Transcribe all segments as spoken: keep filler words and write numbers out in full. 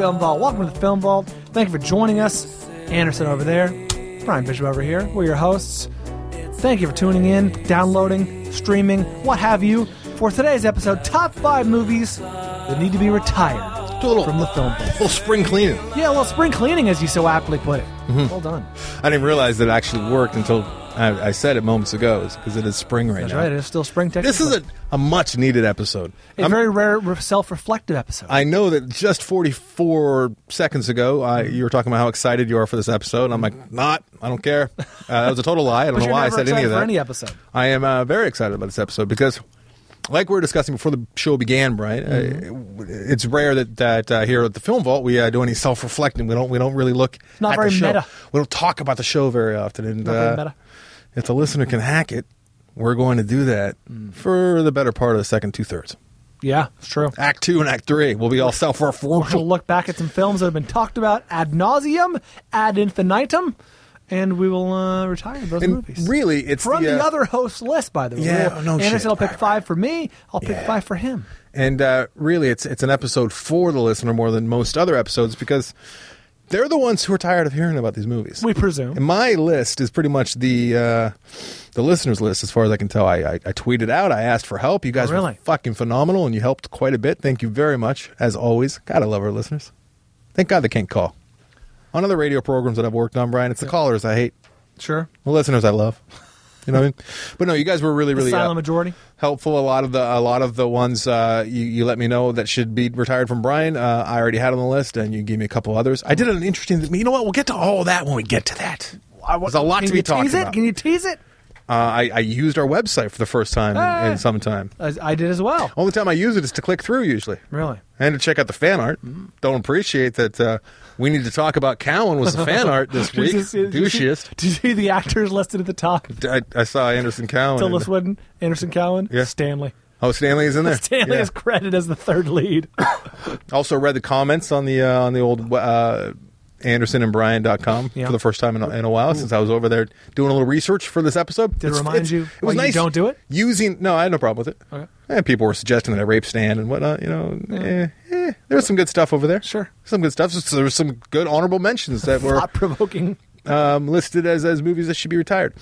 Film Vault. Welcome to the Film Vault. Thank you for joining us. Anderson over there, Brian Bishop over here. We're your hosts. Thank you for tuning in, downloading, streaming, what have you, for today's episode, Top five Movies That Need to Be Retired Do a little, from the Film Vault. A little spring cleaning. Yeah, a little spring cleaning, as you so aptly put it. Mm-hmm. Well done. I didn't realize that it actually worked until I, I said it moments ago, because it is spring right That's now. right, it is still spring technically. This is a, a much-needed episode. A I'm- very rare re- self-reflective episode. I know that just forty-four seconds ago, I, you were talking about how excited you are for this episode. And I'm like, not. I don't care. Uh, that was a total lie. I don't But know you're why I never said any excited of that. for any episode. I am uh, very excited about this episode because, like we were discussing before the show began, Brian, mm-hmm. uh, it's rare that that uh, here at the Film Vault we uh, do any self-reflecting. We don't we don't really look not at very the show. meta. We don't talk about the show very often. And Not very uh, meta. if the listener can hack it, we're going to do that mm. for the better part of the second two thirds. Yeah, it's true. Act two and Act three will be all self-referential. We'll look back at some films that have been talked about ad nauseum, ad infinitum, and we will uh, retire those and movies. Really, it's from the, the uh, other host's list, by the way. Yeah, we'll, no Anderson shit. will pick Right, five right. for me. I'll pick Yeah. five for him. And uh, really, it's it's an episode for the listener more than most other episodes because they're the ones who are tired of hearing about these movies. We presume. And my list is pretty much the uh, the listeners' list, as far as I can tell. I, I, I tweeted out. I asked for help. You guys Oh, really? were fucking phenomenal, and you helped quite a bit. Thank you very much, as always. God, I love our listeners. Thank God they can't call. On other radio programs that I've worked on, Brian, it's the callers I hate. Sure. The listeners I love. You know what I mean? But no, you guys were really, The really silent uh, majority. helpful. A lot of the a lot of the ones uh, you, you let me know that should be retired from Brian, uh, I already had on the list, and you gave me a couple others. I did an interesting. You know what? We'll get to all that when we get to that. There's a lot Can to be you talked tease it? about. Can you tease it? Uh, I, I used our website for the first time Ah. in, in some time. As I did as well. Only time I use it is to click through usually, Really? and to check out the fan art. Don't appreciate that. Uh, we need to talk about Cowan was the fan art this week. Did you see- did you see- Douchiest. Did you see the actors listed at the top? I, I saw Anderson Cowan. Tilda and- Swinton, Anderson Cowan, Yeah. Stanley. Oh, Stanley is in there. Stanley Yeah. is credited as the third lead. Also read the comments on the uh, on the old uh, Anderson and Brian dot com Yeah. for the first time in a, in a while since I was over there doing a little research for this episode. Did it It's- remind it's- you It was why you nice. don't do it? Using no, I had no problem with it. Okay. And people were suggesting that I rape Stan and whatnot. You know, eh, eh, there was some good stuff over there. Sure. Some good stuff. So there was some good honorable mentions that were Thought provoking. um, listed as as movies that should be retired.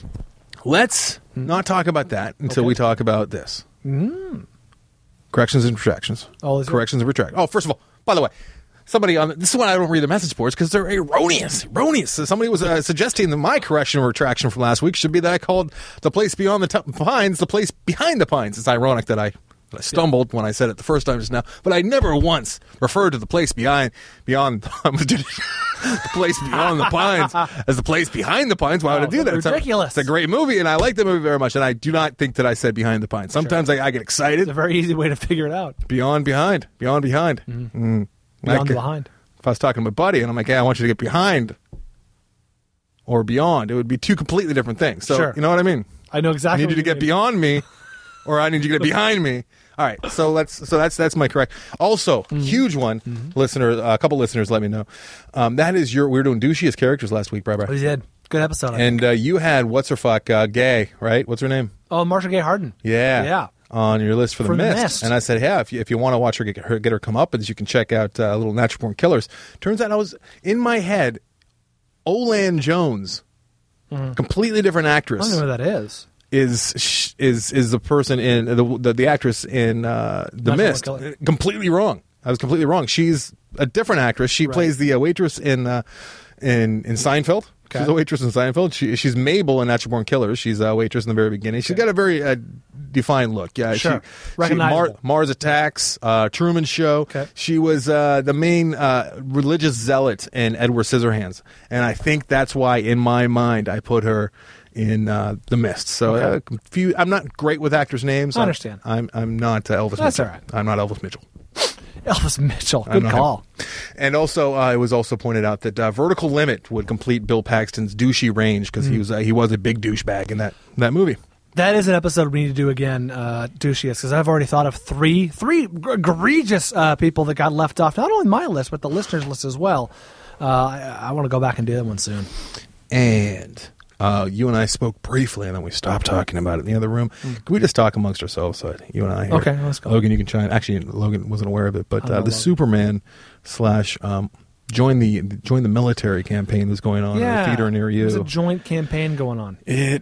Let's not talk about that until Okay. we talk about this. Mm. Corrections and retractions. Oh, is it? Corrections and retractions. Oh, first of all, by the way, somebody on this is why I don't read the message boards because they're erroneous. Erroneous. So somebody was uh, suggesting that my correction or retraction from last week should be that I called the place beyond the t- pines the place behind the pines. It's ironic that I, that I stumbled when I said it the first time just now, but I never once referred to the place behind beyond the place beyond the pines as the place behind the pines. Why would Oh, I do that? It's a- ridiculous. It's a, great movie, and I like the movie very much. And I do not think that I said behind the pines. Sometimes I, I get excited. It's a very easy way to figure it out. Beyond behind, beyond behind. Mm. Beyond Like, the behind. If I was talking to my buddy and I'm like, hey, I want you to get behind or beyond, it would be two completely different things. So, Sure. you know what I mean? I know I exactly. need you to what get mean. beyond me or I need you to get behind me. All right. So let's, so that's, that's my correct. Also, Mm-hmm. huge one, listener, uh, a couple listeners let me know. Um, that is your, we were doing douchiest characters last week, Barbara. We did. Good episode. I And uh, you had, what's her fuck, uh, Gay, right? What's her name? Oh, Marsha Gay Harden. Yeah. Yeah. On your list for, For the, The Mist. Mist. And I said, yeah, if you, if you want to watch her get her, get her come up, you can check out uh, Little Natural Born Killers. Turns out I was, in my head, Olan Jones, completely different I actress, don't know who that is. is is is the person in, the the, the actress in uh, The Natural Mist. Born Killer. Completely wrong. I was completely wrong. She's a different actress. She Right. plays the uh, waitress in, uh, in, in Seinfeld. Okay. She's a waitress in Seinfeld. She, she's Mabel in Natural Born Killers. She's a waitress in the very beginning. She's Okay. got a very uh, defined look. Yeah, Sure. She, she, Recognizable. Mar- Mars Attacks, uh, Truman Show. Okay. She was uh, the main uh, religious zealot in Edward Scissorhands, and I think that's why, in my mind, I put her in uh, The Mist. So Okay. uh, confu- I'm not great with actors' names. I I'm- understand. I'm I'm not uh, Elvis. That's Mitchell. all right. I'm not Elvis Mitchell. Elvis Mitchell. I'm Good not call. him. And also, uh, it was also pointed out that uh, Vertical Limit would complete Bill Paxton's douchey range because Hmm. he was uh, he was a big douchebag in that that movie. That is an episode we need to do again, uh, douchiest, because I've already thought of three three egregious uh, people that got left off, not only my list, but the listeners' list as well. Uh, I, I want to go back and do that one soon. And Uh, you and I spoke briefly, and then we stopped talking about it in the other room. Mm. Can we just talk amongst ourselves? So you and I. Here? Okay, let's go. Logan, you can chime. Actually, Logan wasn't aware of it, but uh, the Logan. Superman slash um, join the join the military campaign that's going on yeah, in the theater near you. There's a joint campaign going on. It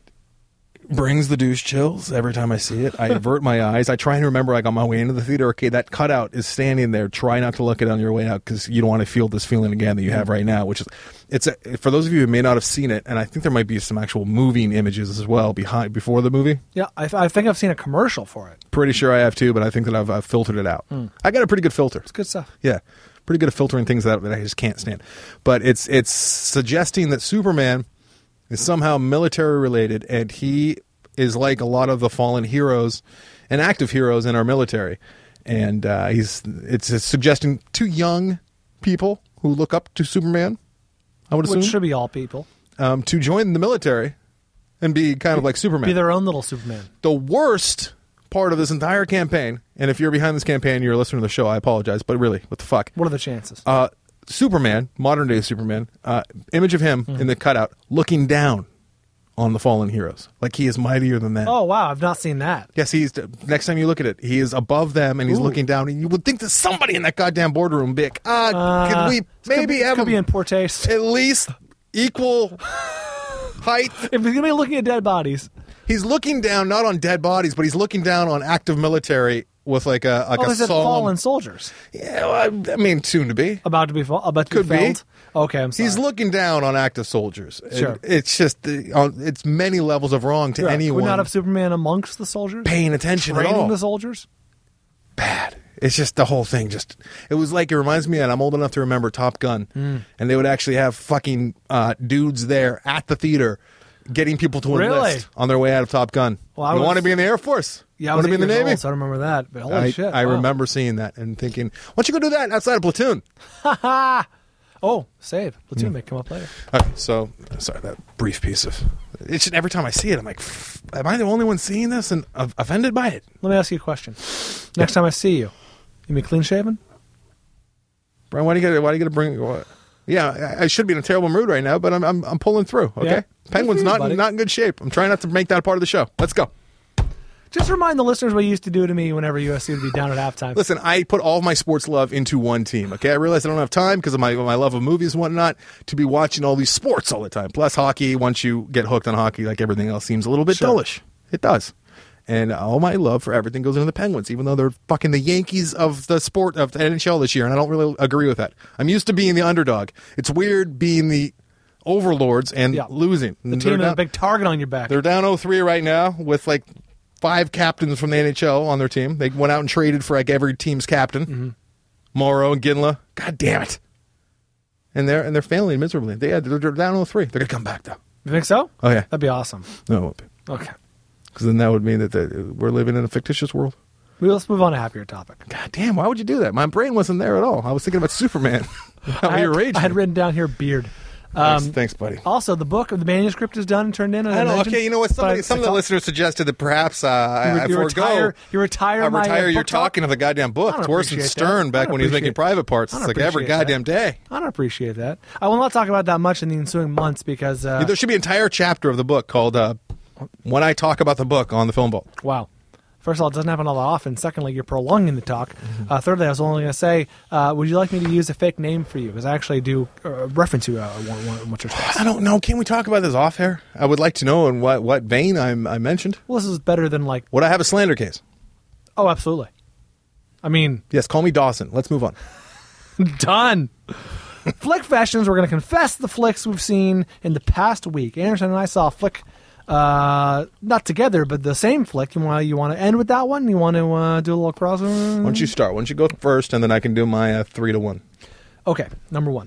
brings the douche chills every time I see it. I avert my eyes. I try and remember, like, on my way into the theater, okay, that cutout is standing there. Try not to look at it on your way out because you don't want to feel this feeling again that you have right now, which is, it's a, for those of you who may not have seen it, and I think there might be some actual moving images as well behind before the movie. Yeah, I, I think I've seen a commercial for it. Pretty sure I have too, but I think that I've, I've filtered it out. Mm. I got a pretty good filter. It's good stuff. Yeah. Pretty good at filtering things that, that I just can't stand. But it's it's suggesting that Superman is somehow military related, and he is like a lot of the fallen heroes and active heroes in our military. And uh, he's it's, it's suggesting to young people who look up to Superman, I would assume, which should be all people, um, to join the military and be kind of like Superman. Be their own little Superman. The worst part of this entire campaign, and if you're behind this campaign, you're listening to the show, I apologize, but really, what the fuck? What are the chances? Uh, Superman, modern day Superman, uh, image of him mm-hmm. in the cutout, looking down on the fallen heroes, like he is mightier than them. Oh wow, I've not seen that. Yes, he's. Next time you look at it, he is above them, and he's Ooh. looking down. And you would think that somebody in that goddamn boardroom, Bick, uh, uh could we maybe could, have could be in poor taste, at least equal height? If he's gonna be looking at dead bodies, he's looking down not on dead bodies, but he's looking down on active military with like a like oh, a is it solemn fallen soldiers. Yeah, well, I, I mean, soon to be, about to be, fall, about to could be felled. Be. Okay, I'm sorry. He's looking down on active soldiers. Sure. It, it's just it's many levels of wrong to sure. anyone. Would not have Superman amongst the soldiers, paying attention training at all. the soldiers. Bad. It's just the whole thing. Just it was like it reminds me, and I'm old enough to remember Top Gun, mm. and they would actually have fucking uh, dudes there at the theater, getting people to enlist really? on their way out of Top Gun. Well, I you was, want to be in the Air Force? Yeah, I want to be in the Navy. Old, so I don't remember that. But holy I, shit! I wow. remember seeing that and thinking, why don't you go do that outside of Platoon? Ha ha! Oh, save. Platoon mm. may come up later. Okay, so, sorry, that brief piece of... It's just every time I see it, I'm like, am I the only one seeing this and uh, offended by it? Let me ask you a question. Next time I see you, you mean clean-shaven? Brian, why do you get? Why do you get to bring... What? Yeah, I, I should be in a terrible mood right now, but I'm I'm, I'm pulling through, okay? Yeah. Penguin's you, not, buddy. not in good shape. I'm trying not to make that a part of the show. Let's go. Just remind the listeners what you used to do to me whenever U S C would be down at halftime. Listen, I put all of my sports love into one team, okay? I realize I don't have time because of my my love of movies and whatnot to be watching all these sports all the time. Plus hockey, once you get hooked on hockey, like everything else seems a little bit sure. dullish. It does. And all my love for everything goes into the Penguins, even though they're fucking the Yankees of the sport of the N H L this year, and I don't really agree with that. I'm used to being the underdog. It's weird being the overlords and yeah. losing. The team with a big target on your back. They're down oh three right now with like five captains from the N H L on their team. They went out and traded for like every team's captain. Mm-hmm. Morrow and Ginla. God damn it. And they're and they're failing miserably. They, they're, they're down oh three. They're going to come back, though. You think so? Oh, yeah. That'd be awesome. No, it won't be. Okay. Because then that would mean that the, we're living in a fictitious world. Well, let's move on to a happier topic. God damn, why would you do that? My brain wasn't there at all. I was thinking about Superman. How I, you're had, raging. I had written down here beard. Um, thanks, thanks, buddy. Also, the book of the manuscript is done and turned in. I don't know. mentioned, Okay, you know what? Somebody, some of the listeners suggested that perhaps uh, you, I, you I retire, forego. You retire. I my, retire uh, your book talk? talking of the goddamn book. It's worse than Stern back when he was making private parts. It's like every goddamn that. day. I don't appreciate that. I will not talk about that much in the ensuing months because uh, yeah, there should be an entire chapter of the book called uh, "When I Talk About the Book" on the Film Vault. Wow. First of all, it doesn't happen all that often. Secondly, you're prolonging the talk. Mm-hmm. Uh, thirdly, I was only going to say, uh, would you like me to use a fake name for you? Because I actually do uh, reference you uh, one, one, what's your choice. I don't know. Can we talk about this off air? I would like to know in what, what vein I'm, I mentioned. Well, this is better than like... Would I have a slander case? Oh, absolutely. I mean... Yes, call me Dawson. Let's move on. Done. Flick fashions. We're going to confess the flicks we've seen in the past week. Anderson and I saw a flick... Uh, not together, but the same flick. You want you want to end with that one? You want to uh, do a little crossover? Why don't you start? Why don't you go first, and then I can do my uh, three to one. Okay, number one.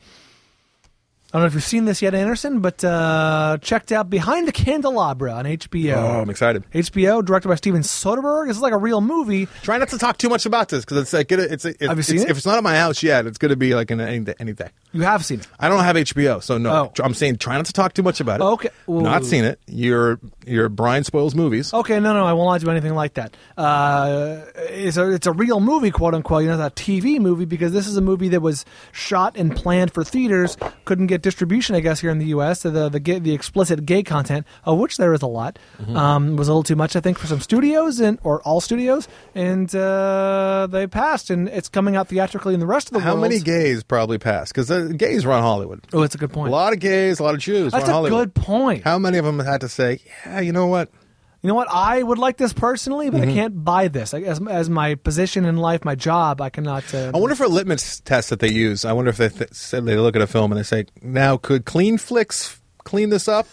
I don't know if you've seen this yet, Anderson, but uh, checked out Behind the Candelabra on H B O. Oh, I'm excited. H B O, directed by Steven Soderbergh. This is like a real movie. Try not to talk too much about this because it's like it's, it's, Have you it's seen it's it? If it's not at my house yet, it's going to be like an any, any day. You have seen it. I don't have H B O, so no. Oh. I'm saying try not to talk too much about it. Okay. Ooh. Not seen it. You're you're Brian spoils movies. Okay, no, no, I will not do anything like that. Uh, it's a it's a real movie, quote unquote. You know, it's a T V movie because this is a movie that was shot and planned for theaters. Couldn't get distribution, I guess, here in the U S. So the the gay, the explicit gay content, of which there is a lot, mm-hmm. um, was a little too much, I think, for some studios and or all studios, and uh, they passed. And it's coming out theatrically in the rest of the How world. many gays probably passed? Because the gays run Hollywood. Oh, that's a good point. A lot of gays, a lot of Jews That's run a Hollywood. good point. How many of them had to say, yeah, you know what? You know what? I would like this personally, but Mm-hmm. I can't buy this. Like, as as my position in life, my job, I cannot. Uh, I wonder if a litmus test that they use. I wonder if they th- said they look at a film and they say, now could Clean Flicks clean this up?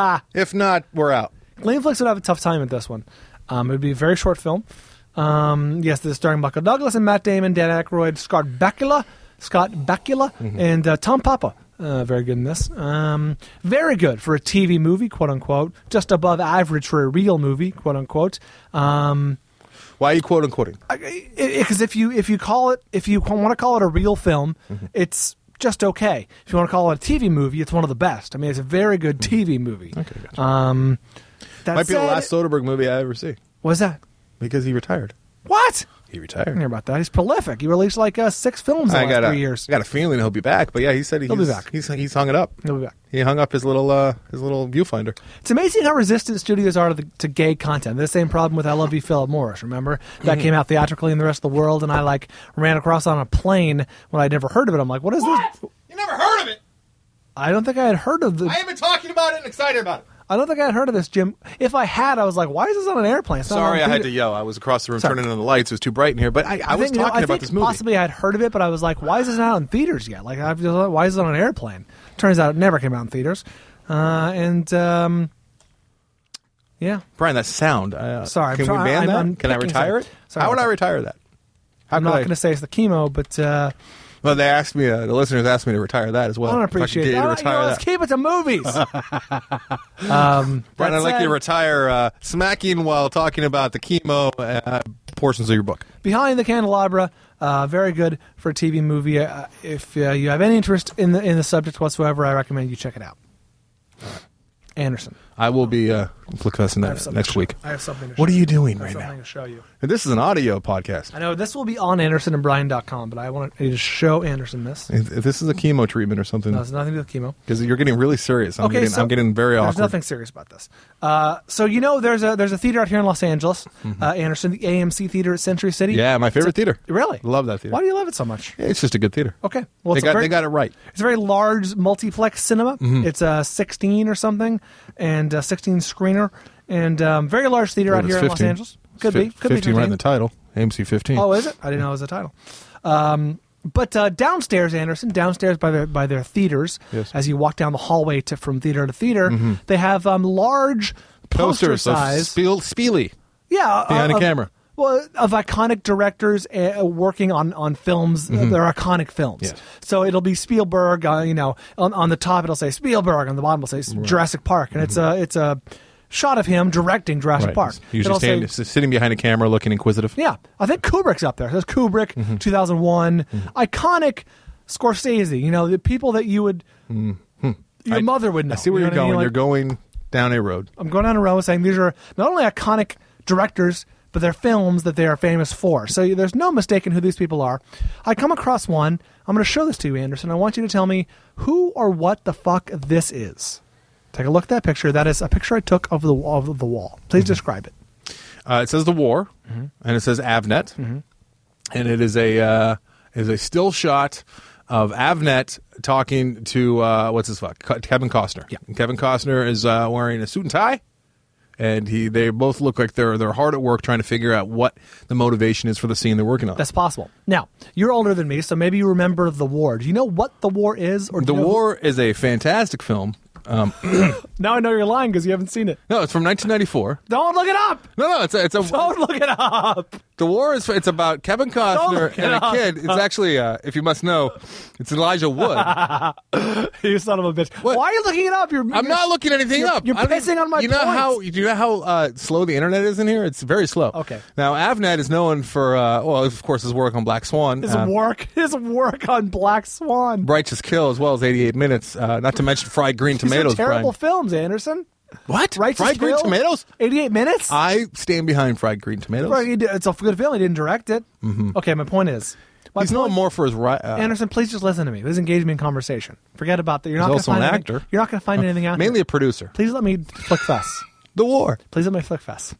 If not, we're out. Clean Flicks would have a tough time with this one. Um, it would be a very short film. Um, yes, this is starring Michael Douglas and Matt Damon, Dan Aykroyd, Scott Bakula, Scott Bakula, Mm-hmm. and uh, Tom Papa. Uh, very good in this. Um, very good for a T V movie, quote unquote. Just above average for a real movie, quote unquote. Um, Why are you quote unquoting? Because if you if you call it if you want to call it a real film, mm-hmm. it's just okay. If you want to call it a T V movie, it's one of the best. I mean, it's a very good T V movie. Okay, gotcha. Um, that Might be the said, last Soderbergh movie I ever see what was that? because he retired. What? He I retired. didn't hear about that. He's prolific. He released like uh, six films in the I last got a, three years. I got a feeling he'll be back, but yeah, he said he's, He'll be back. He's he's hung it up. He'll be back. He hung up his little uh, his little viewfinder. It's amazing how resistant studios are to, the, to gay content. The same problem with I Love You, Philip Morris. Remember that Mm-hmm. came out theatrically in the rest of the world, and I like ran across it on a plane when I'd never heard of it. I'm like, what is What? this? You never heard of it? I don't think I had heard of the. I have been talking about it and excited about it. I don't think I had heard of this, Jim. If I had, I was like, why is this on an airplane? It's not Sorry, on I had theater. to yell. I was across the room Sorry. turning on the lights. It was too bright in here. But I, I, was think, you know, talking I about think this movie. Possibly I had heard of it, but I was like, why is this not in theaters yet? Like, I've just, why is it on an airplane? Turns out it never came out in theaters. Uh, and, um, yeah. Brian, that sound. Uh, Sorry, I'm Can try- we ban I'm- that? I'm Can I picking retire some- it? Sorry How would about I that. retire that? How I'm could not I- going to say it's the chemo, but uh, Well, they asked me. Uh, the listeners asked me to retire that as well. I don't If I could appreciate get you that. to Oh, retire you know, let's that. keep it to movies. um, Brian, that I'd like you said, to retire uh, smacking while talking about the chemo uh, portions of your book. Behind the Candelabra, uh, very good for a T V movie. Uh, if uh, you have any interest in the in the subject whatsoever, I recommend you check it out. Anderson. I will be uh, discussing I have that something next to show- week. I have something to What show are you doing I have right something now? to show you. And this is an audio podcast. I know this will be on anderson and brian dot com, but I want to show Anderson this. If if this is a chemo treatment or something, No, it's nothing to do with chemo. because you're getting really serious. I'm, Okay, getting, so I'm getting very There's awkward. nothing serious about this. Uh, so you know, there's a there's a theater out here in Los Angeles, uh, Anderson, the A M C Theater at Century City. Mm-hmm. Yeah, my favorite It's a- theater. Really? Love that theater. Why do you love it so much? It's just a good theater. Okay, well, they it's a got very, they got it right. It's a very large multiplex cinema. Mm-hmm. It's a sixteen or something, and a sixteen screener, and um, very large theater out It's here in Los fifteen. Angeles. Could Fi- be, could fifteen be right in the title. A M C fifteen. Oh, is it? I didn't know it was a title. Um, but uh, downstairs, Anderson, downstairs by their by their theaters, Yes. as you walk down the hallway to from theater to theater, they have um, large poster Posters of size, Spiel, Spiele yeah, behind of, a camera. Well, of iconic directors uh, working on, on films, uh, they're iconic films. Yes. So it'll be Spielberg, uh, you know, on, on the top it'll say Spielberg, on the bottom it'll say Jurassic Park, and it's a it's a shot of him directing Jurassic Right. Park. Usually It'll say- stand, sitting behind a camera, looking inquisitive. yeah, I think Kubrick's up there. There's Kubrick, two thousand one, iconic Scorsese. You know, the people that you would, your I- mother would know. I see where You you're know what I going. mean? You're Like, going down a road. I'm going down a row saying these are not only iconic directors, but they're films that they are famous for. So there's no mistaking who these people are. I come across one. I'm going to show this to you, Anderson. I want you to tell me who or what the fuck this is. Take a look at that picture. That is a picture I took of the of the wall. Please describe it. Uh, it says the war, and it says Avnet, and it is a uh, is a still shot of Avnet talking to uh, what's his fuck Ke- Kevin Costner. Yeah. And Kevin Costner is uh, wearing a suit and tie, and he they both look like they're they're hard at work trying to figure out what the motivation is for the scene they're working on. That's possible. Now, you're older than me, so maybe you remember The War. Do you know what The War is? Or do the you know who- War is a fantastic film. Um, Now I know you're lying because you haven't seen it. no, it's from nineteen ninety-four. Don't look it up. No, no, it's a, it's a Don't look it up. The War is it's about Kevin Costner look and it a up. kid. It's actually, uh, if you must know, it's Elijah Wood. You son of a bitch. What? Why are you looking it up? You're, I'm you're, not looking anything you're, up. You're I don't- pissing on my You know points. how you know how uh, slow the internet is in here? It's very slow. Okay. Now Avnet is known for uh, well, of course, his work on Black Swan, His uh, work, his work on Black Swan. Righteous Kill, as well as eighty-eight minutes. Uh, not to mention Fried Green These Tomatoes. are terrible Brian. films, Anderson. What? Righteous Fried Green Kill? Tomatoes? eighty-eight minutes? I stand behind Fried Green Tomatoes. Right, he did- it's a good film. He didn't direct it. Mm-hmm. Okay, my point is. My He's point, known more for his ri- uh, Anderson, please just listen to me. Please engage me in conversation. Forget about that. You're He's not going to also find an anything, actor. You're not going to find anything out mainly here. a producer. Please let me flick fess. The War. Please let me flick fess.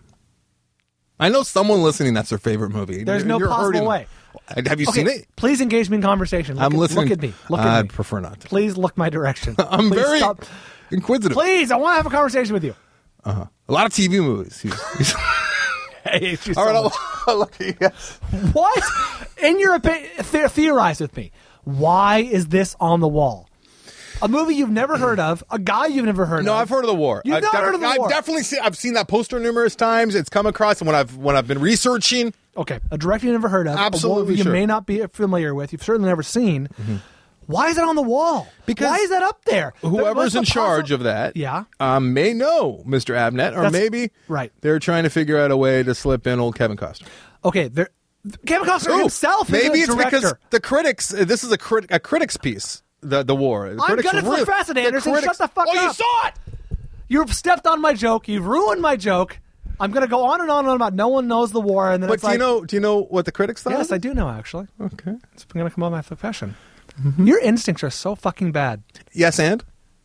I know someone listening that's their favorite movie. There's You're- no you're possible hurting them. way. Have you Okay, seen it? please engage me in conversation. Look I'm at, listening. Look at me. Look at I'd me. prefer not to. Please look my direction. I'm Please very stop. inquisitive. Please, I want to have a conversation with you. Uh-huh. A lot of T V movies. He's- he's- I hate you so All right, much. I'll, I'll look at you guys. What? In your opinion, the- theorize with me. Why is this on the wall? A movie you've never heard of, a guy you've never heard No, of. I've heard of The War. You've I've not def- heard of The I've War. definitely seen. I've seen that poster numerous times. It's come across, and when I've when I've been researching, Okay, a director you've never heard of, Absolutely a movie you sure. may not be familiar with, you've certainly never seen. Why is it on the wall? Because Why is that up there? What's whoever's the in charge possi- of that, Yeah. um, may know Mister Abnett, or That's- maybe right. they're trying to figure out a way to slip in old Kevin Costner. Okay, there, Kevin Costner Ooh, himself is maybe a it's director. because the critics. uh, This is a crit, a critics piece. The the war. The I'm critics gonna really- profess it, the Anderson. critics- Shut the fuck oh, you up. saw it. You've stepped on my joke. You've ruined my joke. I'm going to go on and on and on about no one knows the war, and then But it's do like, you know? Do you know what the critics thought? yes, I do know actually. Okay. It's going to come out of my profession. Your instincts are so fucking bad. Yes, and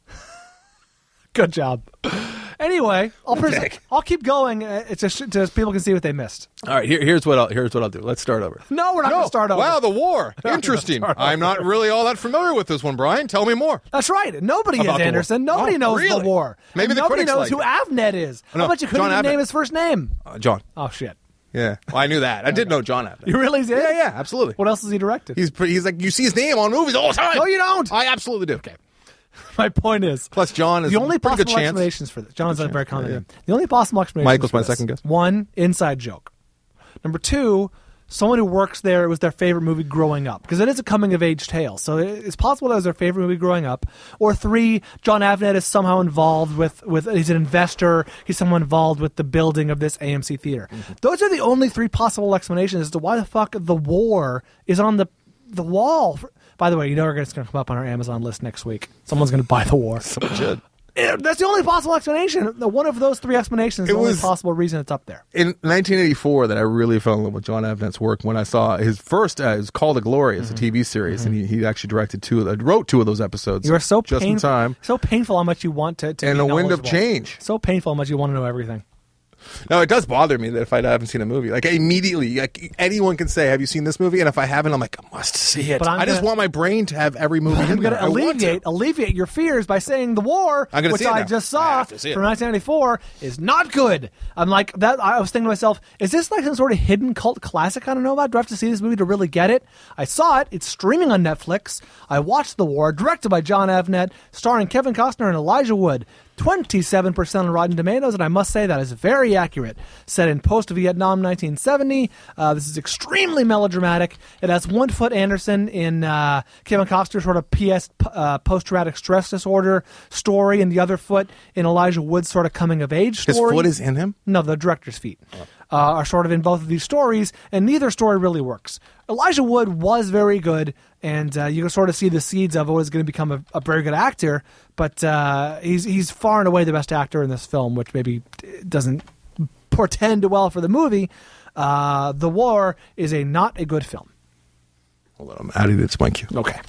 Good job. Anyway, I'll pres- Dick. I'll keep going. Uh, It's just just people can see what they missed. all right. Here, here's what I'll here's what I'll do. Let's start over. No, we're not going to start over. Wow, the war. We're not Interesting. gonna start I'm not really all that familiar with this one, Brian. Tell me more. That's right. Nobody About is the war. Anderson. Nobody Oh, knows really? the war. Maybe And the nobody critics knows like who Avnet is. no, How about you couldn't John even Avnet. name his first name? Uh, John. Oh shit! Yeah. Well, I knew that. I did know John Abnett. You really did? Yeah, yeah, absolutely. What else has he directed? He's pretty, he's like you see his name on movies all the time. No, you don't. I absolutely do. Okay. My point is, Plus, John is the only a pretty good possible chance. explanations for this. John's a very common yeah. name. The only possible explanations. Mike was for my this, second guess. One, inside joke. Number two, someone who works there, it was their favorite movie growing up, because it is a coming of age tale. So it's possible that was their favorite movie growing up. Or three, John Avnet is somehow involved with with he's an investor. He's somehow involved with the building of this A M C theater. Mm-hmm. Those are the only three possible explanations as to why the fuck the war is on the the wall. By the way, you know it's going to come up on our Amazon list next week. Someone's going to buy the war. Someone should. Yeah, that's the only possible explanation. The one of those three explanations is It the only was- possible reason it's up there. In nineteen eighty-four, that I really fell in love with John Avnet's work when I saw his first. Uh, it was called *A Glory*. It's a T V series, and he, he actually directed two, of the, wrote two of those episodes. You are so just painful, in time. so painful how much you want to, to And be a wind of knowledgeable. change. So painful how much you want to know everything. No, it does bother me that if I haven't seen a movie, like immediately, like anyone can say, "Have you seen this movie?" And if I haven't, I'm like, "I must see it." But I'm I just gonna- want my brain to have every movie. I'm in going there. to I want alleviate alleviate your fears by saying the war, I'm gonna which see it I now. just I saw have to see it. from nineteen ninety-four, is not good. I'm like that. I was thinking to myself, is this like some sort of hidden cult classic I don't know about? Do I have to see this movie to really get it? I saw it. It's streaming on Netflix. I watched The War, directed by John Avnet, starring Kevin Costner and Elijah Wood. twenty-seven percent on Rotten Tomatoes, and I must say that is very accurate. Set in post-Vietnam nineteen seventy, uh, this is extremely melodramatic. It has one foot Anderson in uh, Kevin Costner's sort of P S uh, post-traumatic stress disorder story, and the other foot in Elijah Wood's sort of coming-of-age His story. foot is in him. No, the director's feet uh, are sort of in both of these stories, and neither story really works. Elijah Wood was very good, and uh, you can sort of see the seeds of what is going to become a, a very good actor, but uh, he's he's far and away the best actor in this film, which maybe doesn't portend well for the movie. Uh, the War is a not a good film. Hold on, I'm adding it to my queue. Okay.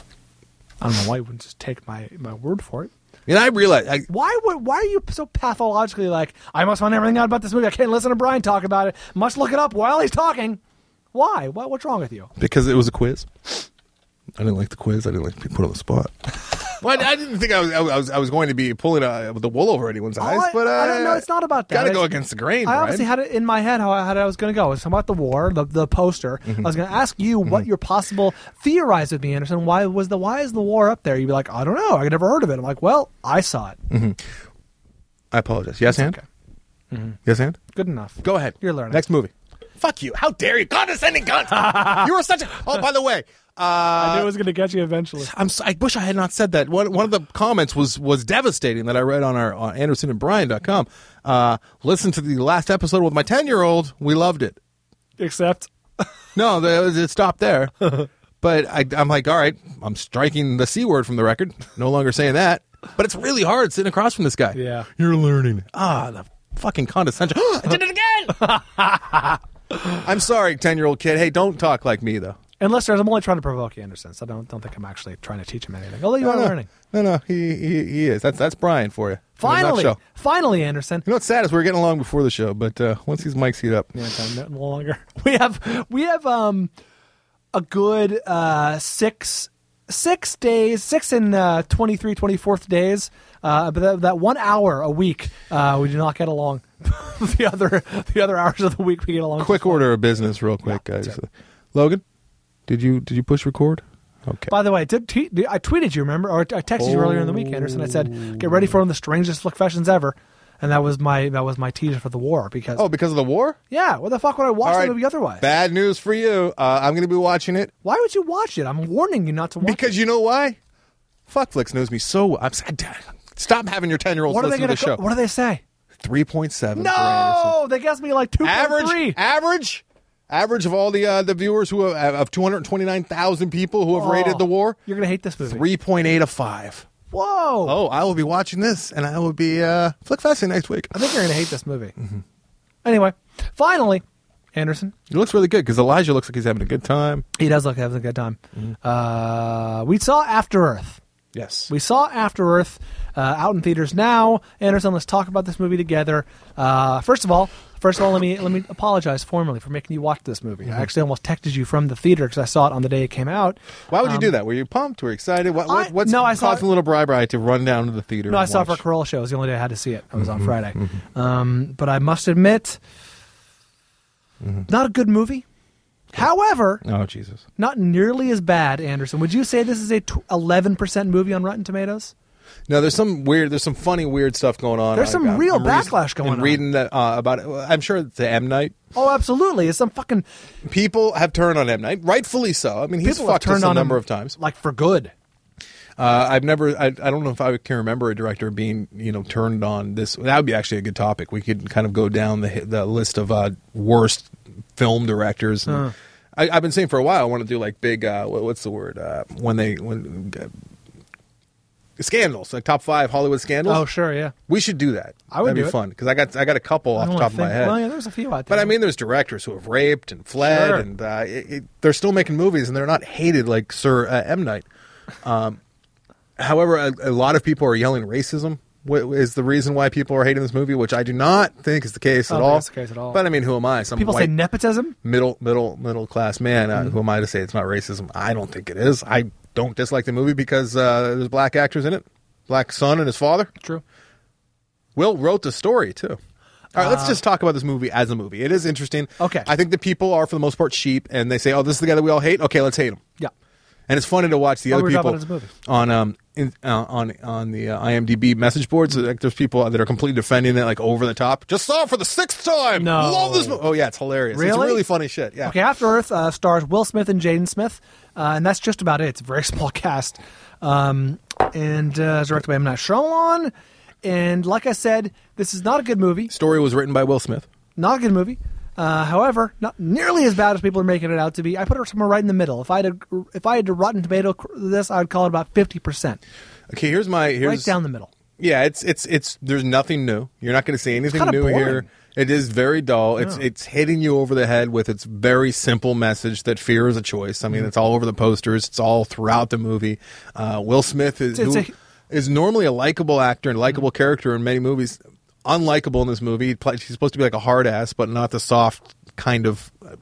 I don't know why you wouldn't just take my, my word for it. And I realize, I, Why would why are you so pathologically like, I must find everything out about this movie. I can't listen to Brian talk about it. Must look it up while he's talking. Why? What, what's wrong with you? because it was a quiz. I didn't like the quiz. I didn't like to be put on the spot. Well, I, I didn't think I was, I was I was going to be pulling uh, the wool over anyone's eyes, Oh, I, but uh, I don't know. It's not about that. Got to I- go against the grain, I right? obviously had it in my head how I, how I was going to go. It was about the war, the the poster. Mm-hmm. I was going to ask you what your possible theorize with me, Anderson. Why was the why is the war up there? You'd be like, I don't know. I never heard of it. I'm like, well, I saw it. Mm-hmm. I apologize. Yes, and Okay. yes, and Good enough. go ahead. You're learning. Next movie. Fuck you. How dare you? Condescending cunt. You were such a... Oh, by the way... Uh, I knew it was going to get you eventually. I'm, I wish I had not said that. One, one of the comments was was devastating that I read on our on Anderson and Brian dot com. Uh, listen to the last episode with my ten-year-old. We loved it. Except? No, the, it stopped there. But I, I'm like, all right, I'm striking the C word from the record. No longer saying that. But it's really hard sitting across from this guy. Yeah. You're learning. Ah, the fucking condescension. I did it again! I'm sorry, ten-year-old kid. Hey, don't talk like me, though. Unless there's, I'm only trying to provoke Anderson, so I don't don't think I'm actually trying to teach him anything. Although you no, are no. learning. No, no, he, he he is. That's that's Brian for you. Finally, finally, Anderson. You know what's sad is we were getting along before the show, but uh, once these mics heat up, yeah, no longer. We have we have um a good uh, six six days, six and uh, twenty-three, twenty-fourth days. Uh, but that, that one hour a week, uh, we do not get along. the other the other hours of the week we get along. Quick order of business, real quick, yeah, guys. Logan, did you did you push record? Okay. By the way, I, did t- I tweeted you, remember? Or I texted oh. you earlier in the week, Anderson. I said, get ready for one of the strangest flick fashions ever. And that was my that was my teaser for the war. Because Oh, because of the war? Yeah. What the fuck would I watch right. the movie otherwise? Bad news for you. Uh, I'm going to be watching it. Why would you watch it? I'm warning you not to watch because it. Because you know why? Fuckflix knows me so well. I'm sad. Stop having your ten-year-olds listen to the show. What do they say? three point seven No! They guessed me like two point three. Average? Average? Average of all the uh, the viewers who have, of two hundred twenty-nine thousand people who have oh, rated the war. You're going to hate this movie. three point eight of five. Whoa. Oh, I will be watching this, and I will be uh, Flick Fasting next week. I think you're going to hate this movie. Mm-hmm. Anyway, finally, Anderson. It looks really good, because Elijah looks like he's having a good time. He does look like having a good time. Mm-hmm. Uh, we saw After Earth. Yes. We saw After Earth uh, out in theaters now. Anderson, let's talk about this movie together. Uh, first of all, first of all, let me let me apologize formally for making you watch this movie. Mm-hmm. I actually almost texted you from the theater because I saw it on the day it came out. Why would um, you do that? Were you pumped? Were you excited? What, what, I, what's no, I causing saw, a little bribe to run down to the theater? No, I and saw watch? it for a Corolla show. It was the only day I had to see it. It was mm-hmm, on Friday. Mm-hmm. Um, but I must admit, mm-hmm. not a good movie. However, oh Jesus, not nearly as bad. Anderson, would you say this is a eleven percent movie on Rotten Tomatoes? No, there's some weird, there's some funny, weird stuff going on. There's some I'm, real I'm backlash reason, going on. Reading that uh, about it, I'm sure it's the M. Night. Oh, absolutely. It's some fucking people have turned on M. Night, rightfully so. I mean, he's fucked us a number of times, like for good. Uh, I've never, I, I don't know if I can remember a director being, you know, turned on this. That would be actually a good topic. We could kind of go down the the list of uh, worst film directors. And, uh. I, I've been saying for a while I want to do like big, uh, what, what's the word? Uh, when they when uh, scandals, like top five Hollywood scandals. Oh, sure, yeah. We should do that. I would That'd do be it. fun because I got I got a couple off the top think, of my head. Well, yeah, there's a few out there. But I mean, there's directors who have raped and fled, sure. and uh, it, it, they're still making movies, and they're not hated like Sir uh, M. Night. Um, however, a, a lot of people are yelling racism is the reason why people are hating this movie, which I do not think is the case I at don't all. think it's the case at all. But I mean, who am I? Some people white say nepotism. Middle, middle, middle class man. Uh, mm-hmm. Who am I to say it's not racism? I don't think it is. I don't dislike the movie because uh, there's black actors in it, black son and his father. True. Will wrote the story too. All right, uh, let's just talk about this movie as a movie. It is interesting. Okay. I think the people are for the most part sheep, and they say, "Oh, this is the guy that we all hate. Okay, let's hate him." Yeah. And it's funny to watch the oh, other we people about movie. on um in, uh, on on the uh, IMDb message boards. Like, there's people that are completely defending it, like over the top. Just saw it for the sixth time. No, love this movie. Oh yeah, it's hilarious. Really? It's really funny shit. Yeah. Okay, After Earth uh, stars Will Smith and Jaden Smith, uh, and that's just about it. It's a very small cast, um, and uh, it's directed by M. Night Shyamalan. And like I said, this is not a good movie. Story was written by Will Smith. Not a good movie. Uh, however, not nearly as bad as people are making it out to be. I put it somewhere right in the middle. If I had to, if I had to Rotten Tomato this, I would call it about fifty percent. Okay, here's my here's right down the middle. Yeah, it's it's it's. There's nothing new. You're not going to see anything new boring. here. It is very dull. It's Yeah. it's hitting you over the head with its very simple message that fear is a choice. I mean, mm-hmm. it's all over the posters. It's all throughout the movie. Uh, Will Smith is It's- it's who, a- is normally a likable actor and likable mm-hmm. character in many movies. Unlikable in this movie. He play, he's supposed to be like a hard ass, but not the soft kind of. Uh,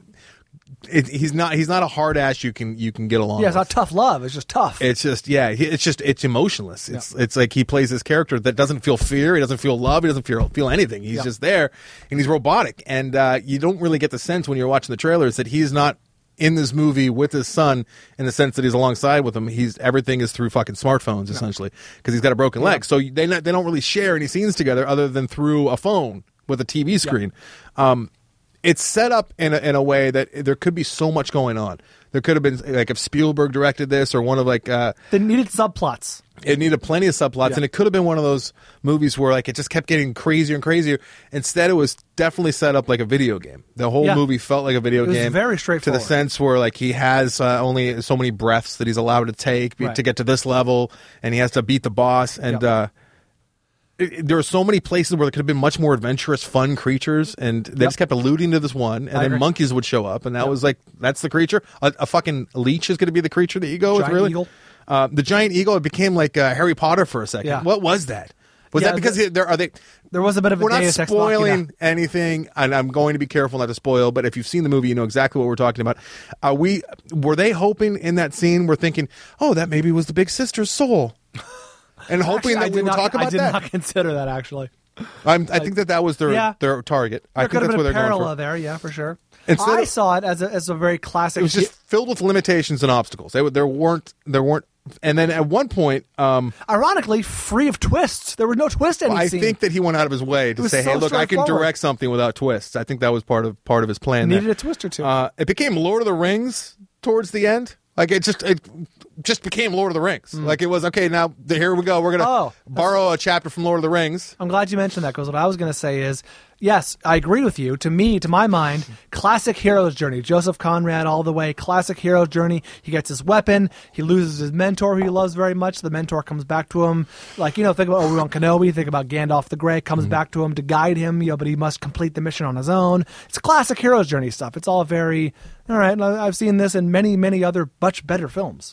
it, he's not. He's not a hard ass you can you can get along. Yeah, it's with. not tough love. It's just tough. It's just yeah. he- It's just it's emotionless. It's it's like he plays this character that doesn't feel fear. He doesn't feel love. He doesn't feel feel anything. He's Yeah. just there, and he's robotic. And uh, you don't really get the sense when you're watching the trailers that he's not in this movie with his son in the sense that he's alongside with him. He's everything is through fucking smartphones essentially because he's got a broken leg. So they not, they don't really share any scenes together other than through a phone with a T V screen. Um, it's set up in a, in a way that there could be so much going on. There could have been, like, if Spielberg directed this or one of, like... Uh, they needed subplots. It needed plenty of subplots, Yeah. and it could have been one of those movies where, like, it just kept getting crazier and crazier. Instead, it was definitely set up like a video game. The whole Yeah. movie felt like a video It was game. very To straightforward. the sense where, like, he has uh, only so many breaths that he's allowed to take be- Right. to get to this level, and he has to beat the boss, and... Yep. Uh, it- it- there were so many places where there could have been much more adventurous, fun creatures, and they Yep. just kept alluding to this one, and I then agree. monkeys would show up, and that was like, that's the creature. A, a fucking leech is going to be the creature that you go with, Giant really? eagle. Uh, the giant eagle, it became like uh, Harry Potter for a second. Yeah. What was that? Was Yeah, that because the- he- there are they? There was a bit of a We're not Deus Ex Machina. spoiling anything, and I'm going to be careful not to spoil. But if you've seen the movie, you know exactly what we're talking about. Are we were they hoping in that scene? We're thinking, oh, that maybe was the big sister's soul, and hoping Actually, I that did we would not- talk about I did that. not consider that, actually. I'm, I think that that was their Yeah. their target. I There think could have that's been where a they're going parallel for. there, yeah, for sure. Instead I of- saw it as a, as a very classic... It was just filled with limitations and obstacles. They, there weren't there weren't, and then at one point. Um, Ironically, free of twists. There was no twist in I scene. think that he went out of his way to was say, so "Hey, look, I can straightforward. direct something without twists." I think that was part of part of his plan. Needed there. a twist or two. Uh, it became Lord of the Rings towards the end. Like it just it just became Lord of the Rings. Like it was okay. Now the, here we go. We're gonna Oh, borrow a chapter from Lord of the Rings. I'm glad you mentioned that because what I was going to say is, yes, I agree with you. To me, to my mind, classic hero's journey. Joseph Conrad all the way. Classic hero's journey. He gets his weapon. He loses his mentor who he loves very much. The mentor comes back to him. Like, you know, think about Obi-Wan Kenobi. Think about Gandalf the Grey. Comes back to him to guide him, you know, but he must complete the mission on his own. It's classic hero's journey stuff. It's all very, all right, I've seen this in many, many other much better films.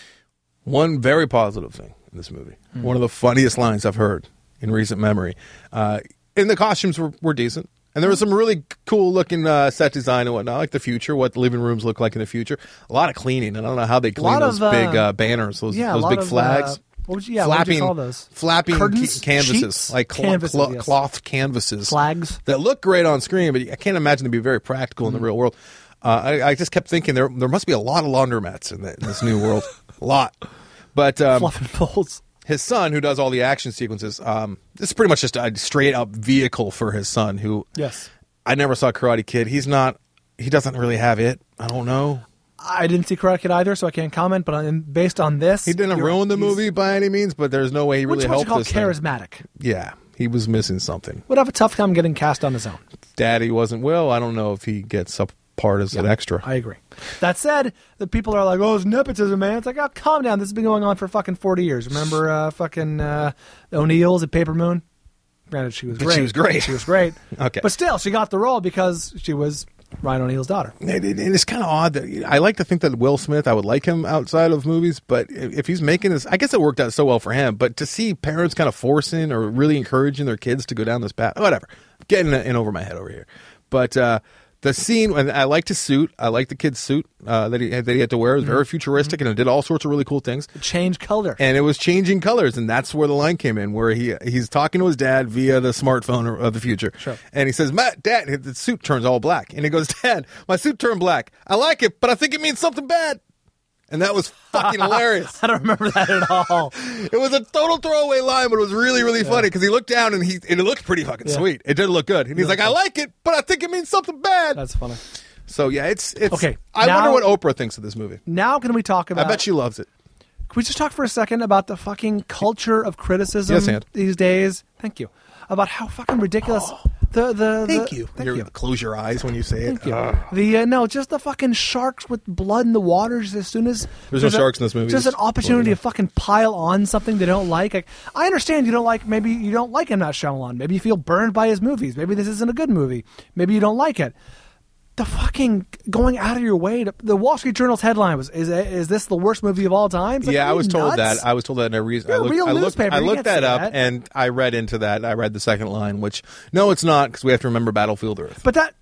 One very positive thing in this movie. One of the funniest lines I've heard in recent memory. Uh, and the costumes were, were decent. And there was some really cool looking uh, set design and whatnot, like the future, what the living rooms look like in the future. A lot of cleaning. And I don't know how they clean lot those of, uh, big uh, banners, those, yeah, a those lot big of, flags. uh, what would you, yeah, what would you call those? Flapping Curtains? ca- canvases, Sheets? like cl- Canvases, cl- yes. cloth canvases. Flags? That look great on screen, but I can't imagine to be very practical in the real world. Uh, I, I just kept thinking there there must be a lot of laundromats in, the, in this new world. A lot. But um, Fluff and folds. his son, who does all the action sequences, um, this is pretty much just a straight up vehicle for his son, who Yes. I never saw Karate Kid. He's not, he doesn't really have it. I don't know. I didn't see Karate Kid either, so I can't comment. But on, based on this, He didn't you're- ruin the he's- movie by any means, but there's no way he really Which what you helped call this thing. charismatic. Yeah, he was missing something. Would have a tough time getting cast on his own. Daddy wasn't Will. I don't know if he gets a part as an extra. I agree. That said, the people are like, "Oh, it's nepotism, man." It's like, "Oh, calm down. This has been going on for fucking forty years." Remember, uh, fucking uh, O'Neill's at Paper Moon. Granted, she was But great. she was great. She was great. Okay. but still, she got the role because she was Ryan O'Neill's daughter. And it- and it's kind of odd that I like to think that Will Smith, I would like him outside of movies, but if if he's making this, I guess it worked out so well for him. But to see parents kind of forcing or really encouraging their kids to go down this path, whatever, getting in over my head over here. But uh, the scene, and I liked his suit. I liked the kid's suit uh, that he had, that he had to wear. It was very futuristic, and it did all sorts of really cool things. Change color. And it was changing colors, and that's where the line came in, where he he's talking to his dad via the smartphone of the future. Sure. And he says, "Matt, Dad," the suit turns all black, and he goes, "Dad, my suit turned black. I like it, but I think it means something bad." And that was fucking hilarious. I don't remember that at all. It was a total throwaway line, but it was really, really funny because he looked down and he and it looked pretty fucking Yeah. sweet. It did look good, and he's like, "I like it, but I think it means something bad." That's funny. So yeah, it's it's Okay, I now- wonder what Oprah thinks of this movie. Now, can we talk about? I bet she loves it. Can we just talk for a second about the fucking culture of criticism Yes, Ant. these days? Thank you. About how fucking ridiculous the the. Thank the, you. Thank You're- you. Close your eyes when you say it. Thank you. Ugh. The uh, no, just the fucking sharks with blood in the waters. As soon as There's no a- sharks in this movie. just an Just opportunity blood. to fucking pile on something they don't like. Like I understand you don't like. Maybe you don't like M. Night Shyamalan. Maybe you feel burned by his movies. Maybe this isn't a good movie. Maybe you don't like it. The fucking going out of your way to the Wall Street Journal's headline was is is this the worst movie of all time? It's like, Yeah, are I you was told nuts? that. I was told that in a reason. You're I a looked, real I looked, newspaper. I You looked can't that say up, that. and I read into that. I read the second line, which no, it's not, because we have to remember Battlefield Earth. But that,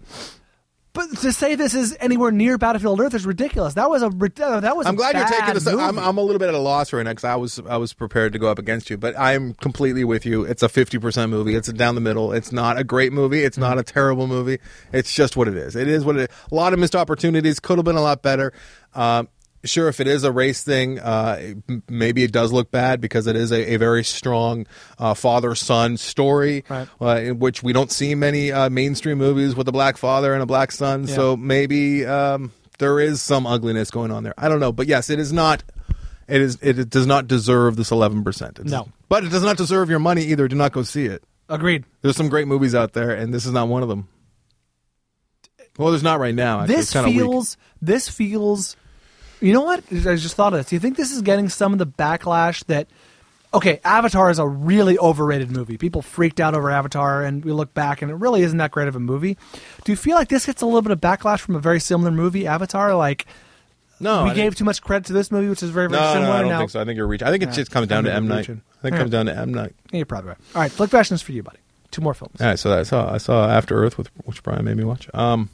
but to say this is anywhere near Battlefield Earth is ridiculous. That was a rid- uh, that was. I'm a glad you're bad taking this. movie. I'm, I'm a little bit at a loss right now because I was I was prepared to go up against you, but I'm completely with you. It's a fifty percent movie. It's down the middle. It's not a great movie. It's not a terrible movie. It's just what it is. It is what it is. A lot of missed opportunities. Could have been a lot better. Um, sure, if it is a race thing, uh, maybe it does look bad because it is a, a very strong uh, father-son story, right. uh, in which we don't see many uh, mainstream movies with a black father and a black son. Yeah. So maybe um, there is some ugliness going on there. I don't know, but yes, it is not. It is. It, it does not deserve this eleven percent. No, but it does not deserve your money either. Do not go see it. Agreed. There's some great movies out there, and this is not one of them. Well, there's not right now. Actually. This it's feels. Weak. This feels. You know what? I just thought of this. Do you think this is getting some of the backlash that? Okay, Avatar is a really overrated movie. People freaked out over Avatar, and we look back, and it really isn't that great of a movie. Do you feel like this gets a little bit of backlash from a very similar movie, Avatar? Like, no, we I gave too much credit to this movie, which is very, very no, similar. No, I don't now, think so. I think you're reaching. I think it yeah, just comes down to M. Night. Reaching. I think it comes down to M. Night. Yeah, you're probably right. All right, Flick Fashions for you, buddy. Two more films. All right, so I saw I saw After Earth, with which Brian made me watch. Um,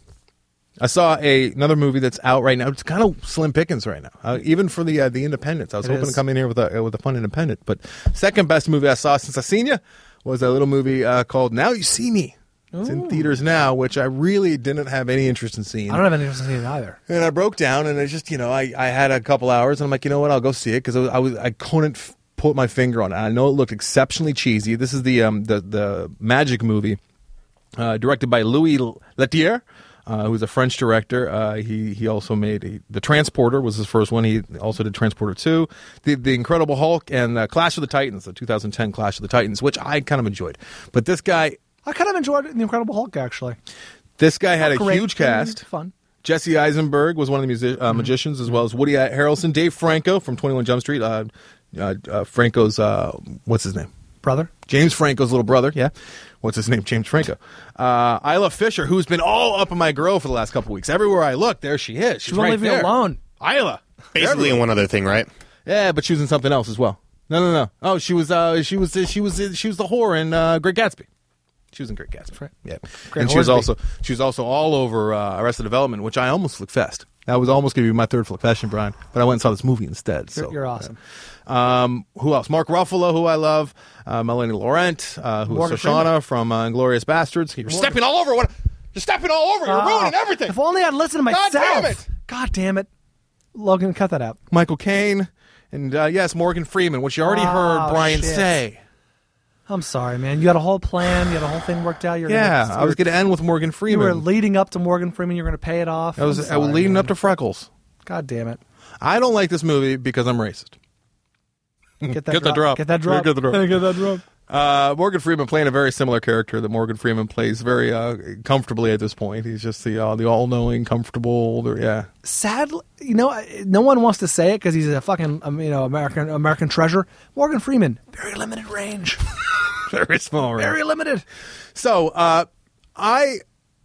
I saw a another movie that's out right now. It's kind of slim pickings right now, uh, even for the uh, the independents. I was It hoping is. to come in here with a with a fun independent, but second best movie I saw since I seen you was a little movie uh, called Now You See Me. It's in Ooh. theaters now, which I really didn't have any interest in seeing. I don't have any interest in seeing it either. And I broke down, and I just you know I, I had a couple hours, and I'm like, you know what, I'll go see it because I was, I was I couldn't f- put my finger on it. I know it looked exceptionally cheesy. This is the um the the Magic movie, uh, directed by Louis Leterrier. Uh, who's a French director. Uh, he he also made a, The Transporter was his first one. He also did Transporter two, the, the Incredible Hulk, and uh, Clash of the Titans, the two thousand ten Clash of the Titans, which I kind of enjoyed. But this guy, I kind of enjoyed The Incredible Hulk, actually. this guy had a Great. huge cast. Fun. Jesse Eisenberg was one of the music, uh, Mm-hmm. magicians, as well as Woody Harrelson, Dave Franco from twenty-one Jump Street. Uh, uh, uh, Franco's uh, what's his name? Brother? James Franco's little brother, yeah. What's his name? James Franco. Uh, Isla Fisher, who's been all up in my grill for the last couple weeks. Everywhere I look, there she is. She's She won't right leave me there. alone. Isla. Basically, in one other thing, right? Yeah, but she was in something else as well. No, no, no. Oh, she was, uh, she was, she was, she was the whore in uh, Great Gatsby. She was in Great Gatsby. Right. Yeah, Great and she was Horsby. also, she was also all over uh, Arrested Development, which I almost flickfest. That was almost going to be my third flickfession, Brian, but I went and saw this movie instead. So You're, you're awesome. yeah. Um, who else? Mark Ruffalo, who I love. Uh, Melanie Laurent, uh, who's Morgan Shoshana Freeman. from uh, Inglourious Bastards. You're stepping all over. What? You're stepping all over. You're Oh, ruining everything. If only I'd listened to God myself. damn it. God damn it. Logan, cut that out. Michael Caine, and uh, yes, Morgan Freeman, which you already Oh, heard Brian shit. say. I'm sorry, man. You had a whole plan. You had a whole thing worked out. You're Yeah, gonna, I was going to end with Morgan You Freeman. were leading up to Morgan Freeman. You're going to pay it off. I was, I'm I was sorry, leading man. up to Freckles. God damn it. I don't like this movie because I'm racist. Get that Get the drop. Get that drop. Get the drop. Get that drop. Uh, Morgan Freeman playing a very similar character that Morgan Freeman plays very uh, comfortably at this point. He's just the uh, the all-knowing, comfortable, older, yeah. Sadly, you know, no one wants to say it because he's a fucking, um, you know, American American treasure. Morgan Freeman, very limited range. Very small, right? Very limited. So, uh, I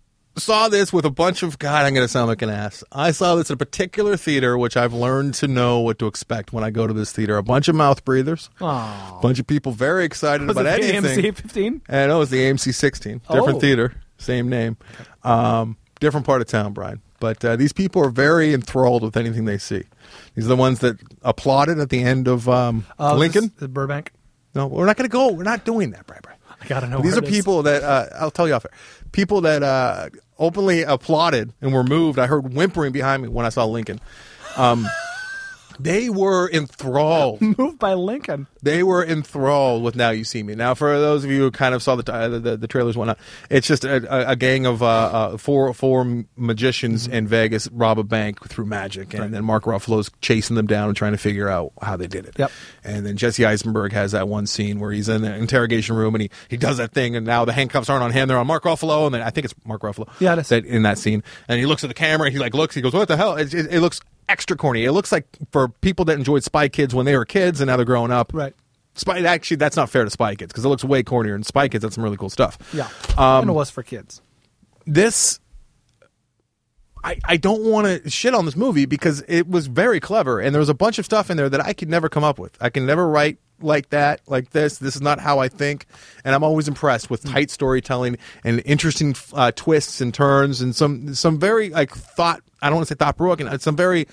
saw this with a bunch of, God, I'm going to sound like an ass. I saw this at a particular theater, which I've learned to know what to expect when I go to this theater. A bunch of mouth breathers. Oh. A bunch of people very excited Was about it the anything. A M C fifteen? And it was the A M C sixteen. Different Oh. theater, same name. Um, different part of town, Brian. But uh, these people are very enthralled with anything they see. These are the ones that applauded at the end of um, Uh, Lincoln. This, this Burbank. No, we're not going to go. We're not doing that, Brian. Brian. I gotta know. These where are it is. people that, uh, I'll tell you off air, people that uh, openly applauded and were moved. I heard whimpering behind me when I saw Lincoln. Um, they were enthralled. moved by Lincoln. They were enthralled with Now You See Me. Now, for those of you who kind of saw the uh, the, the trailers and whatnot, it's just a, a, a gang of uh, uh, four four magicians Mm-hmm. in Vegas rob a bank through magic, and Right. then Mark Ruffalo's chasing them down and trying to figure out how they did it. Yep. And then Jesse Eisenberg has that one scene where he's in the interrogation room and he, he does that thing, and now the handcuffs aren't on him; they're on Mark Ruffalo, and then I think it's Mark Ruffalo. Yeah, it is. That in that scene, and he looks at the camera and he like looks, he goes, "What the hell?" It, it, it looks extra corny. It looks like for people that enjoyed Spy Kids when they were kids and now they're growing up. Right. Spy, actually, that's not fair to Spy Kids because it looks way cornier. And Spy Kids, that's some really cool stuff. Yeah. Um, and it was for kids. This, I, I don't want to shit on this movie because it was very clever. And there was a bunch of stuff in there that I could never come up with. I can never write like that, like this. This is not how I think. And I'm always impressed with tight storytelling and interesting uh, twists and turns and some, some very like thought, I don't want to say thought provoking, some very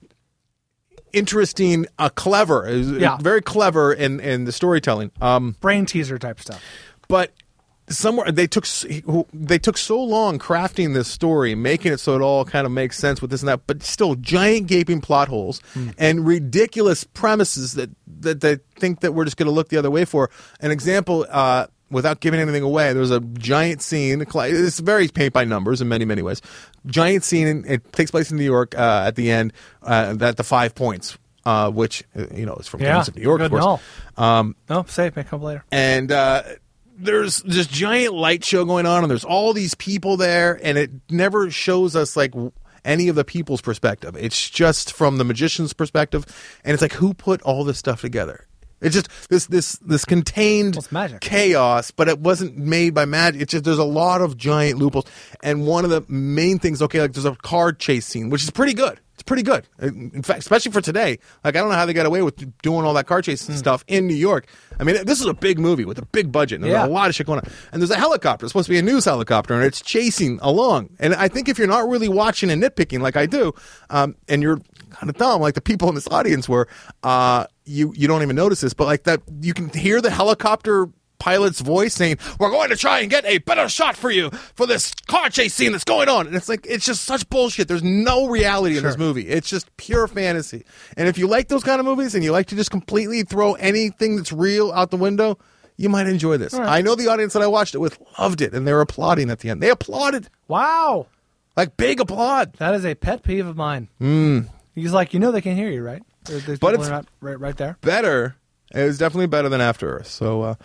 interesting, uh, clever, Yeah. very clever in, in the storytelling. Um, Brain teaser type stuff. but somewhere they took s- they took so long crafting this story, making it so it all kind of makes sense with this and that, but still giant gaping plot holes mm. and ridiculous premises that that they think that we're just going to look the other way for. An example, uh, without giving anything away, there's a giant scene. It's very paint by numbers in many many ways. Giant scene. It takes place in New York uh, at the end. Uh, at the Five Points. Uh, which, you know, is from yeah, Gangs of New York, of course. No, um, no say it, come later. And uh, there's this giant light show going on, and there's all these people there, and it never shows us, like, any of the people's perspective. It's just from the magician's perspective, and it's like, who put all this stuff together? It's just this this this contained well, magic. chaos, but it wasn't made by magic. It's just there's a lot of giant loopholes, and one of the main things, okay, like there's a car chase scene, which is pretty good. It's pretty good. In fact, especially for today. Like, I don't know how they got away with doing all that car chase mm. stuff in New York. I mean, this is a big movie with a big budget, and there's yeah. a lot of shit going on. And there's a helicopter. It's supposed to be a news helicopter, and it's chasing along. And I think if you're not really watching and nitpicking like I do, um, and you're kind of dumb like the people in this audience were, uh, you, you don't even notice this. But, like, that you can hear the helicopter pilot's voice saying, we're going to try and get a better shot for you for this car chase scene that's going on. And it's like, it's just such bullshit. There's no reality in sure. this movie. It's just pure fantasy. And if you like those kind of movies and you like to just completely throw anything that's real out the window, you might enjoy this. Right. I know the audience that I watched it with loved it, and they were applauding at the end. They applauded. Wow. Like, big applaud. That is a pet peeve of mine. Mm. He's like, you know they can hear you, right? There's, there's but it's not right, right there. better. It was definitely better than After Earth. So, uh...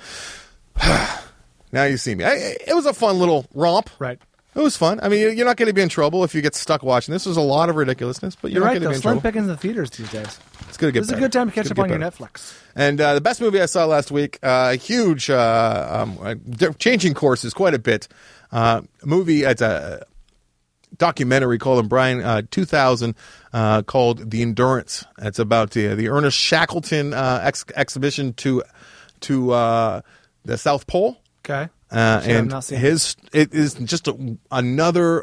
now you see me. I, it was a fun little romp. Right. It was fun. I mean, you're not going to be in trouble if you get stuck watching this. There's a lot of ridiculousness, but you're, you're not right, going to though. be in Slim trouble. pickings in the theaters these days. It's going to get This better. is a good time to catch It's up gonna on get your better. Netflix. And uh, the best movie I saw last week, uh, huge, uh, um, uh, changing courses quite a bit. Uh, movie, it's a documentary called in Brian uh, two thousand uh, called The Endurance. It's about the, the Ernest Shackleton uh, ex- exhibition to to uh, the South Pole. Okay. Uh, Sure, and his it is just a, another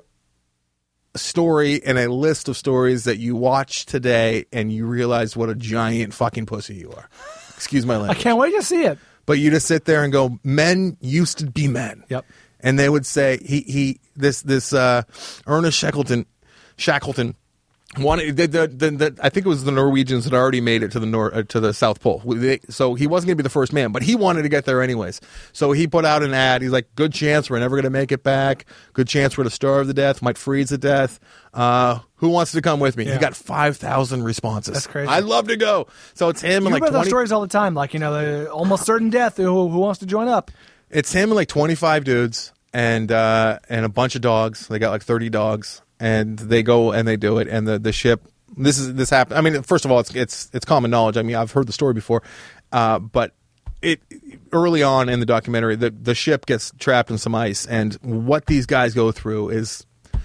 story in a list of stories that you watch today, and you realize what a giant fucking pussy you are. Excuse my I language. can't wait to see it. But you just sit there and go, men used to be men. Yep. And they would say he he this this uh, Ernest Shackleton Shackleton. Wanted, the, the, the, the, I think it was the Norwegians that already made it to the nor, uh, to the South Pole. They, so he wasn't going to be the first man, but he wanted to get there anyways. So he put out an ad. He's like, good chance we're never going to make it back. Good chance we're to starve to death, might freeze to death. Uh, who wants to come with me? Yeah. He got five thousand responses. That's crazy. I'd love to go. So it's him You and like read those twenty stories all the time, like, you know, the almost certain death. Who, who wants to join up? It's him and like twenty-five dudes and uh, and a bunch of dogs. They got like thirty dogs, and they go and they do it. And the, the ship. This is this happened. I mean, first of all, it's it's it's common knowledge. I mean, I've heard the story before, uh, but it early on in the documentary, the the ship gets trapped in some ice, and what these guys go through is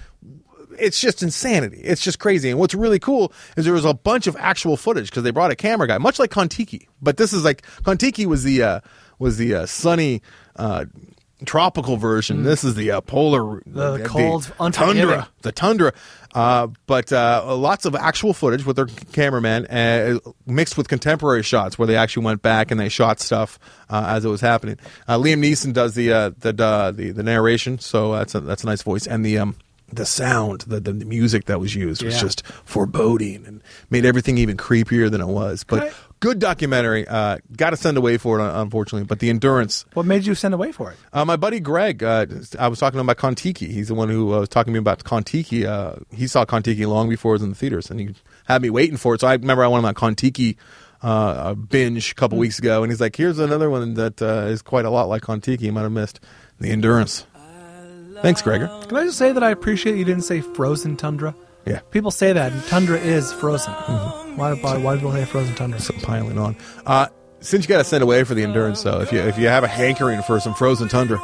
it's just insanity. It's just crazy. And what's really cool is there was a bunch of actual footage because they brought a camera guy, much like Kon-Tiki. But this is like Kon-Tiki was the uh, was the uh, sunny. Uh, tropical version. Mm. This is the uh, polar, the, the cold, the tundra, the tundra. Uh, but uh, lots of actual footage with their cameraman, uh, mixed with contemporary shots where they actually went back and they shot stuff uh, as it was happening. Uh, Liam Neeson does the uh, the, uh, the the narration, so that's a, that's a nice voice, and the um the sound, the the music that was used was yeah. just foreboding and made everything even creepier than it was. But. Okay. Good documentary. Uh, got to send away for it, unfortunately. But The Endurance. What made you send away for it? Uh, my buddy Greg, uh, I was talking to him about Kon-Tiki. He's the one who uh, was talking to me about Kon-Tiki. Uh, he saw Kon-Tiki long before it was in the theaters, and he had me waiting for it. So I remember I went on that Kon-Tiki uh, binge a couple mm. weeks ago, and he's like, here's another one that uh, is quite a lot like Kon-Tiki you might have missed. The Endurance. Thanks, Gregor. Can I just say that I appreciate you didn't say frozen tundra? Yeah. People say that, and tundra is frozen. Mm-hmm. Why, why, why do people say frozen tundra? So piling on. Uh, since you got to send away for The Endurance, though, if you if you have a hankering for some frozen tundra,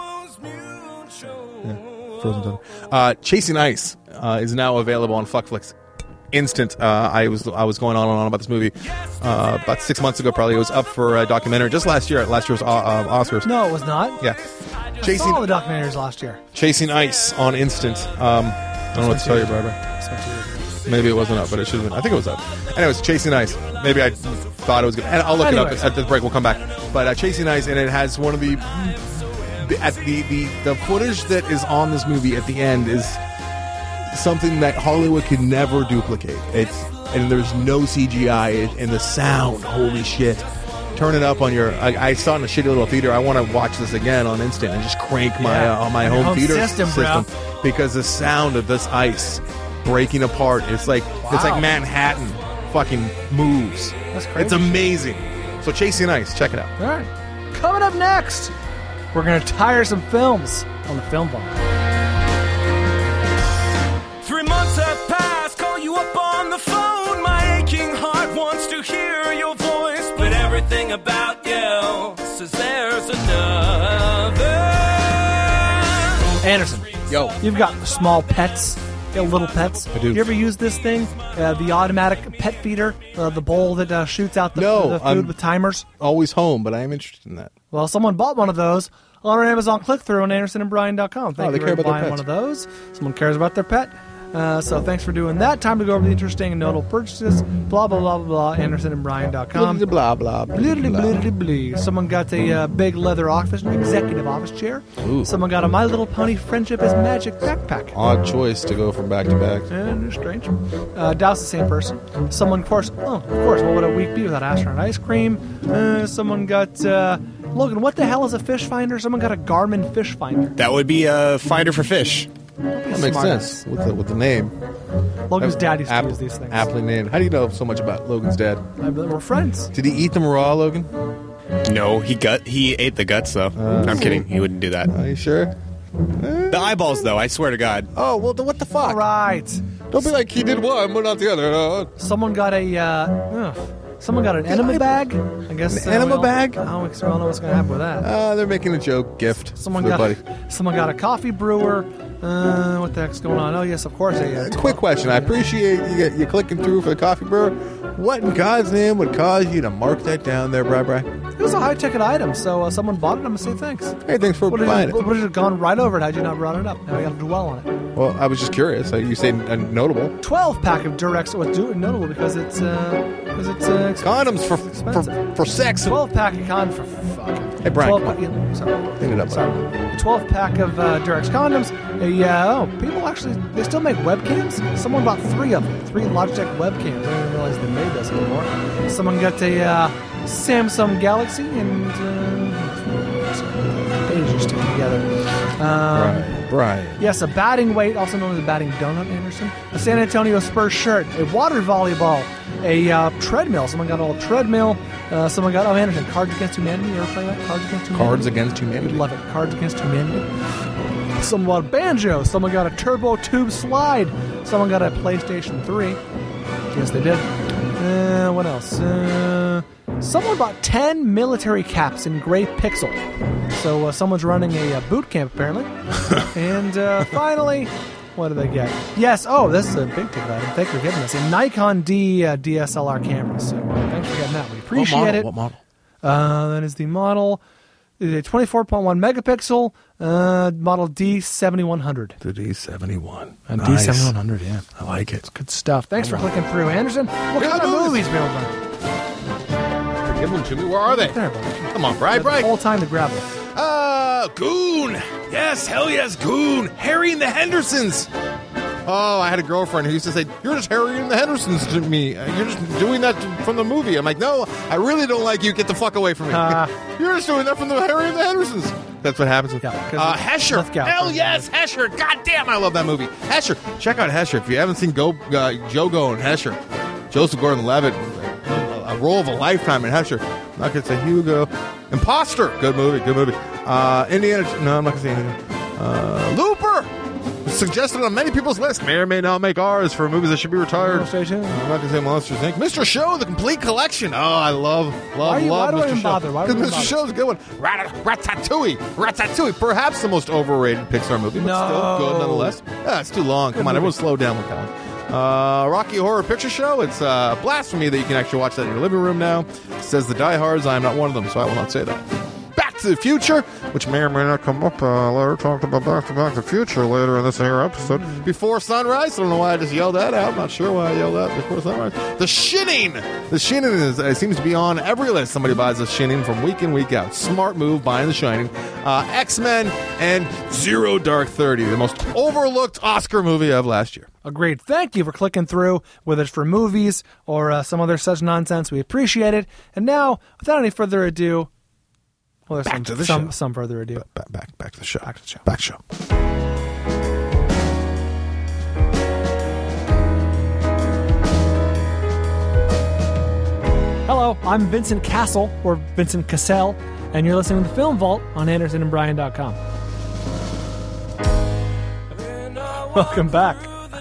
yeah, frozen tundra. Uh, Chasing Ice uh, is now available on Fuckflix Instant. Uh, I was I was going on and on about this movie uh, about six months ago. Probably it was up for a documentary just last year at last year's uh, uh, Oscars. No, it was not. Yeah, I Chasing saw the documentaries last year. Chasing Ice on Instant. Um, I don't know what to tell you, Barbara. Maybe it wasn't up, but it should have been. I think it was up. Anyways, Chasing Ice. Maybe I thought it was good. And I'll look Anyways. it up at the break. We'll come back. But uh, Chasing Ice, and it has one of the the, at the, the the footage that is on this movie at the end is something that Hollywood could never duplicate. It's and there's no C G I, and the sound, holy shit. Turn it up on your. I, I saw it in a shitty little theater. I want to watch this again on instant and just crank my Yeah. uh, on my On your home, home theater system, bro. because the sound of this ice breaking apart. It's like it's Wow. like Manhattan fucking moves. That's crazy. It's amazing. So Chasing Ice, check it out. All right. Coming up next, we're going to tire some films on the Film Vault. Three months have passed, call you up on the phone. My aching heart wants to hear your voice, but everything about you says there's another. Anderson, Yo. you've got small pets. You got little pets. I do. You ever use this thing? Uh, the automatic pet feeder? Uh, the bowl that uh, shoots out the, No, the food I'm- with timers? Always home, but I am interested in that. Well, someone bought one of those on our Amazon click-through on anderson and brian dot com. Thank Oh, they you care for about their buying pets. one of those. Someone cares about their pet. Uh, so thanks for doing that. Time to go over the interesting and notable purchases. Blah, blah, blah, blah, blah. anderson and brian dot com. Blah, blah, blah, Bloody, blah. bloody, bloody. Someone got a uh, big leather office, executive office chair. Ooh. Someone got a My Little Pony Friendship is Magic backpack. Odd choice to go from back to back. And strange. Uh, Dow's the same person. Someone, of course, oh, of course, what would a week be without astronaut ice cream? Uh, someone got, uh, Logan, what the hell is a fish finder? Someone got a Garmin fish finder. That would be a finder for fish. That makes Smart sense with the, with the name. Logan's dad used to App- use these things. Aptly named. How do you know so much about Logan's dad? I bet we're friends. Did he eat them raw, Logan? No, he gut. He ate the guts though. I'm kidding. He wouldn't do that. Are you sure? The eyeballs though. I swear to God. Oh, well, then what the fuck? All right. Don't be like he did one, but not the other. Uh, Someone got a, uh, ugh. Someone got an enema bag. I guess. An uh, enema we all- bag? I don't we all know what's going to happen with that. uh, they're making a joke gift. Someone for got their a, buddy. someone got a coffee brewer. Uh, what the heck's going on? Oh yes, of course. A, uh, Quick question. I appreciate you get, you clicking through for the coffee brewer. What in God's name would cause you to mark that down there, Bri Bri? It was a high ticket item, so uh, someone bought it. I'm gonna say thanks. Hey, thanks for Would it, buying would, it. would it have gone right over it had you not brought it up? Now we got to dwell on it. Well, I was just curious. Uh, You say uh, notable. Twelve pack of Durex was do- notable because it's uh, because it's uh, ex- Condoms for expensive. for, for sex. Twelve pack of con for fucking. Hey, Brian, twelve come pa- yeah, sorry. Clean it up, Sorry. A twelve pack of uh, Durex condoms. A, uh, oh, people actually they still make webcams. Someone bought three of them. Three Logitech webcams. I didn't even realize they made this anymore. Someone got a uh, Samsung Galaxy and uh, sorry, pages stick together. Um, Brian, Brian. Yes, a batting weight, also known as a batting donut, Anderson. A San Antonio Spurs shirt, a water volleyball, a uh, treadmill. Someone got a little treadmill. Uh, someone got, oh, Anderson, Cards Against Humanity. You ever play that? Cards Against Humanity? Cards Against You'd Humanity. love it. Cards Against Humanity. Someone bought a banjo. Someone got a turbo tube slide. Someone got a PlayStation three. Yes, they did. Uh, what else? Uh, someone bought ten military caps in gray pixel. So uh, someone's running a uh, boot camp, apparently. And uh, finally, what do they get? Yes, oh, this is a big ticket item. Thank you for giving us a Nikon D uh, D S L R camera. So uh, thanks for getting that. We appreciate what model? it. What model? Uh, that is the model. It is a twenty-four point one megapixel uh, model D seventy-one hundred. The D seventy-one. Uh, Nice. D seventy-one hundred, yeah. I like it. Good stuff. Thanks for clicking through, Anderson. What Good kind of movies. movies, Bill? Give them to me. Where are they? There, buddy. Come on, Brian, Brian. All time to grab them. Uh, Goon. Yes, hell yes, Goon. Harry and the Hendersons. Oh, I had a girlfriend who used to say, "You're just Harry and the Hendersons to me. Uh, You're just doing that to- from the movie." I'm like, "No, I really don't like you. Get the fuck away from me. Uh. You're just doing that from the Harry and the Hendersons." That's what happens with Yeah, 'cause uh, it's Hesher. Lithgow. Hell yes, Hesher. God damn, I love that movie. Hesher. Check out Hesher if you haven't seen Go uh, Jogo and Hesher. Joseph Gordon-Levitt, a, a role of a lifetime in Hesher. I'm not gonna say Hugo. Imposter. Good movie. Good movie. Uh, Indiana. No, I'm not gonna say anything. Uh, Looper. Suggested on many people's list. May or may not make ours for movies that should be retired. Stay tuned. I'm not gonna say Monsters Incorporated. Mister Show, the complete collection. Oh, I love, love, Why you- love why do I Mister even Show. bother? Why do I Because even Mister bother? Show's a good one. Rat- Ratatouille, Ratatouille, perhaps the most overrated Pixar movie, but No. still good nonetheless. Yeah, it's too long. Come on, everyone, slow down with that one. Uh, Rocky Horror Picture Show. It's uh, blasphemy that you can actually watch that in your living room now. It says the diehards. I am not one of them, so I will not say that. Back to the Future, which may or may not come up uh, later. Talked about Back to Back to the Future later in this here episode. Before Sunrise, I don't know why I just yelled that out. I'm not sure why I yelled that Before Sunrise. The Shining. The Shining is, uh, seems to be on every list. Somebody buys The Shining from week in, week out. Smart move, buying The Shining. Uh, X-Men and Zero Dark Thirty, the most overlooked Oscar movie of last year. Agreed. Thank you for clicking through, whether it's for movies or uh, some other such nonsense. We appreciate it. And now, without any further ado, well, there's Back some, to the some, show. some further ado. Back, back, back to the show. Back to the show. Back to the show. Hello, I'm Vincent Castle, or Vincent Cassell, and you're listening to the Film Vault on Anderson and Brian dot com. Welcome back.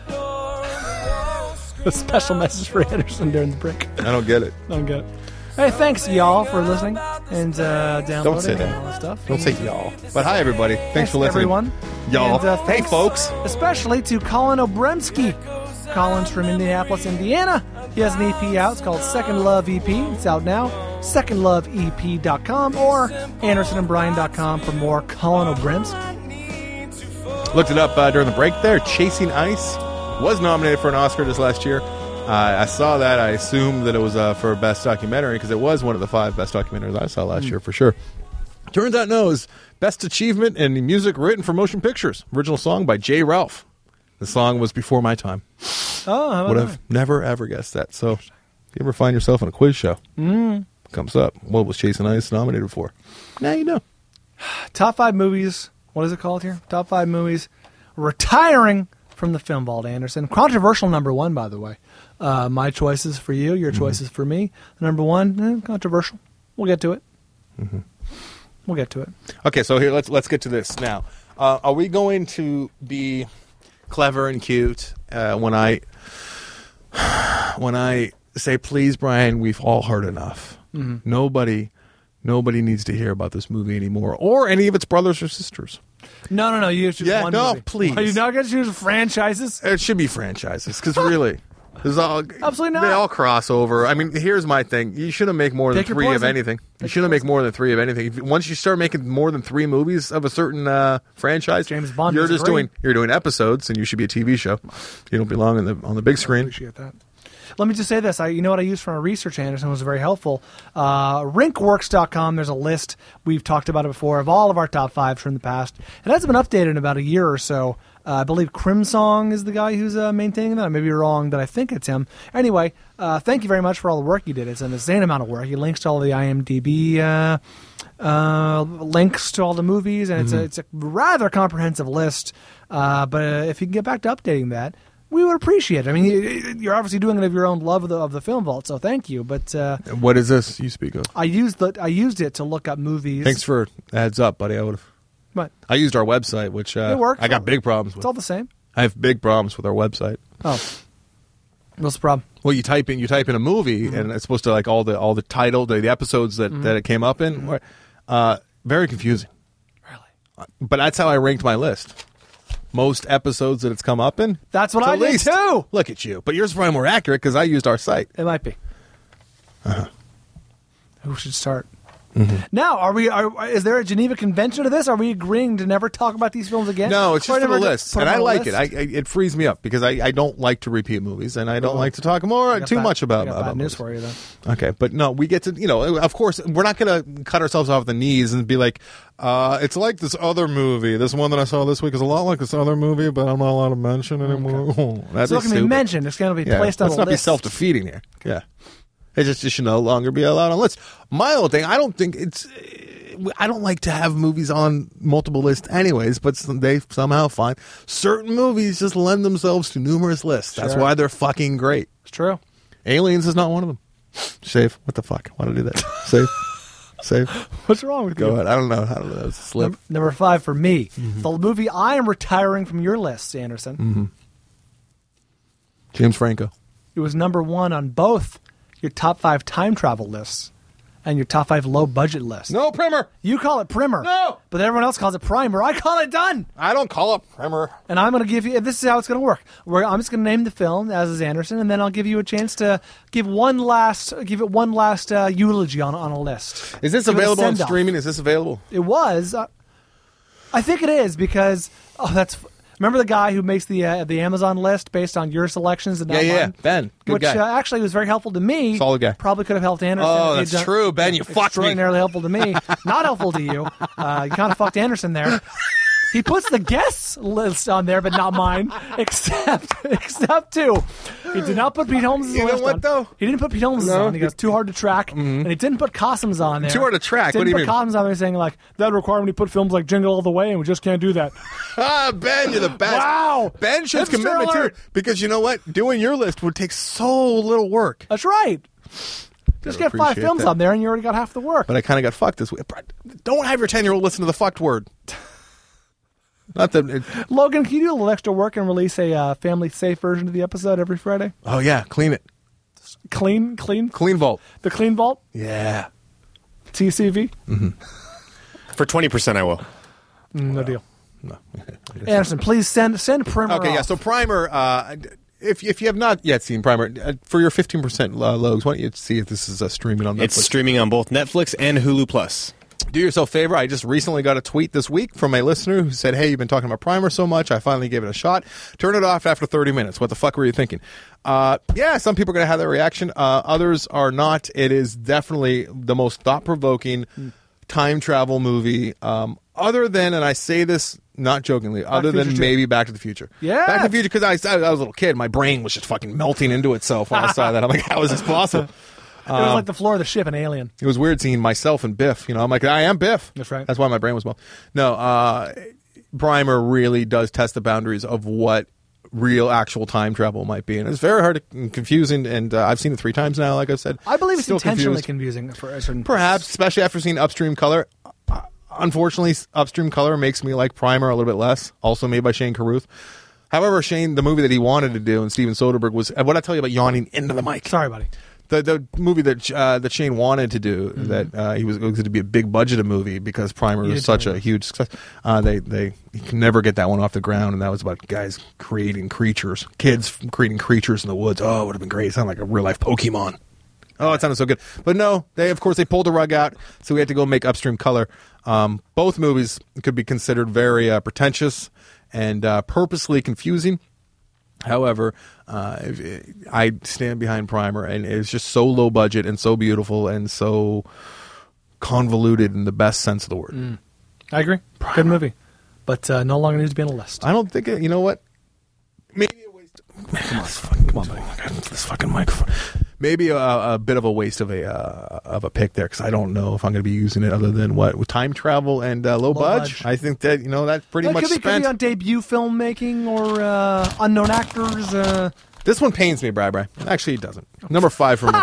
A special message for Anderson during the break. I don't get it. Don't get it. Hey, thanks, y'all, for listening and uh, downloading Don't say and that. all that stuff. Don't say y'all. But hi, everybody. Thanks, Thanks for listening. everyone. Y'all. And, uh, hey, thanks folks. Especially to Colin Obremski. Colin's from Indianapolis, Indiana. He has an E P out. It's called Second Love E P. It's out now. second love e p dot com or anderson and brian dot com for more Colin Obremski. Looked it up uh, during the break there. Chasing Ice was nominated for an Oscar this last year. Uh, I saw that. I assumed that it was uh, for Best Documentary because it was one of the five Best Documentaries I saw last Mm. year for sure. Turns out, no, it was Best Achievement in Music Written for Motion Pictures. Original song by J. Ralph. The song was before my time. Oh, how about Would that? have never, ever guessed that. So if you ever find yourself in a quiz show, Mm. comes up, what was Chasing Ice nominated for? Now you know. Top five movies. What is it called here? Top five movies. Retiring from the Film Vault, Anderson. Controversial number one, by the way. Uh, my choices for you, your choices for me. Number one, eh, controversial. We'll get to it. Mm-hmm. We'll get to it. Okay, so here let's let's get to this now. Uh, are we going to be clever and cute uh, when I when I say, please, Brian, we've all heard enough. Mm-hmm. Nobody nobody needs to hear about this movie anymore, or any of its brothers or sisters. No, no, no. You choose Yeah, one no, movie. please. Are you not going to choose franchises? It should be franchises because really. There's all, Absolutely not. They all cross over. I mean, here's my thing. You shouldn't make more than Pick your three of poison. anything. You Pick shouldn't your make more than three of anything. If, once you start making more than three movies of a certain uh, franchise, James Bond you're doesn't just agree. doing you're doing episodes, and you should be a T V show. You don't belong on the on the big screen. Appreciate that. Let me just say this. I, you know what I used for my research, Anderson, was very helpful. Uh, Rinkworks dot com, there's a list. We've talked about it before of all of our top fives from the past. It hasn't been updated in about a year or so. Uh, I believe Crimsong is the guy who's uh, maintaining that. I may be wrong, but I think it's him. Anyway, uh, thank you very much for all the work you did. It's an insane amount of work. He links to all the IMDb uh, uh, links to all the movies, and Mm-hmm. it's, a, it's a rather comprehensive list. Uh, but uh, if you can get back to updating that, we would appreciate it. I mean, you- you're obviously doing it of your own love of the, of the Film Vault, so thank you. But uh, What is this you speak of? I used the I used it to look up movies. Thanks for the heads up, buddy. I would have. But I used our website, which uh, it works. I got big problems with. It's all the same. I have big problems with our website. Oh, what's the problem? Well, you type in you type in a movie, Mm-hmm. and it's supposed to like all the all the title, the, the episodes that, that it came up in. Uh, very confusing. Really? But that's how I ranked my list. Most episodes that it's come up in. That's what to I did least. too. Look at you. But yours is probably more accurate because I used our site. It might be. Uh-huh. Who should start? Mm-hmm. Now, are we? Are, is there a Geneva Convention to this? Are we agreeing to never talk about these films again? No, it's Or just for the never to list, put and them I on a like it. list? I, I it frees me up because I, I don't like to repeat movies, and I don't Oh. like to talk more I got too bad- much about I got about bad news movies. for you then. Okay, but no, we get to, you know, of course, we're not going to cut ourselves off the knees and be like, uh, it's like this other movie. This one that I saw this week is a lot like this other movie, but I'm not allowed to mention anymore. That'd It's not going be to be stupid. mentioned. It's going to be Yeah, placed on let's a not be list. self-defeating here. Yeah. It just, it should no longer be allowed on lists. My own thing, I don't think it's, I don't like to have movies on multiple lists anyways, but they somehow find certain movies just lend themselves to numerous lists. That's Sure. why they're fucking great. It's true. Aliens is not one of them. Save. What the fuck? Why did I do that? Save. Save. What's wrong with Go you? ahead. I don't know. I don't know. That was a slip. Num- Number five for me, Mm-hmm. the movie I am retiring from your list, Anderson. James Franco. It was number one on both your top five time travel lists, and your top five low budget list. No, primer. You call it primer. No. But everyone else calls it primer. I call it done. I don't call it primer. And I'm going to give you, this is how it's going to work. We're, I'm just going to name the film, as is Anderson, and then I'll give you a chance to give one last, give it one last uh, eulogy on, on a list. Is this Give it a available on send-off. streaming? Is this available? It was. Uh, I think it is because, oh, that's, remember the guy who makes the uh, the Amazon list based on your selections and not Yeah, yeah, mine? Ben. Good Which guy. Uh, actually was very helpful to me. Solid guy. Probably could have helped Anderson. Oh, if he'd that's done- true, Ben. You fucked me. Extraordinarily helpful to me. Not helpful to you. Uh, you kind of fucked Anderson there. He puts the guests list on there, but not mine. Except, except two. He did not put Pete Holmes' You know list what, on. though? He didn't put Pete Holmes' No. on. He goes too hard to track, and he didn't put Costumes on there. Too hard to track? Didn't What do you put mean? Costumes on there, saying like that require me to put films like Jingle All the Way, and we just can't do that. Ah, Ben, you're the best. Wow. Ben shows Hipster commitment too, alert. because you know what? Doing your list would take so little work. That's right. Just get five appreciate films that. on there, and you already got half the work. But I kind of got fucked this week. Don't have your ten-year-old listen to the fucked word. Not that. It, Logan, can you do a little extra work and release a uh, family-safe version of the episode every Friday? oh yeah, clean it. Clean, clean, Clean vault. the Clean Vault, Yeah. T C V. For twenty percent, I will. Mm, no deal. No. Anderson, please send send Primer. Okay, yeah. off. So Primer, uh, if if you have not yet seen Primer, uh, for your fifteen percent uh, logs, why don't you see if this is uh, streaming on Netflix? It's streaming on both Netflix and Hulu Plus. Do yourself a favor. I just recently got a tweet this week from a listener who said, hey, you've been talking about Primer so much, I finally gave it a shot. Turn it off after thirty minutes. What the fuck were you thinking? Uh, yeah, some people are going to have that reaction. Uh, others are not. It is definitely the most thought-provoking time travel movie, um, other than, and I say this not jokingly, other to the than Future two. maybe Back to the Future. Yeah. Back to the Future, because I, I was a little kid. My brain was just fucking melting into itself when I saw that. I'm like, how is this possible? It was like the floor of the ship in Alien. It was weird seeing myself and Biff. You know, I'm like, I am Biff. That's right. That's why my brain was well. No, uh, Primer really does test the boundaries of what real, actual time travel might be, and it's very hard and confusing. And uh, I've seen it three times now. Like I've said, I believe it's Still intentionally confused. confusing for a certain. Perhaps, especially after seeing Upstream Color. Uh, unfortunately, Upstream Color makes me like Primer a little bit less. Also made by Shane Carruth. However, Shane, the movie that he wanted to do, and Steven Soderbergh was. What I tell you about yawning into the mic? Sorry, buddy. The the movie that uh, that Shane wanted to do, Mm-hmm. that uh, he was going to be a big budgeted movie because Primer You was did such tell a me. huge success. Uh, they they you can never get that one off the ground, and that was about guys creating creatures, kids creating creatures in the woods. Oh, it would have been great. It sounded like a real life Pokemon. Oh, it sounded so good. But no, they of course they pulled the rug out, so we had to go make Upstream Color. Um, both movies could be considered very uh, pretentious and uh, purposely confusing. However, uh, I stand behind Primer, and it's just so low budget and so beautiful and so convoluted in the best sense of the word. Mm. I agree. Good movie, but uh, no longer needs to be on a list. I don't think it, you know what? Maybe a waste. Come on, this fucking, come on, buddy. This fucking microphone. Maybe a, a bit of a waste of a uh, of a pick there because I don't know if I'm going to be using it other than what with time travel and uh, low, Low budge. budge. I think that you know that's pretty It much could be, could spent. be on debut filmmaking or uh, unknown actors. Uh, This one pains me, Bri Bri. Actually, it doesn't. Number five for me.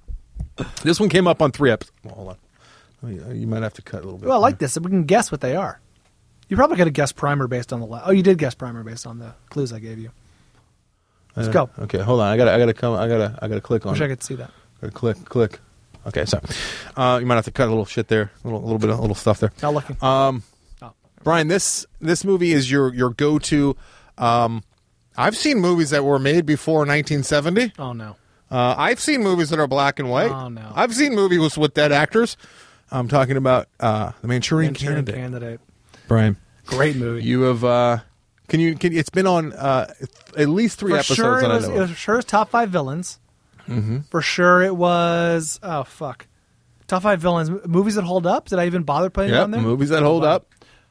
This one came up on three episodes. Well, hold on. Oh, yeah, you might have to cut a little bit. well, I like this. We can guess what they are. You probably could have guessed Primer based on the. La- oh, you did guess Primer based on the clues I gave you. Let's Uh, go. Okay, hold on. I gotta, I gotta come. I gotta, I gotta click on. Wish it. I could see that. Gotta click, click. Okay, sorry. Uh, you might have to cut a little shit there, a little, a little bit of little stuff there. Not looking. Um, oh. Brian, this this movie is your your go to. Um, I've seen movies that were made before nineteen seventy. oh no. Uh, I've seen movies that are black and white. Oh, no. I've seen movies with, with dead actors. I'm talking about uh, the Manchurian, Manchurian Candidate. Candidate. Brian, Great movie. you have. Uh, can you? Can it's been on uh, at least three For episodes? sure, it that I was, know it of. was sure it was top five villains. Mm-hmm. For sure, it was. Oh fuck, top five villains. M- Movies that hold up. Did I even bother putting it Yep, on there? movies that hold Wow. up.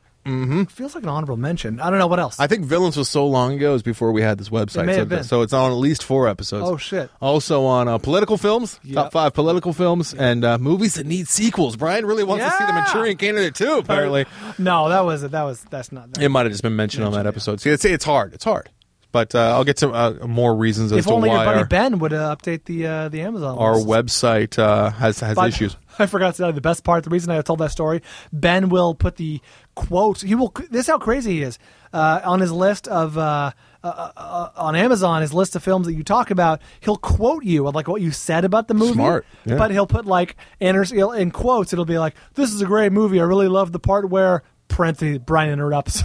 Feels like an honorable mention. I don't know what else. I think Villains was so long ago, it was before we had this website. It may so, have been. so it's on at least four episodes. Oh, shit. Also on uh, political films, Yep. top five political films, and uh, movies that need sequels. Brian really wants to see the Yeah. Manchurian Candidate too. Apparently, no, that was that was that's not. That. it might have just been mentioned on that episode. See, it's it's hard. It's hard. But uh, I'll get to uh, more reasons as If to only your why buddy our, Ben would uh, update the uh, the Amazon our list. website uh, has has But issues. I forgot to tell you the best part. The reason I told that story, Ben will put the quote. He will. This is how crazy he is. uh, on his list of uh, uh, uh, on Amazon, his list of films that you talk about, he'll quote you of like what you said about the movie. Smart, yeah. But he'll put like Anderson he'll, in quotes. It'll be like, "This is a great movie. I really love the part where." Parentheses, Brian interrupts.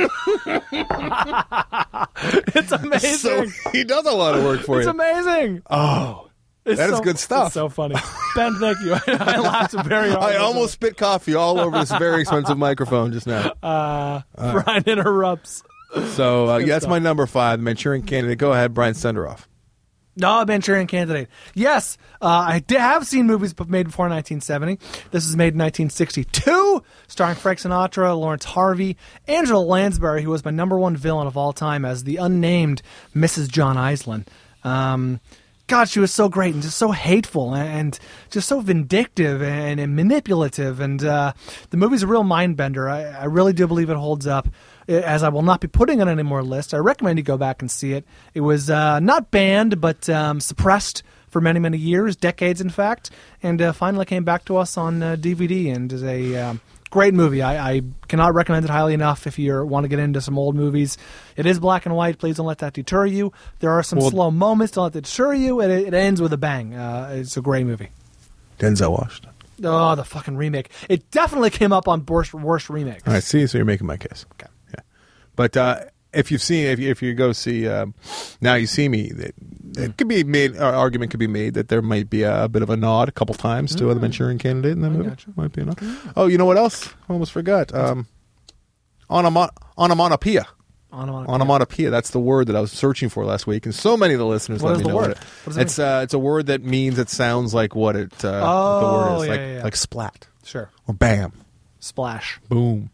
It's amazing. So he does a lot of work for it's you. amazing. Oh, It's that is so- good stuff. It's so funny. Ben, thank you. I laughed very hard. I almost spit coffee all over this very expensive microphone just now. Uh, Brian interrupts. So uh, Good yeah, that's stuff. my number five, the Manchurian Candidate. Go ahead, Brian, send her off. No, Manchurian Candidate. Yes, uh, I did have seen movies made before nineteen seventy. This is made in nineteen sixty-two, starring Frank Sinatra, Lawrence Harvey, Angela Lansbury, who was my number one villain of all time as the unnamed Missus John Iselin. Um, God, she was so great and just so hateful and just so vindictive and, and manipulative. And uh, the movie's a real mind bender. I, I really do believe it holds up. As I will not be putting on any more lists, I recommend you go back and see it. It was uh, not banned, but um, suppressed for many, many years, decades, in fact, and uh, finally came back to us on uh, D V D and is a um, great movie. I, I cannot recommend it highly enough if you want to get into some old movies. It is black and white. Please don't let that deter you. There are some Well, slow moments. Don't let that deter you. And it, it ends with a bang. Uh, it's a great movie. Denzel Washington. Oh, the fucking remake. It definitely came up on worst, worst remakes. All right, see, so you're making my case. Okay. Yeah, but uh, if you've seen, if you, if you go see um, Now You See Me, it, it could be made. An argument could be made that there might be a, a bit of a nod a couple times to mm. the Manchurian Candidate in that movie. Gotcha. Might be a nod. Mm. Oh, you know what else? I almost forgot. Um, Onomo- onomatopoeia. Onomatopoeia. Onomatopoeia. That's the word that I was searching for last week, and so many of the listeners What let is me the know word? what it. What does it It's uh, it's a word that means it sounds like what it uh, Oh, the word is, yeah, like yeah, yeah. like splat Sure. or bam, Splash. boom,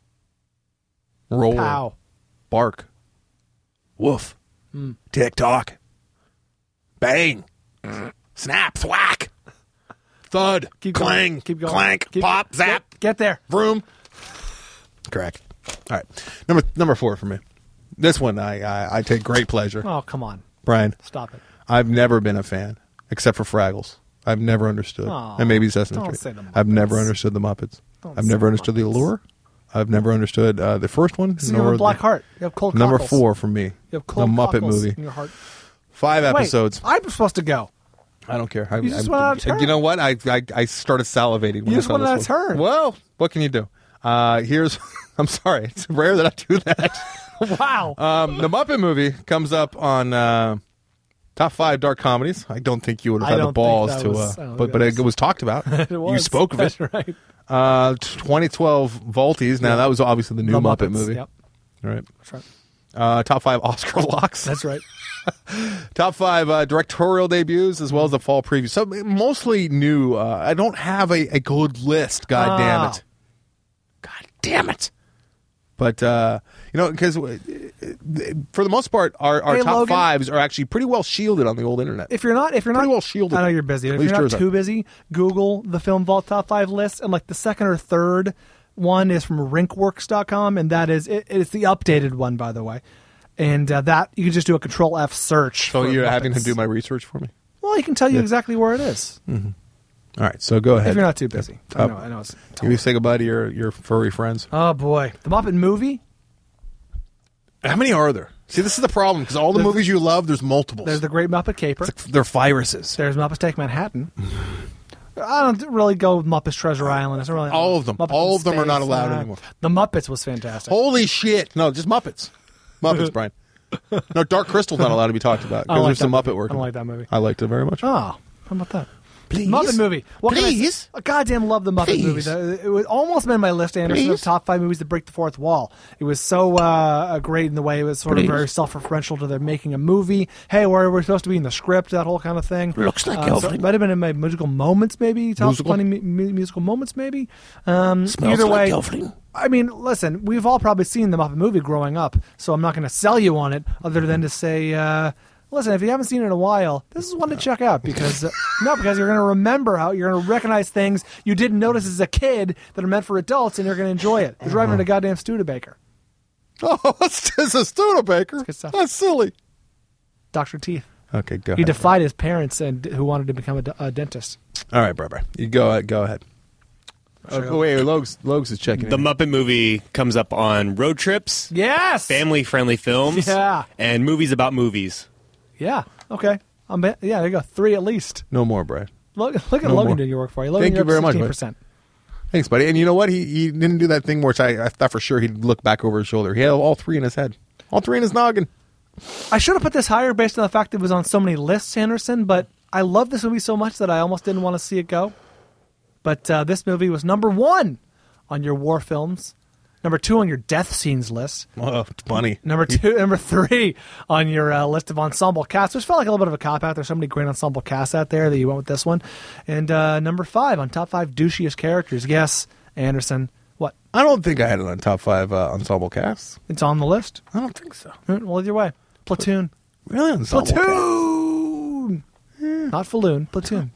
roll, Pow. bark, woof, Mm. tick tock, bang, snap, thwack, thud, Keep going. clang, Keep going. clank, Keep- pop, zap, Get, get there. vroom. Correct. All right, number number four for me. This one I I, I take great pleasure. Oh, come on. Brian, Stop it. I've never been a fan except for Fraggles. I've never understood, Aw, and maybe Sesame don't Street. say the I've never Muppets. understood the Muppets. Don't I've say never the understood the Muppets. Allure. I've never understood uh, the first one. So you have a black the, heart. You have cold Number cockles. four for me. You have The cold Muppet cockles movie. in your heart. Five episodes. Wait, I'm supposed to go. I don't care. I, You just I, went out of turn. You know what? I I, I started salivating. When You I just saw went this out of one. turn. Well, what can you do? Uh, here's. I'm sorry. It's rare that I do that. Wow. Um, the Muppet movie comes up on uh, top five dark comedies. I don't think you would have I had the don't think balls that to, was- I uh, don't but think but that it, was- was talked about. It You was. spoke of it. That's right. Uh, twenty twelve Volties. Now Yeah. that was obviously the new The Muppet Muppets. movie. Yep. All right. That's right. Uh, top five Oscar locks. That's right. Top five uh, directorial debuts as well as the fall preview. So mostly new. Uh, I don't have a, a good list. God damn Oh. it. God damn it. But, uh, you know, because for the most part, our, our Hey, top Logan. fives are actually pretty well shielded on the old internet. If you're not, if you're not, Pretty well shielded. I know you're busy. If At you're least not yours are. too busy, Google the Film Vault top five list, and like the second or third one is from rinkworks dot com, and that is it, it's the updated one, by the way. And uh, that you can just do a Control F search. So for you're having to Muppets. do my research for me? Well, he can tell you Yeah. exactly where it is All right, so go ahead. if you're not too busy. I Top- know. I know. It's Can you say goodbye to your, your furry friends? oh boy, the Muppet movie. How many are there? See, this is the problem, because all the There's- movies you love, there's multiples. There's the Great Muppet Caper. They're viruses. There's Muppets Take Manhattan. I don't really go with Muppets Treasure Island. It's not really All of them. Muppets All in of them are not Space. allowed Uh, anymore. The Muppets was fantastic. Holy shit. No, just Muppets. Muppets, Brian. No, Dark Crystal's not allowed to be talked about I don't because like there's some that Muppet movie. work. I don't in it. like that movie. I liked it very much. Oh, how about that? Please? Muppet movie. What can I say? Please? I goddamn love the Muppet Please? movie. The- It was almost made my list, Anderson, of Please? top five movies that break the fourth wall. It was so uh, great in the way it was sort Please? of very self-referential to their making a movie. Hey, where we're supposed to be in the script, that whole kind of thing. Looks like uh, so Elfie. it might have been in my musical moments, maybe. Top Musical? twenty mu- mu- musical moments, maybe. Um, Smells either like way, Elfie. I mean, listen, we've all probably seen the Muppet movie growing up, so I'm not going to sell you on it other than to say, uh, listen, if you haven't seen it in a while, this is one to check out because, uh, no, because you're going to remember how you're going to recognize things you didn't notice as a kid that are meant for adults and you're going to enjoy it. You're driving a goddamn Studebaker. Oh, it's, it's a Studebaker. good stuff. That's silly. Doctor Teeth. Okay, go He ahead. defied his parents and who wanted to become a, d- a dentist. All right, brother. You go, go ahead. Uh, oh, wait, Logs, Logs is checking The in. Muppet movie comes up on road trips, Yes. family-friendly films, Yeah. and movies about movies. Yeah. Okay. I'm be- yeah. There you go. Three at least. No more, Brad. Look, look at No Logan more. doing your work for you. Logan, Thank you're you very up much, sixteen bud. percent. Thanks, buddy. And you know what? He he didn't do that thing which I, I thought for sure he'd look back over his shoulder. He had all three in his head. All three in his noggin. I should have put this higher based on the fact it was on so many lists, Anderson, but I love this movie so much that I almost didn't want to see it go. But uh, this movie was number one on your war films, number two on your death scenes list, Oh, it's funny. number two, number three on your uh, list of ensemble casts, which felt like a little bit of a cop-out. There's so many great ensemble casts out there that you went with this one. And uh, number five on top five douchiest characters. Yes, Anderson, what? I don't think I had it on top five uh, ensemble casts. It's on the list. I don't think so. Well, either way. Platoon. Really? Ensemble cast? Platoon! Not Falloon, Platoon.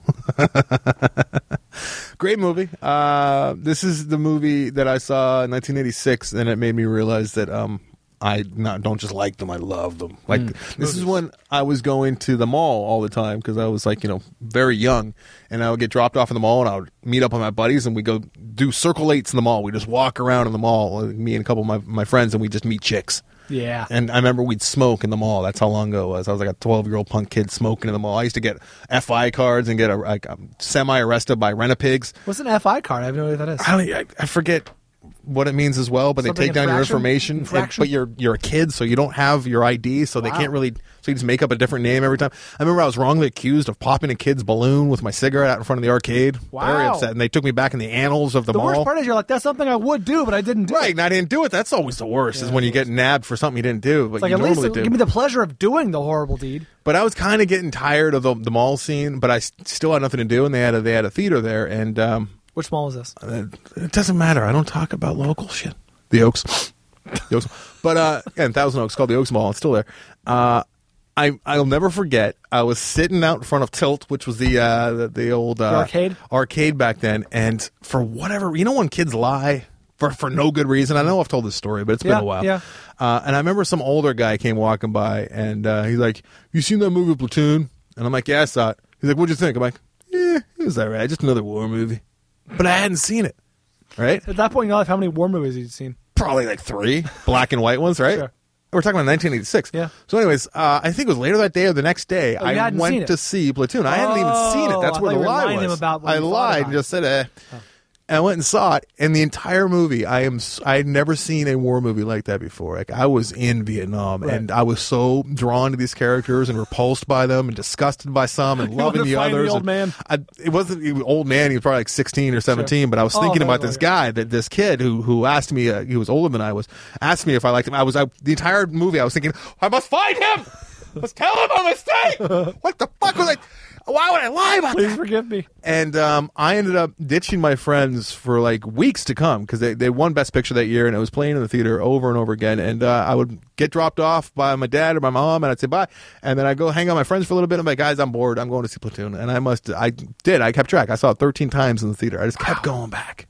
Great movie. Uh, this is the movie that I saw in nineteen eighty-six, and it made me realize that um, I not don't just like them, I love them. Like Mm, this movies. is when I was going to the mall all the time because I was like, you know, very young, and I would get dropped off in the mall, and I would meet up with my buddies, and we go do circle eights in the mall. We just walk around in the mall, uh, me and a couple of my my friends, and we just meet chicks. Yeah. And I remember we'd smoke in the mall. That's how long ago it was. I was like a twelve-year-old punk kid smoking in the mall. I used to get F I cards and get a, like um, semi-arrested by Rent-A-Pigs. What's an F I card? I have no idea what that is. I, don't, I, I forget what it means as well, but Something they take down your infraction? information. and- Infraction? but you're you're a kid, so you don't have your I D, so they Wow. can't really. So you just make up a different name every time. I remember I was wrongly accused of popping a kid's balloon with my cigarette out in front of the arcade. Very Wow. upset, and they took me back in the annals of the, The mall. worst part is you're like, that's something I would do, but I didn't do Right, it. and I didn't do it. That's always the worst, is when you get nabbed for something you didn't do, but It's like, you at least normally do. give me the pleasure of doing the horrible deed. But I was kind of getting tired of the, the mall scene, but I s- still had nothing to do, and they had a, they had a theater there, and um, Which mall was this? it, it doesn't matter. I don't talk about local shit. The Oaks, the Oaks. But uh, yeah, in Thousand Oaks, called the Oaks Mall. It's still there. Uh, I I'll never forget. I was sitting out in front of Tilt, which was the uh, the, the old uh, The arcade? arcade back then, and for whatever, you know, when kids lie for for no good reason. I know I've told this story, but it's been Yeah, a while. yeah. Uh, and I remember some older guy came walking by, and uh, he's like, "You seen that movie Platoon?" And I'm like, "Yeah, I saw it." He's like, "What'd you think?" I'm like, "Yeah, it was all right. Just another war movie." But I hadn't seen it. Right? At that point in your life, how many war movies had you seen? Probably like three black and white ones, right? Sure. We're talking about nineteen eighty-six. Yeah. So, anyways, uh, I think it was later that day or the next day. Oh, you I hadn't seen went it. to see Platoon. I hadn't even seen it. Oh, That's I where thought the you were lie lying to was. him about what I you thought lied about and it. just said, eh. And I went and saw it, and the entire movie, I am. s- I had never seen a war movie like that before. Like I was in Vietnam, Right. and I was so drawn to these characters and repulsed by them, and disgusted by some, and You loving wanted to the find the others. old and man. I, it wasn't he was old man. He was probably like sixteen or seventeen. But I was Oh, thinking that about was this older. guy, that this kid who who asked me. Uh, he was older than I was. Asked me if I liked him. I was I, the entire movie. I was thinking, I must find him. Let's tell him my mistake. What the fuck was I? Why would I lie about Please that? forgive me. And um, I ended up ditching my friends for like weeks to come because they, they won Best Picture that year, and it was playing in the theater over and over again. And uh, I would get dropped off by my dad or my mom, and I'd say bye. And then I'd go hang out with my friends for a little bit. I'm like, guys, I'm bored. I'm going to see Platoon. And I must, I did. I kept track. I saw it thirteen times in the theater. I just kept going back.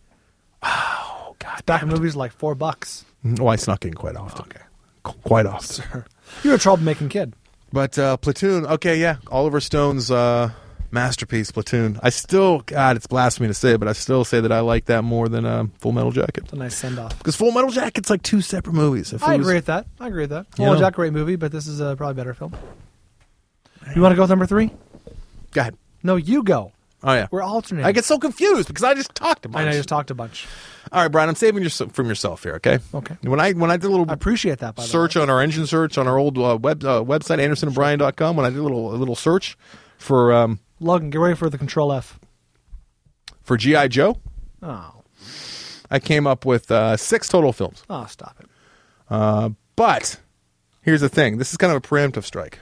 Wow. God. Back in movies like four bucks. Oh, I snuck in quite often. Okay. Qu- Quite often. You're a troublemaking kid. But uh, Platoon, okay, yeah, Oliver Stone's uh, masterpiece, Platoon. I still, God, it's blasphemy to say it, but I still say that I like that more than uh, Full Metal Jacket. It's a nice send off. Because Full Metal Jacket's like two separate movies. If it I was- agree with that. I agree with that. You Full know? Jack, great movie, but this is a probably better film. You want to go with number three? Go ahead. No, you go. Oh, yeah. We're alternating. I get so confused because I just talked about I know, it. you just talked a bunch. All right, Brian, I'm saving you from yourself here, okay? Okay. When I when I did a little I appreciate that, by the search way. on our engine search on our old uh, web uh, website, anderson and brian dot com, when I did a little a little search for um, Logan, get ready for the Control F. for G I. Joe, Oh. I came up with uh, six total films. Oh, stop it. Uh, but here's the thing. This is kind of a preemptive strike.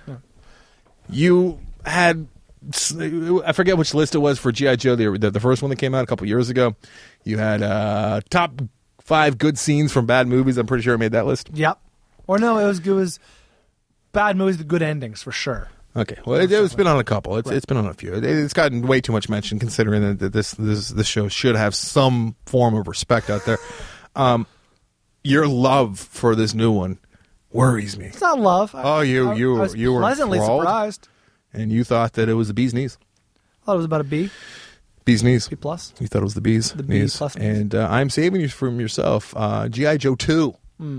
You had, I forget which list it was for G I. Joe, the, the, the first one that came out a couple years ago. You had uh, top five good scenes from bad movies. I'm pretty sure I made that list. Yep. Or no, it was it was bad movies with good endings, for sure. Okay, well, it, it's been on a couple. It's it's been on a few. It, it's gotten way too much mention, considering that, that this this this show should have some form of respect out there. Um, your love for this new one worries me, It's not love. I- Oh, you- I, you- I was you were pleasantly enthralled? surprised. and you thought that it was the bee's knees. I thought it was about a B. Bee's Knees. B plus. You thought it was the Bee's The B Knees. plus knees. And uh, I'm saving you from yourself. Uh, G I. Joe two.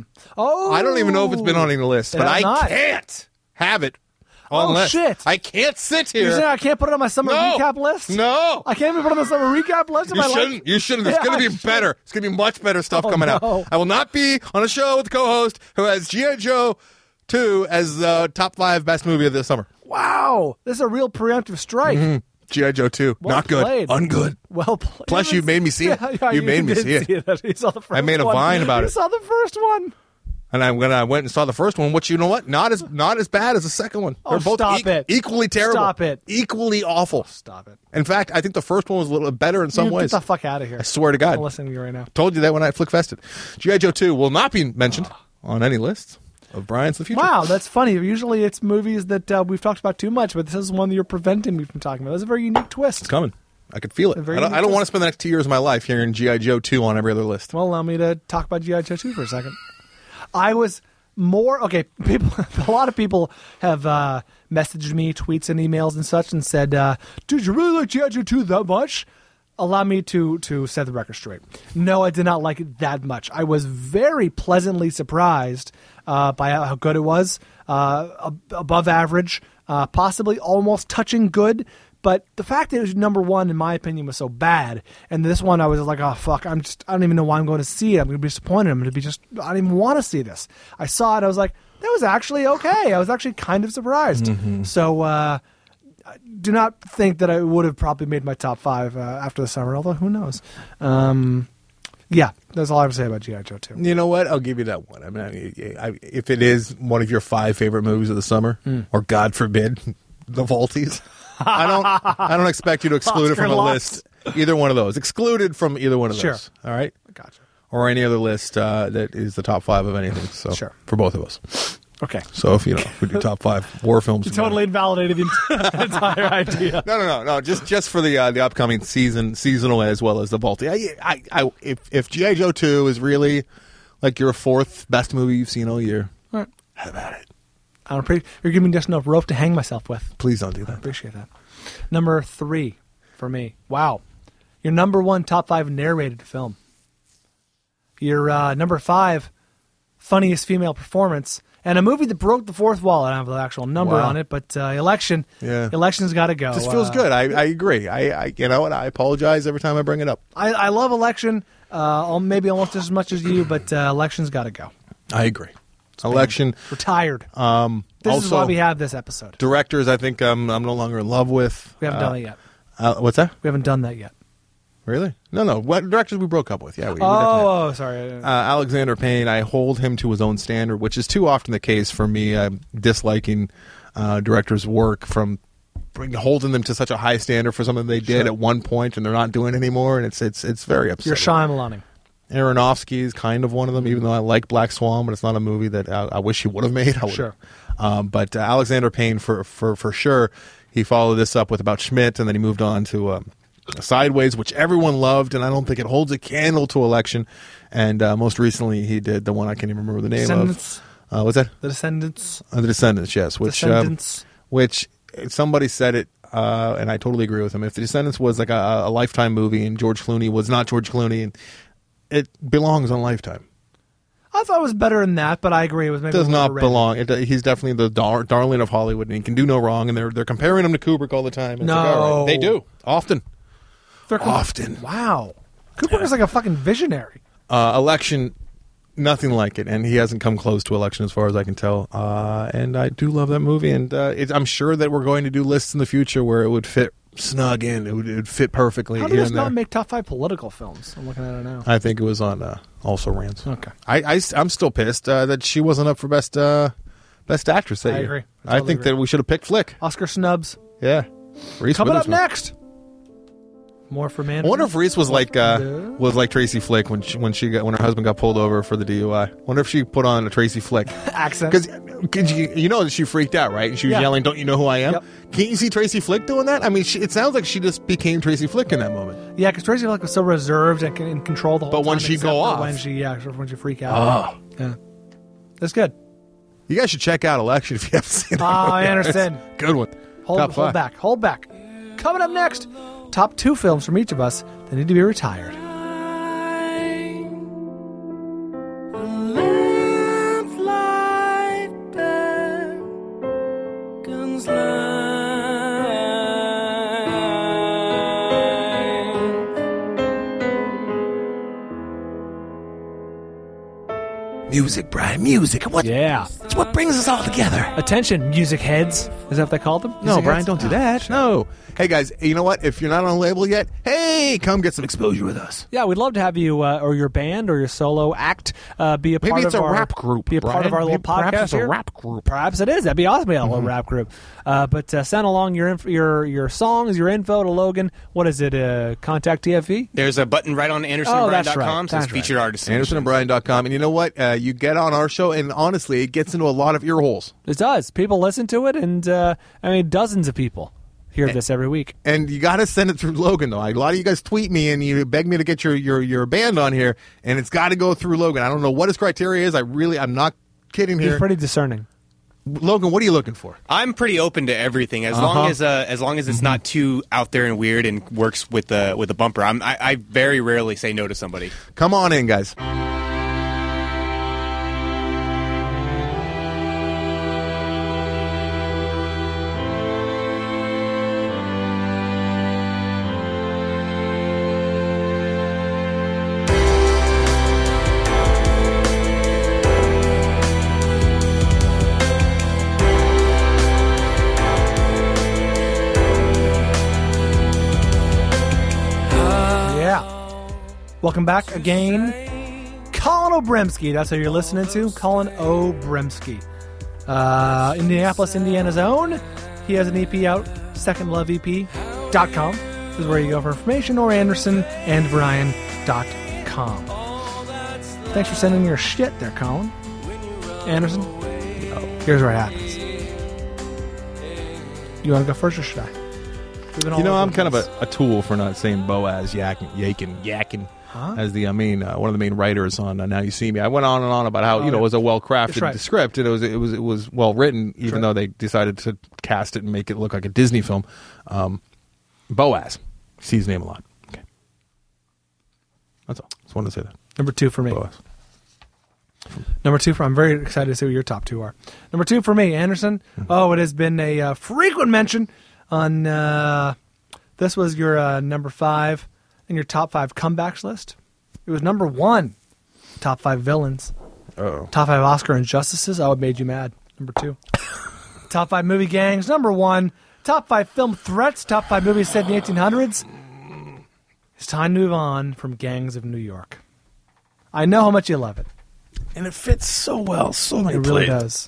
Oh, I don't even know if it's been on any list, It but has I not. can't have it Oh, on list. shit. I can't sit You're here. saying I can't put it on my summer No. recap list? No. I can't even put it on the summer recap list? Am You I like- shouldn't. You shouldn't. It's Yeah, going I to be should. better. It's going to be much better stuff Oh, coming no. out. I will not be on a show with a co-host who has G I. Joe two as the top five best movie of this summer. Wow. This is a real preemptive strike. G I. Joe two. Well Not good. played. Ungood. Well played. Plus, you made me see it. Yeah, You made me did see it. You saw the first I made a one. Vine about you it. saw the first one. And I when I went and saw the first one, which you know what? Not as not as bad as the second one. Oh, They're both stop e- it. equally terrible. Stop it. Equally awful. Stop it. In fact, I think the first one was a little better in some you ways. Get the fuck out of here. I swear to God. I'm listening to you right now. Told you that when I flick fested. G I. Joe two will not be mentioned on any list of Brian's The Future. Wow, that's funny. Usually it's movies that uh, we've talked about too much, but this is one that you're preventing me from talking about. That's a very unique twist. It's coming. I could feel it. A I very don't, I don't unique want to spend the next two years of my life hearing G I. Joe two on every other list. Well, allow me to talk about G I. Joe two for a second. I was more okay. People, a lot of people have uh, messaged me, tweets and emails and such, and said, uh, "Dude, you really like G I. Joe two that much?" Allow me to to set the record straight. No, I did not like it that much. I was very pleasantly surprised uh, by how good it was, uh, ab- above average, uh, possibly almost touching good. But the fact that it was number one, in my opinion, was so bad. And this one, I was like, oh, fuck, I'm just, I don't even know why I'm going to see it. I'm going to be disappointed. I'm going to be just, I don't even want to see this. I saw it. I was like, that was actually okay. I was actually kind of surprised. Mm-hmm. So, uh, do not think that I would have probably made my top five uh, after the summer, although who knows. Um, yeah, that's all I have to say about G I. Joe two. You know what? I'll give you that one. I mean, I, I, if it is one of your five favorite movies of the summer, Hmm. or God forbid, The Volties, I don't, I don't expect you to exclude it Oscar from a lost. list. Either one of those, excluded from either one of Sure. those. All right, Gotcha. or any other list uh, that is the top five of anything. So Sure. for both of us. Okay. So if you know, if we do top five war films, You totally invalidated the entire idea. No, no, no, no. Just, just for the uh, the upcoming season, seasonal as well as the Vaulty. I, I, I, if if G I. Joe two is really like your fourth best movie you've seen all year, All right. how about it? I don't appre- You're giving me just enough rope to hang myself with. Please don't do I that. appreciate that. Number three for me. Wow. Your number one top five narrated film. Your uh, number five funniest female performance. And a movie that broke the fourth wall. I don't have the actual number Wow. on it, but uh, Election. Yeah. Election's got to go. Just feels Uh, good. I, I agree. I, I, you know what? I apologize every time I bring it up. I, I love Election, uh, al- maybe almost as much as you, but uh, Election's got to go. I agree. Election. Retired. Um, This also, is why we have this episode. directors. I think um, I'm no longer in love with. We haven't Uh, done it yet. Uh, what's that? We haven't done that yet. Really? No, no. What directors we broke up with? Yeah, we. we definitely- Oh, oh, sorry. Uh, Alexander Payne, I hold him to his own standard, which is too often the case for me. I'm disliking uh, directors' work from bring, holding them to such a high standard for something they did Sure. at one point and they're not doing anymore, and it's it's it's very upsetting. You're Shyamalan. Aronofsky is kind of one of them, even though I like Black Swan, but it's not a movie that I, I wish he would have made. I would. Sure. Um, but uh, Alexander Payne, for, for for sure, he followed this up with About Schmidt, and then he moved on to um, Sideways, which everyone loved, and I don't think it holds a candle to Election. And uh, most recently, he did the one I can't even remember the name Descendants. of. Uh, what's that? The Descendants. Uh, the Descendants, yes. Which, um, Descendants. which somebody said it, uh, and I totally agree with him. If The Descendants was like a, a Lifetime movie, and George Clooney was not George Clooney, and it belongs on Lifetime. I thought it was better than that, but I agree. It was maybe Does a little not overrated. belong. It, he's definitely the dar- darling of Hollywood, and he can do no wrong. And they're they're comparing him to Kubrick all the time. It's No. like, all right. They do often. They're com- Often. Wow. Kubrick is like a fucking visionary. Uh, Election, nothing like it, and he hasn't come close to Election as far as I can tell. Uh, and I do love that movie, and uh, it, I'm sure that we're going to do lists in the future where it would fit snug in. It would, it would fit perfectly. How here did this and not there. make top five political films? I'm looking at it now. I think it was on uh, Also Rans. Okay. I, I am still pissed uh, that she wasn't up for best uh, best actress that I year. agree. I I, totally think agree. that we should have picked Flick. Oscar snubs. Yeah, Reese Coming up Witherspoon. next. More for man. I wonder if Reese was like uh, was like Tracy Flick when she, when she got when her husband got pulled over for the D U I. Wonder if she put on a Tracy Flick accent. because you, you know that she freaked out, right? And she was Yeah. yelling, "Don't you know who I am?" Yep. Can't you see Tracy Flick doing that? I mean, she, it sounds like she just became Tracy Flick in that moment. Yeah, because Tracy Flick was so reserved and in control the whole But time. when she'd except go for off- when she yeah, except for when she freak out. Oh. Yeah, that's good. You guys should check out Election if you haven't seen it. Oh, I understand. Good one. Hold, Top hold five. back. Hold back. Coming up next, top two films from each of us that need to be retired. Music, Brian, music. What? Yeah. It's what brings us all together. Attention, music heads. Is that what they call them? No, Music Brian, heads? don't do Oh, that. sure. No. Hey, guys, you know what? If you're not on a label yet, hey, come get some exposure with us. Yeah, we'd love to have you uh, or your band or your solo act uh, be a Maybe part it's of a our rap group, Be a part Brian. of our little Maybe podcast perhaps it's a here. rap group. Perhaps it is. That'd be awesome. To be a little rap group. Uh, but uh, send along your inf- your your songs, your info to Logan. What is it? Uh, contact T F E. There's a button right on anderson Oh, and brian that's dot com. right. Says That's featured right. artists. anderson and brian dot com. And you know what? Uh, you get on our show, and honestly, it gets into a lot of ear holes. It does. People listen to it, and uh, I mean, dozens of people hear this every week. And you got to send it through Logan, though. A lot of you guys tweet me and you beg me to get your, your, your band on here, and it's got to go through Logan. I don't know what his criteria is. I really, I'm not kidding He's here. pretty discerning. Logan, what are you looking for? I'm pretty open to everything as Uh-huh. long as uh, as long as it's not too out there and weird and works with the with the bumper. I'm, I, I very rarely say no to somebody. Come on in, guys. Yeah. Welcome back again. Colin Obremski, that's who you're listening to. Colin Obremski. Uh, Indianapolis, Indiana's own. He has an E P out, second love E P dot com is where you go for information, or anderson and brian dot com. Thanks for sending your shit there, Colin. Anderson, here's where it happens. You want to go first, or should I? We've been all You know, over I'm the kind of place. a, a tool for not saying Boaz yakin, yakin, yakin. Huh? As the, I mean, uh, one of the main writers on uh, Now You See Me. I went on and on about how, Oh, you know, yeah. it was a well That's crafted right. script. It was, it was, it was well written, even right. though they decided to cast it and make it look like a Disney film. Um, Boaz. See his name a lot. Okay. That's all. Just wanted to say that. Number two for me. Boaz. Number two for I'm very excited to see what your top two are. Number two for me, Anderson. Oh, it has been a uh, frequent mention on. Uh, this was your uh, number five in your top five comebacks list. It was number one. Top five villains. Uh-oh. Top five Oscar injustices. Oh, it made you mad. Number two. Top five movie gangs. Number one. Top five film threats. Top five movies set in the eighteen hundreds. It's time to move on from Gangs of New York. I know how much you love it. And it fits so well. So many It really does.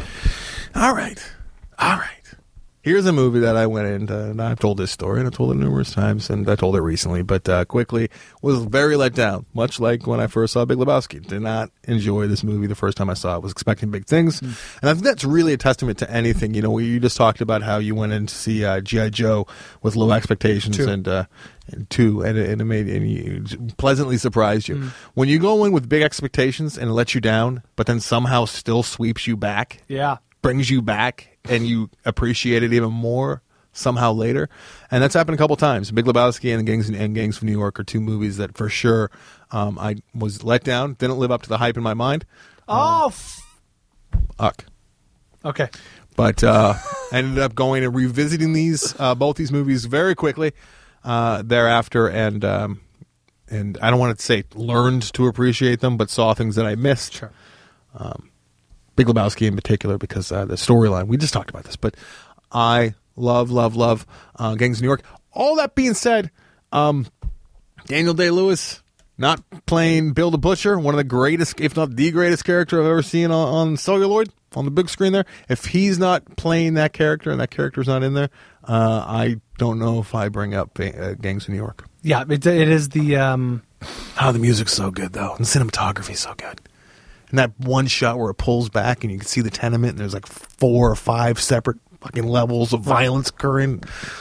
All right. All right. Here's a movie that I went into, and I've told this story, and I've told it numerous times, and I told it recently, but uh, quickly was very let down, much like when I first saw Big Lebowski. Did not enjoy this movie the first time I saw it. Was expecting big things, Mm. and I think that's really a testament to anything. You know, you just talked about how you went in to see uh, G I. Joe with low expectations, Two. and uh, and two, and, it- and it made and you pleasantly surprised you. Mm. When you go in with big expectations and it lets you down, but then somehow still sweeps you back, Yeah. brings you back, and you appreciate it even more somehow later. And that's happened a couple times. Big Lebowski and Gangs and Gangs of New York are two movies that for sure um, I was let down, didn't live up to the hype in my mind. Oh, f- Uck. okay. But uh, I ended up going and revisiting these uh, both these movies very quickly uh, thereafter, and um, and I don't want to say learned to appreciate them, but saw things that I missed. Sure. Um, Big Lebowski in particular, because uh, the storyline, we just talked about this, but I love, love, love uh, Gangs of New York. All that being said, um, Daniel Day-Lewis not playing Bill the Butcher, one of the greatest, if not the greatest character I've ever seen on, on celluloid, on the big screen there. If he's not playing that character and that character's not in there, uh, I don't know if I bring up uh, Gangs of New York. Yeah, it, it is the. Um, Oh, the music's so good, though. And the cinematography's so good. And that one shot where it pulls back and you can see the tenement and there's like four or five separate fucking levels of violence occurring.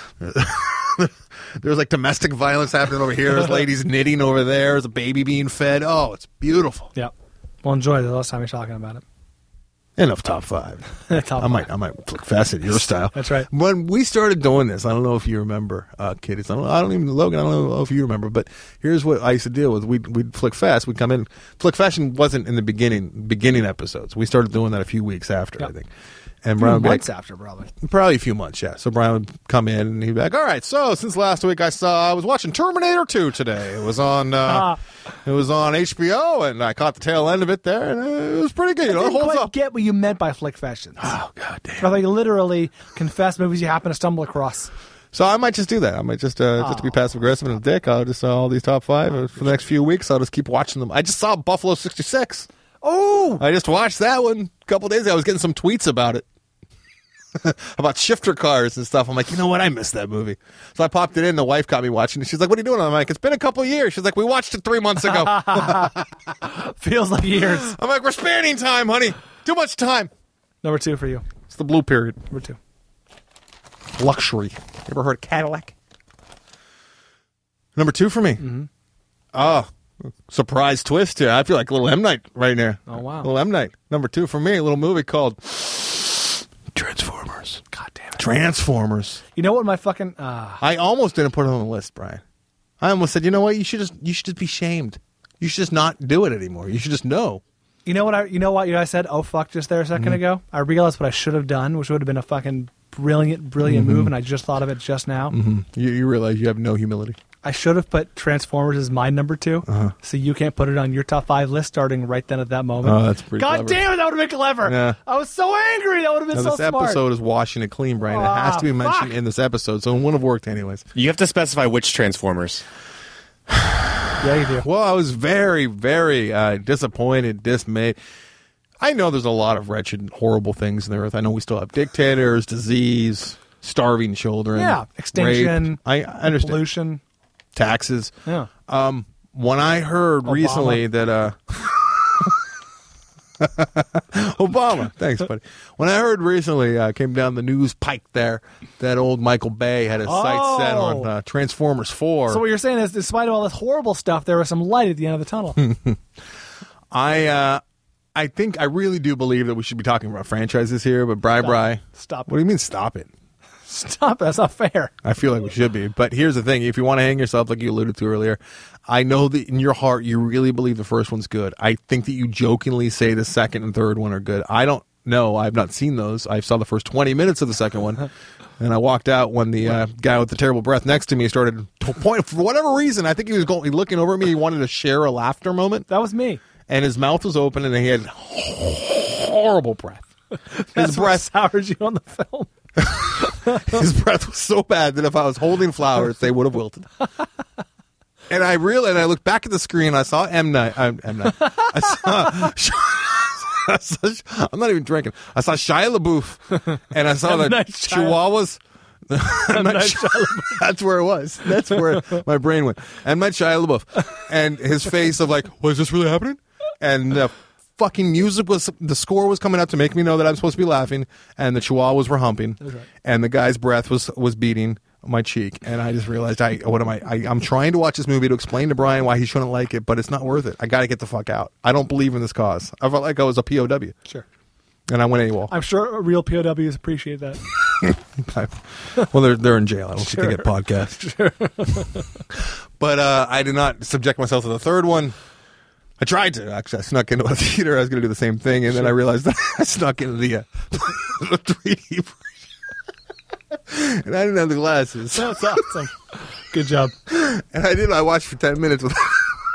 There's like domestic violence happening over here. There's ladies knitting over there. There's a baby being fed. Oh, it's beautiful. yeah. We'll enjoy it the last time you're talking about it. Enough top five. Top I might, five. I might flick fast at your style. That's right. When we started doing this, I don't know if you remember, uh, kiddies. I don't, I don't even, Logan, I don't know if you remember, but here's what I used to deal with. We'd, we'd flick fast. We'd come in. Flick fashion wasn't in the beginning, beginning episodes. We started doing that a few weeks after, Yep. I think. And Brian would be months like, after, probably. probably a few months, yeah. So Brian would come in and he'd be like, "All right, so since last week I saw I was watching Terminator two today. It was on uh, it was on H B O, and I caught the tail end of it there, and uh, it was pretty good. You know, I it didn't holds quite up." get what you meant by flick fashions. Oh god damn! I thought you literally confess movies you happen to stumble across. So I might just do that. I might just uh, just to be passive aggressive and a dick. I'll just uh, all these top five uh, for the next few weeks. I'll just keep watching them. I just saw Buffalo sixty-six. Oh, I just watched that one a couple days ago. I was getting some tweets about it. About shifter cars and stuff. I'm like, you know what? I missed that movie. So I popped it in. The wife got me watching it. She's like, "What are you doing?" I'm like, "It's been a couple of years." She's like, "We watched it three months ago." feels like years. I'm like, "We're spanning time, honey. Too much time." Number two for you. It's the blue period. Number two. Luxury. You ever heard of Cadillac? Number two for me. Mm-hmm. Oh, surprise twist here. I feel like a little M. Night right now. Oh, wow. A little M. Night. Number two for me, a little movie called Transformers. God damn it. Transformers. You know what my fucking... Uh, I almost didn't put it on the list, Brian. I almost said, you know what? You should just you should just be shamed. You should just not do it anymore. You should just know. you know what I? You know what? You know, I said, "Oh fuck," just there a 2nd Mm-hmm. ago. I realized what I should have done, which would have been a fucking brilliant, brilliant Mm-hmm. move, and I just thought of it just now. Mm-hmm. You, you realize you have no humility. I should have put Transformers as my number two, Uh-huh. so you can't put it on your top five list starting right then at that moment. Oh, that's pretty God clever. damn it, that would have been clever. Yeah. I was so angry. That would have been Now, so this smart. episode is washing it clean, Brian. It has to be Ah, mentioned fuck. in this episode, so it wouldn't have worked anyways. You have to specify which Transformers. Yeah, you do. Well, I was very, very uh, disappointed, dismayed. I know there's a lot of wretched, horrible things in the earth. I know we still have dictators, disease, starving children. Yeah, extinction, rape. I, I understand. Pollution. Taxes. Yeah. Um, when I heard Obama. recently that uh, Obama, thanks, buddy. When I heard recently, uh, came down the news pike there that old Michael Bay had his sights set on Oh. uh, Transformers Four. So what you're saying is, despite all this horrible stuff, there was some light at the end of the tunnel. I uh, I think I really do believe that we should be talking about franchises here, but Bri Bri, Stop what do you mean stop it? Stop it. That's not fair. I feel like we should be. But here's the thing. If you want to hang yourself, like you alluded to earlier, I know that in your heart you really believe the first one's good. I think that you jokingly say the second and third one are good. I don't know. I've not seen those. I saw the first twenty minutes of the second one, and I walked out when the uh, guy with the terrible breath next to me started to point. For whatever reason, I think he was going, looking over at me. He wanted to share a laughter moment, That was me. and his mouth was open, and he had horrible breath. His That's what breath sours you on the film. His breath was so bad that if I was holding flowers, they would have wilted. And I really, and I looked back at the screen. I saw M Night. Um, M Night. I saw, I saw. I'm not even drinking. I saw Shia LaBeouf, and I saw M. the Night Shia- Chihuahuas. M. Night Night Shia- That's where it was. That's where my brain went. M. Night Shia LaBeouf, and his face of like, "Was this really happening?" And the fucking music was, the score was coming up to make me know that I'm supposed to be laughing, and the Chihuahuas were humping, right. and the guy's breath was was beating my cheek, and I just realized I what am I, I I'm trying to watch this movie to explain to Brian why he shouldn't like it, but it's not worth it. I got to get the fuck out. I don't believe in this cause. I felt like I was a P O W, Sure. and I went AWOL. I'm sure real P O Ws appreciate that. Well, they're they're in jail. I don't Sure. think they get podcasts. But uh, I did not subject myself to the third one. I tried to. Actually, I snuck into a theater. I was going to do the same thing, and then I realized that I snuck into the, uh, the three D version. And I didn't have the glasses. That's awesome. Good job, And I did. I watched for ten minutes with.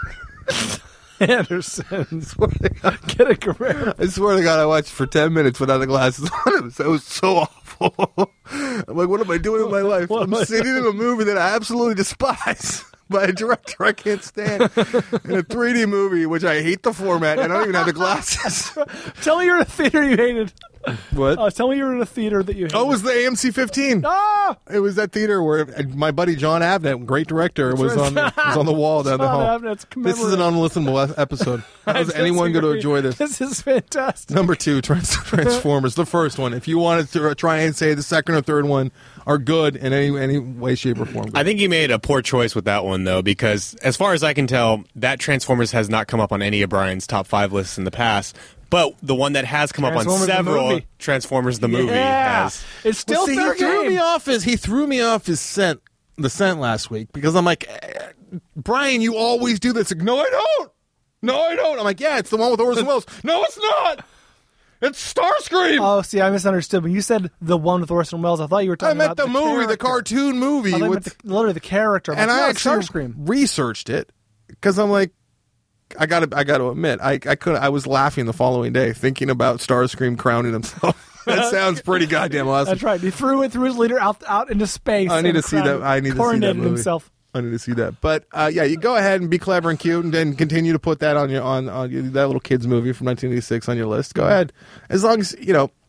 Anderson. Get a career. I swear to God, I watched for ten minutes without the glasses on. It was, it was so awful. I'm like, what am I doing with my life? What I'm am I sitting in a movie that I absolutely despise by a director I can't stand in a three D movie, which I hate the format, and I don't even have the glasses. Tell me you're in a theater you hated. What? Uh, tell me you're in a theater that you hated. Oh, it was the A M C fifteen. Ah! It was that theater where my buddy John Abnett, great director, was on the, was on the wall down the John hall. Abnett's This is an unlistenable e- episode. How is anyone going to enjoy this? This is fantastic. Number two, Trans- Transformers, the first one. If you wanted to try and say the second or third one are good in any any way, shape, or form. I think you made a poor choice with that one, though, because as far as I can tell, that Transformers has not come up on any of Brian's top five lists in the past. But the one that has come up on Transformers the several movie. Transformers the movie Yeah. has. It's still Well, see, fair he threw game. me off his he threw me off his scent the scent last week because I'm like, eh, Brian, you always do this. Like, no, I don't. No, I don't. I'm like, yeah, it's the one with Orson Welles. No, it's not. It's Starscream. Oh, see, I misunderstood. When you said the one with Orson Welles, I thought you were I talking meant about the, movie, character. the cartoon movie, I thought you with, meant the, literally the character. I'm and like, I no, actually Starscream. researched it because I'm like, I gotta, I gotta admit, I, I could, I was laughing the following day thinking about Starscream crowning himself. That sounds pretty goddamn awesome. That's right. He threw it through his leader out out into space. I need and to see that. crowned- I need to see that coronated movie. himself. I need to see that. But uh, yeah, you go ahead and be clever and cute, and then continue to put that on your on on your, that little kids movie from nineteen eighty-six on your list. Go ahead, as long as you know.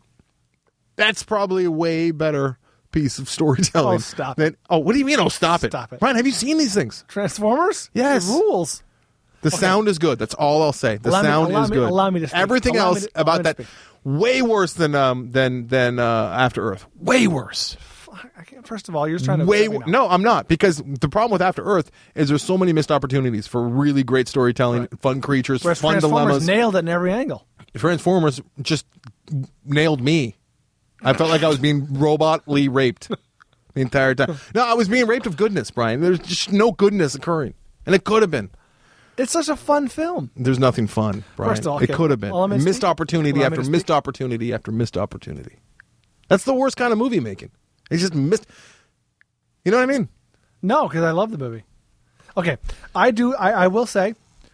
That's probably a way better piece of storytelling. Oh, stop than, Oh, what do you mean? Oh, stop it! Stop it. Brian, have you seen these things? Transformers? Yes. It rules. The sound is good. That's all I'll say. The Allow me- sound allow is me- good. allow me to speak. Everything Allow me else to- allow about me to that speak. way worse than um than than uh, After Earth. Way worse. I can't, first of all, you're just trying to Way upset me wo- now. no, I'm not, because the problem with After Earth is there's so many missed opportunities for really great storytelling, fun creatures, Whereas fun Transformers dilemmas. nailed it in every angle. Transformers just nailed me. I felt like I was being robotly raped the entire time. No, I was being raped of goodness, Brian. There's just no goodness occurring, and it could have been. It's such a fun film. There's nothing fun, Brian. First of all, It okay. could have been. Well, let me missed speak. opportunity Allow me after to missed speak. opportunity after missed opportunity. That's the worst kind of movie making. It's just missed. You know what I mean? No, because I love the movie. Okay, I do. I, I will say,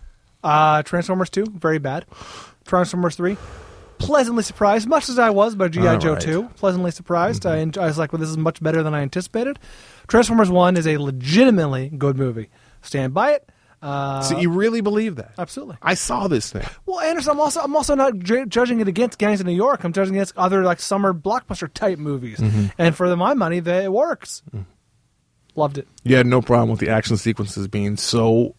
uh, Transformers two, very bad. Transformers three, pleasantly surprised, much as I was by G I. All Joe right. two. Pleasantly surprised. I, enjoy, I was like, well, this is much better than I anticipated. Transformers one is a legitimately good movie. Stand by it. Uh, So you really believe that? absolutely. I saw this thing. Well, Anderson, I'm also I'm also not ju- judging it against Gangs of New York. I'm judging it against other like summer blockbuster type movies, Mm-hmm. and for the, my money, that it works. Mm. Loved it. You had no problem with the action sequences being so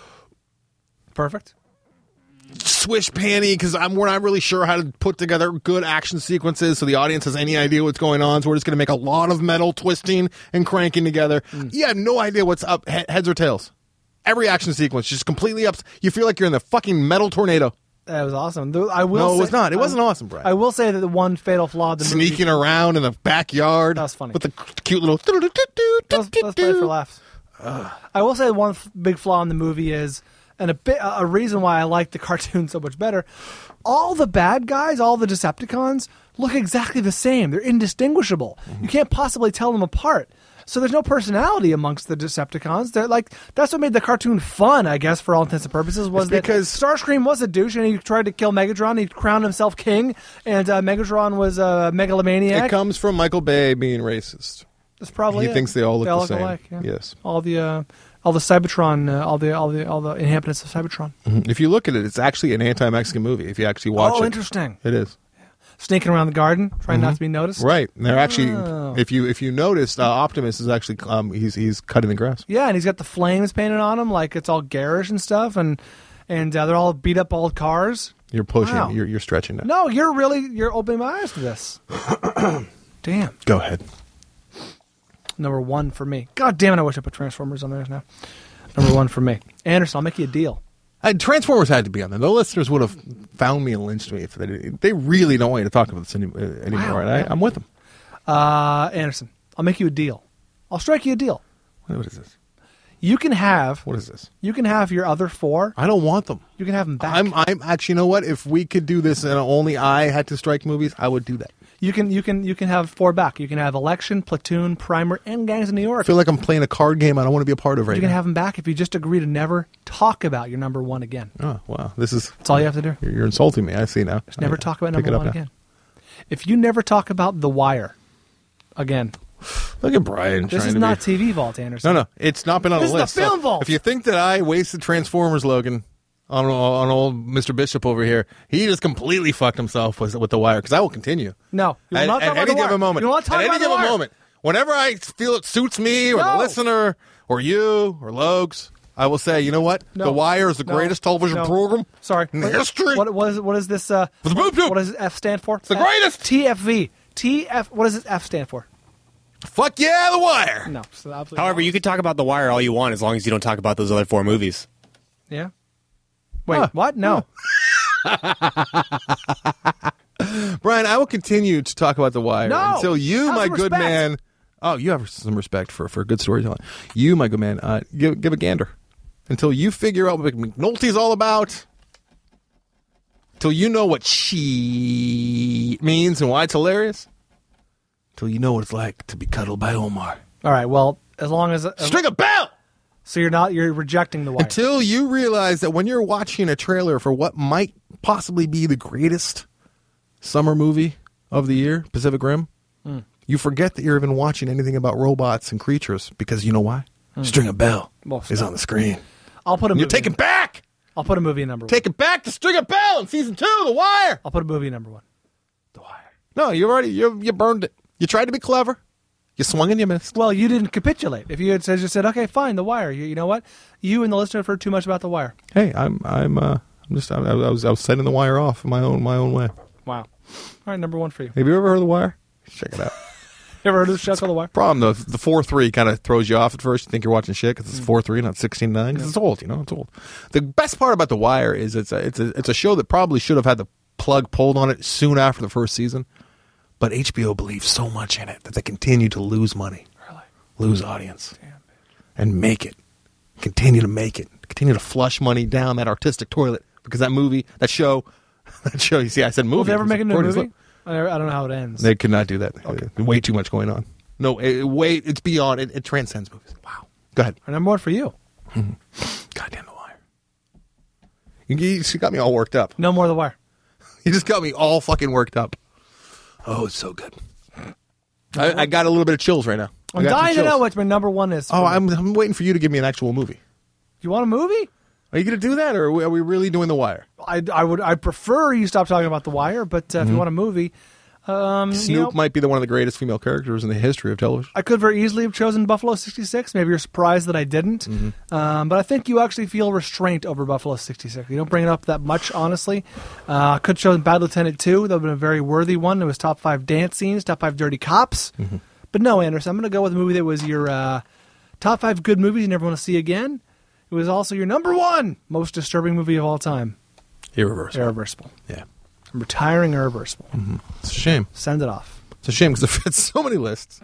Perfect. swish panty because I'm we're not really sure how to put together good action sequences so the audience has any idea what's going on. So we're just going to make a lot of metal twisting and cranking together. You have no idea what's up, he- heads or tails. Every action sequence just completely up. You feel like you're in the fucking metal tornado. That was awesome. The- I will. No, it say, was not. It I- wasn't awesome, Brian. I will say that the one fatal flaw of the Sneaking movie. around in the backyard. That was funny. With the cute little. Let's, let's play it for laughs. I will say one f- big flaw in the movie is, and a bit a reason why I like the cartoon so much better. All the bad guys, all the Decepticons, look exactly the same. They're indistinguishable. You can't possibly tell them apart. So there's no personality amongst the Decepticons. They're like that's what made the cartoon fun, I guess, for all intents and purposes. Was It's that because- Starscream was a douche and he tried to kill Megatron. He crowned himself king, and uh, Megatron was a megalomaniac. It comes from Michael Bay being racist. That's probably He it. thinks they all look the same. alike, yeah. Yes. All the uh, all the Cybertron, uh, all the all the all the inhabitants of Cybertron. If you look at it, it's actually an anti-Mexican movie. If you actually watch oh, it, interesting. it is. Sneaking around the garden, trying not to be noticed. Right. And they're actually, Oh. if you if you noticed, uh, Optimus is actually um, he's he's cutting the grass. Yeah, and he's got the flames painted on him, like it's all garish and stuff, and and uh, they're all beat up old cars. You're pushing. Wow. You're you're stretching it. No, you're really you're opening my eyes to this. Damn. Go ahead. Number one for me. God damn it! I wish I put Transformers on there now. Number one for me. Anderson, I'll make you a deal. Uh, Transformers had to be on there. The listeners would have found me and lynched me if they did. They really don't want you to talk about this any, uh, anymore. Wow, and I, yeah. I'm with them. Uh, Anderson, I'll make you a deal. I'll strike you a deal. What is this? You can have What is this? you can have your other four. I don't want them. You can have them back. I'm I'm actually. You know what? If we could do this and only I had to strike movies, I would do that. You can you can you can have four back. You can have Election, Platoon, Primer, and Gangs of New I York. feel like I'm playing a card game I don't want to be a part of right You can now. have them back if you just agree to never talk about your number one again. Oh wow, this is. That's all you have to do. You're, you're insulting me. I see now. Just never I- talk about pick number it up one now. again. If you never talk about The Wire again, Look at Brian. this trying is to not Be... T V Vault, Anderson. No, no, it's not been on This the is the list. Film So Vault. If you think that I wasted Transformers, Logan, on on old Mister Bishop over here, he just completely fucked himself with with The Wire. Because I will continue. No, you will At, not at talk about any The Wire. given moment. You will not talk at about any The given Wire. moment. Whenever I feel it suits me or No. the listener or you or Logs, I will say, you know what? No. The Wire is the No. greatest television No. program Sorry. in What- history. What, what is what is this? Uh, With the boob tube. what does F stand for? It's the greatest. T F V. T F. What does this F stand for? Fuck yeah, The Wire. No. So absolutely However, not. you could talk about The Wire all you want as long as you don't talk about those other four movies. Yeah. Wait. Huh. What? No. Brian, I will continue to talk about The Wire No! until you, Have my some good respect. man. Oh, you have some respect for, for good storytelling. You, my good man, uh, give give a gander until you figure out what McNulty's all about. Until you know what she means and why it's hilarious. Until you know what it's like to be cuddled by Omar. All right. Well, as long as as- String a bell. so you're not you're rejecting The Wire. Until you realize that when you're watching a trailer for what might possibly be the greatest summer movie of the year, Pacific Rim, Mm. you forget that you're even watching anything about robots and creatures because you know why? String a Bell Well, is stop. on the screen. I'll put a And movie. you're taking back, I'll put a movie in number one. taking back to String a Bell in season two, The Wire. I'll put a movie in number one. The Wire. No, you already you you burned it. You tried to be clever. You swung and you missed. Well, you didn't capitulate. If you had said, just said, okay, fine, The Wire. You, you know what? You and the listener have heard too much about The Wire. Hey, I'm I'm uh, I'm just I, I was I was setting The Wire off in my own my own way. Wow. All right, number one for you. Have you ever heard of The Wire? Check it out. You ever heard of the show called The Wire? Problem though, the four three kind of throws you off at first. You think you're watching shit because it's four three, not sixteen nine. Because it's old, you know, it's old. The best part about The Wire is it's a, it's a it's a show that probably should have had the plug pulled on it soon after the first season, but H B O believes so much in it that they continue to lose money, Really? lose audience, and make it, continue to make it, continue to flush money down that artistic toilet because that movie, that show, that show. You see, I said movie. Will they ever make a new According to movie? I I don't know how it ends. They could not do that. Okay. Way too much going on. No, it, wait, it's beyond. It, it transcends movies. Wow. Go ahead. All right, number one for you. Goddamn The Wire. You, you just got me all worked up. No more The Wire. You just got me all fucking worked up. Oh, it's so good. I, I got a little bit of chills right now. I I'm got some dying to chills. know what my number one is. Oh, for I'm, me. I'm waiting for you to give me an actual movie. You want a movie? Are you going to do that, or are we, are we really doing The Wire? I, I would. I prefer you stop talking about The Wire, but uh, if you want a movie, um, Snoop you know, might be the one of the greatest female characters in the history of television. I could very easily have chosen Buffalo sixty-six. Maybe you're surprised that I didn't. Um, but I think you actually feel restraint over Buffalo sixty-six. You don't bring it up that much, honestly. Uh, I could have chosen Bad Lieutenant two. That would have been a very worthy one. It was top five dance scenes, top five dirty cops. But no, Anderson, I'm going to go with a movie that was your uh, top five good movies you never want to see again. It was also your number one most disturbing movie of all time. Irreversible. Irreversible. Yeah. I'm retiring Irreversible. It's a shame. Send it off. It's a shame because it fits so many lists.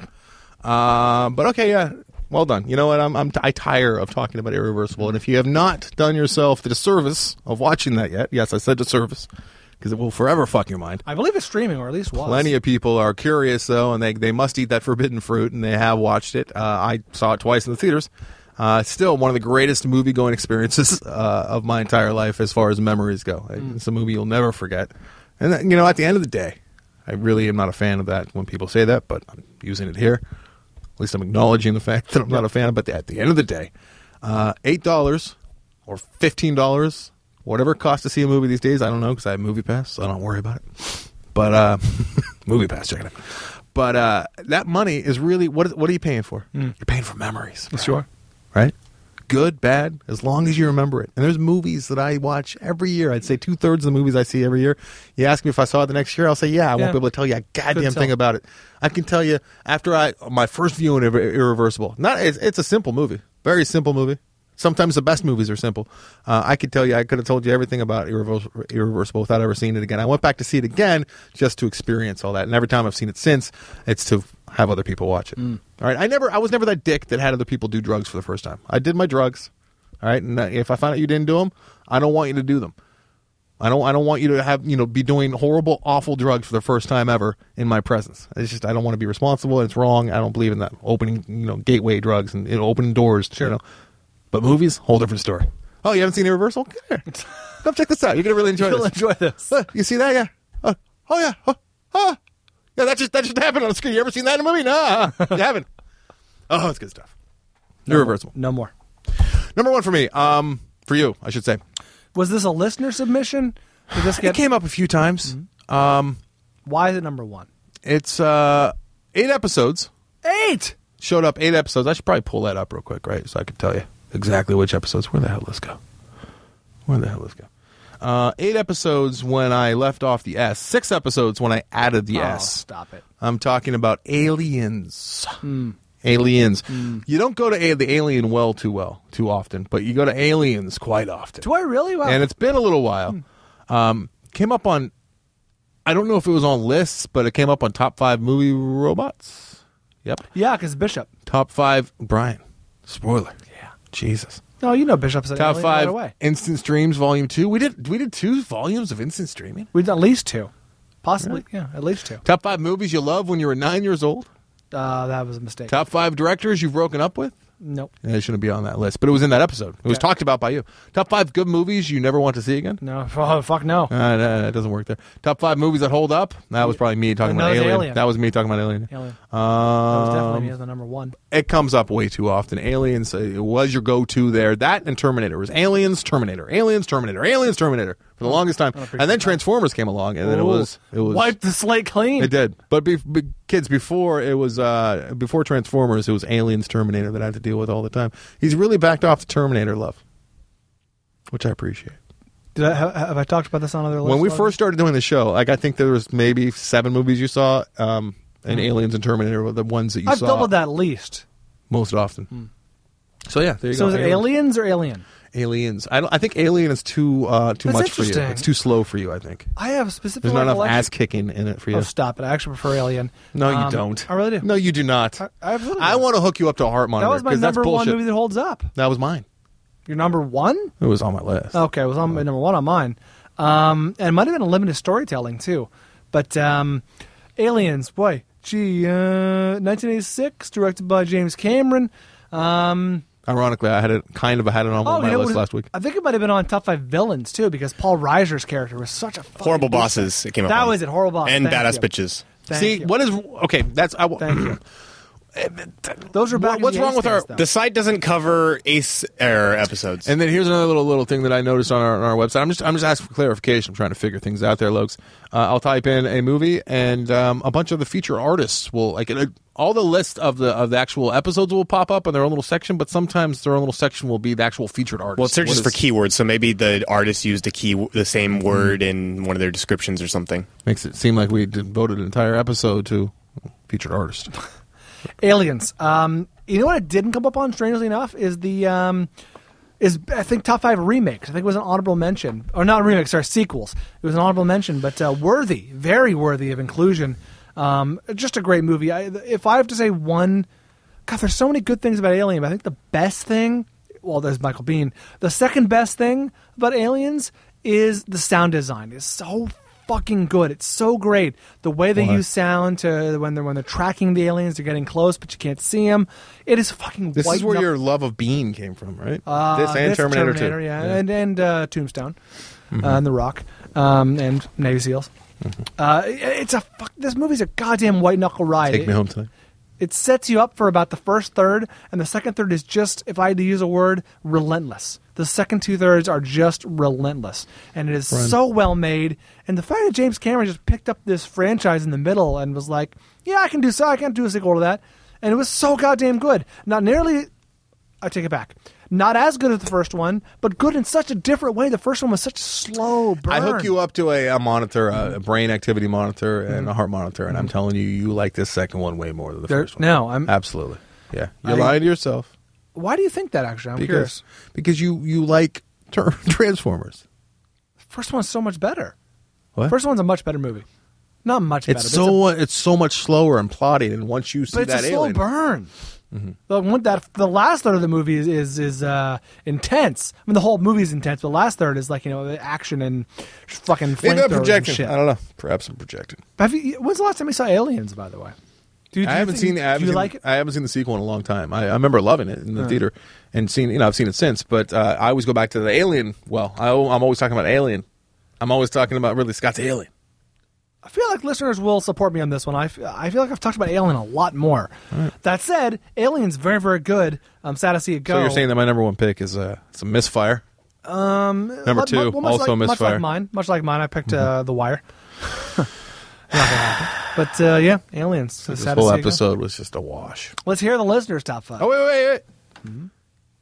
Uh, but okay, yeah, well done. You know what? I'm, I'm t- I tire of talking about Irreversible, and if you have not done yourself the disservice of watching that yet, yes, I said disservice because it will forever fuck your mind. I believe it's streaming, or at least was. Plenty of people are curious though, and they they must eat that forbidden fruit, and they have watched it. Uh, I saw it twice in the theaters. Uh, still one of the greatest movie-going experiences uh, of my entire life as far as memories go. Mm. It's a movie you'll never forget. And, that, you know, at the end of the day, I really am not a fan of that when people say that, but I'm using it here. At least I'm acknowledging the fact that I'm not a fan of it. But at the end of the day, uh, eight dollars or fifteen dollars, whatever it costs to see a movie these days, I don't know because I have Movie Pass, so I don't worry about it. But uh, Movie Pass, check it out. But uh, that money is really, what, what are you paying for? You're paying for memories. Right? Sure. Right? Good, bad, as long as you remember it. And there's movies that I watch every year. I'd say two-thirds of the movies I see every year. You ask me if I saw it the next year, I'll say, yeah, I Yeah. won't be able to tell you a goddamn Couldn't thing tell. about it. I can tell you, after I my first viewing of Irreversible, not it's, it's a simple movie. Very simple movie. Sometimes the best movies are simple. Uh, I could tell you, I could have told you everything about Irreversible, Irreversible without ever seeing it again. I went back to see it again just to experience all that. And every time I've seen it since, it's to have other people watch it. Mm. All right, I never, I was never that dick that had other people do drugs for the first time. I did my drugs. All right, and if I find out you didn't do them, I don't want you to do them. I don't. I don't want you to have you know be doing horrible, awful drugs for the first time ever in my presence. It's just I don't want to be responsible. It's wrong. I don't believe in that opening you know gateway drugs and you know, opening doors. Sure. You know, but movies, whole different story. Oh, you haven't seen Irreversible? Come here. Come check this out. You're gonna really enjoy You'll this. enjoy this. Uh, you see that? Yeah. Uh, oh yeah. Oh, oh. Yeah. That just that just happened on the screen. You ever seen that in a movie? No, you haven't. Oh, it's good stuff. Irreversible. No more. Number one for me. Um, for you, I should say. Was this a listener submission? Did this It get? came up a few times. Um, Why is it number one? it's uh, eight episodes. Eight. Showed up eight episodes. I should probably pull that up real quick, right? So I could tell you exactly which episodes. Where the hell did this go? Where the hell did this go? Uh, eight episodes when I left off the S. Six episodes when I added the Oh, S. stop it. I'm talking about aliens. Aliens. You don't go to a- the alien well too well, too often, but you go to aliens quite often. Do I really? Wow. And it's been a little while. Um, came up on, I don't know if it was on lists, but it came up on top five movie robots. Yep. Yeah, because Bishop. Top five, Brian. Spoiler. Yeah. Jesus. No, you know Bishop's an Top alien five, right away. Instant Streams Volume Two. We did. We did two volumes of instant streaming. We've done at least two, possibly. Yeah, at least two. Top five movies you love when you were nine years old. Uh, that was a mistake. Top five directors you've broken up with. Nope. Yeah, it shouldn't be on that list, but it was in that episode. It was Okay. talked about by you. Top five good movies you never want to see again. No. Oh, fuck no. Uh, no, it doesn't work there. Top five movies that hold up. That was probably me talking No, about it was Alien. Alien. That was me talking about Alien. Alien. That was definitely Um, me as the number one. it comes up way too often. Aliens uh, it was your go-to there. That and Terminator. It was Aliens, Terminator, Aliens, Terminator, Aliens, Terminator for the longest time. appreciate And then that. Transformers came along, and then it Ooh. was it was Wipe the slate clean. It did. But be, be, kids, before it was uh, before Transformers, it was Aliens, Terminator that I had to deal with all the time. He's really backed off the Terminator love, which I appreciate. Did I, have, have I talked about this on other lists? When we already? first started doing the show, like I think there was maybe seven movies you saw, um, and Mm. Aliens and Terminator were the ones that you I've saw doubled that at least. most often. So yeah, there you So go. is it Aliens or Alien? Aliens. I don't. I think Alien is too uh, too That's much for you. interesting. It's too slow for you. I think I have a specific there's not enough recollection- ass kicking in it for you. Oh, stop it. I actually prefer Alien. No, you Um, don't. I really do. No, you do not. I, I absolutely I do. want to hook you up to a heart monitor. That was my 'cause that's number one bullshit. movie that holds up. That was mine. Your number one? It was on my list. Okay, it was on my number one on mine. Um, and it might have been a limited storytelling, too. But um, Aliens, boy, gee, uh, nineteen eighty-six, directed by James Cameron. Um, Ironically, I had it kind of had it on one oh, of my you know, lists it was- last week. I think it might have been on top five villains, too, because Paul Reiser's character was such a fucking Horrible douchebag. Bosses. It came up. That on. was it, Horrible Bosses. And Thank Badass you. Bitches. Thank See, you. what is okay? That's I. Thank you. Those are What- back in what's the wrong with our- A-Stance, though. The site doesn't cover Ace Air episodes. And then here's another little little thing that I noticed on our, on our website. I'm just I'm just asking for clarification. I'm trying to figure things out there, Lokes. Uh, I'll type in a movie, and um, a bunch of the feature artists will like uh, all the list of the of the actual episodes will pop up in their own little section. But sometimes their own little section will be the actual featured artist. well, it searches What for is- keywords, so maybe the artist used a key, the same word in one of their descriptions or something. Makes it seem like we devoted an entire episode to featured artist. Aliens. Um, you know what it didn't come up on, strangely enough, is the um, is I think top five remakes. I think it was an honorable mention, or not remakes, sorry, sequels. It was an honorable mention, but uh, worthy, very worthy of inclusion. Um, just a great movie. I, if I have to say one, God, there's so many good things about Alien. But I think the best thing, well, there's Michael Biehn. The second best thing about Aliens is the sound design. It's so fucking good. It's so great. The way they Why? use sound to when they're when they're tracking the aliens, they're getting close, but you can't see them. It is fucking. This white is where knuck- your love of Bean came from, right? uh, this and this Terminator, Terminator, two. yeah, and and uh, Tombstone, uh, and The Rock, um, and Navy SEALs. Uh, it- it's a fuck. This movie's a goddamn white knuckle ride. Take It- me home tonight. it sets you up for about the first third, and the second third is just, if I had to use a word, relentless. The second two thirds are just relentless, and it is Run. so well made. And the fact that James Cameron just picked up this franchise in the middle and was like, "Yeah, I can do so. I can do a sequel to that," and it was so goddamn good. Not nearly. I take it back. Not as good as the first one, but good in such a different way. The first one was such a slow burn. I hook you up to a, a monitor, a, a brain activity monitor, and a heart monitor, and I'm telling you, you like this second one way more than the There- first one. no, I'm- absolutely. Yeah, you're I- lying to yourself Why do you think that? Actually, I'm because curious. because you you like ter- Transformers. First one's so much better. What? First one's a much better movie. Not much better. It's but so it's so much slower and plotting, and once you see But it's that a slow alien, burn. Mm-hmm. The one that the last third of the movie is is, is uh, intense. I mean, the whole movie is intense, but the last third is like, you know, action and fucking maybe I'm flamethrowers and projecting. shit. I don't know. Perhaps I'm projecting. Have you, when's the last time you saw Aliens? By the way, do, you- do I you haven't think- seen. I haven't do you seen, like it? I haven't seen the sequel in a long time. I, I remember loving it in the theater and seeing. You know, I've seen it since, but uh, I always go back to the Alien. Well, I, I'm always talking about Alien. I'm always talking about Ridley Scott's Alien. I feel like listeners will support me on this one. I, f- I feel like I've talked about Alien a lot more. That said, Alien's very, very good. I'm sad to see it go. So you're saying that my number one pick is uh, it's a misfire? um, number mu- two, mu- much also like, much misfire. like mine. Much like mine, I picked uh, The Wire. Not gonna happen. But uh, yeah, Aliens. So This sad to whole see it go. episode was just a wash. Let's hear the listeners' top five. Oh wait, wait, wait.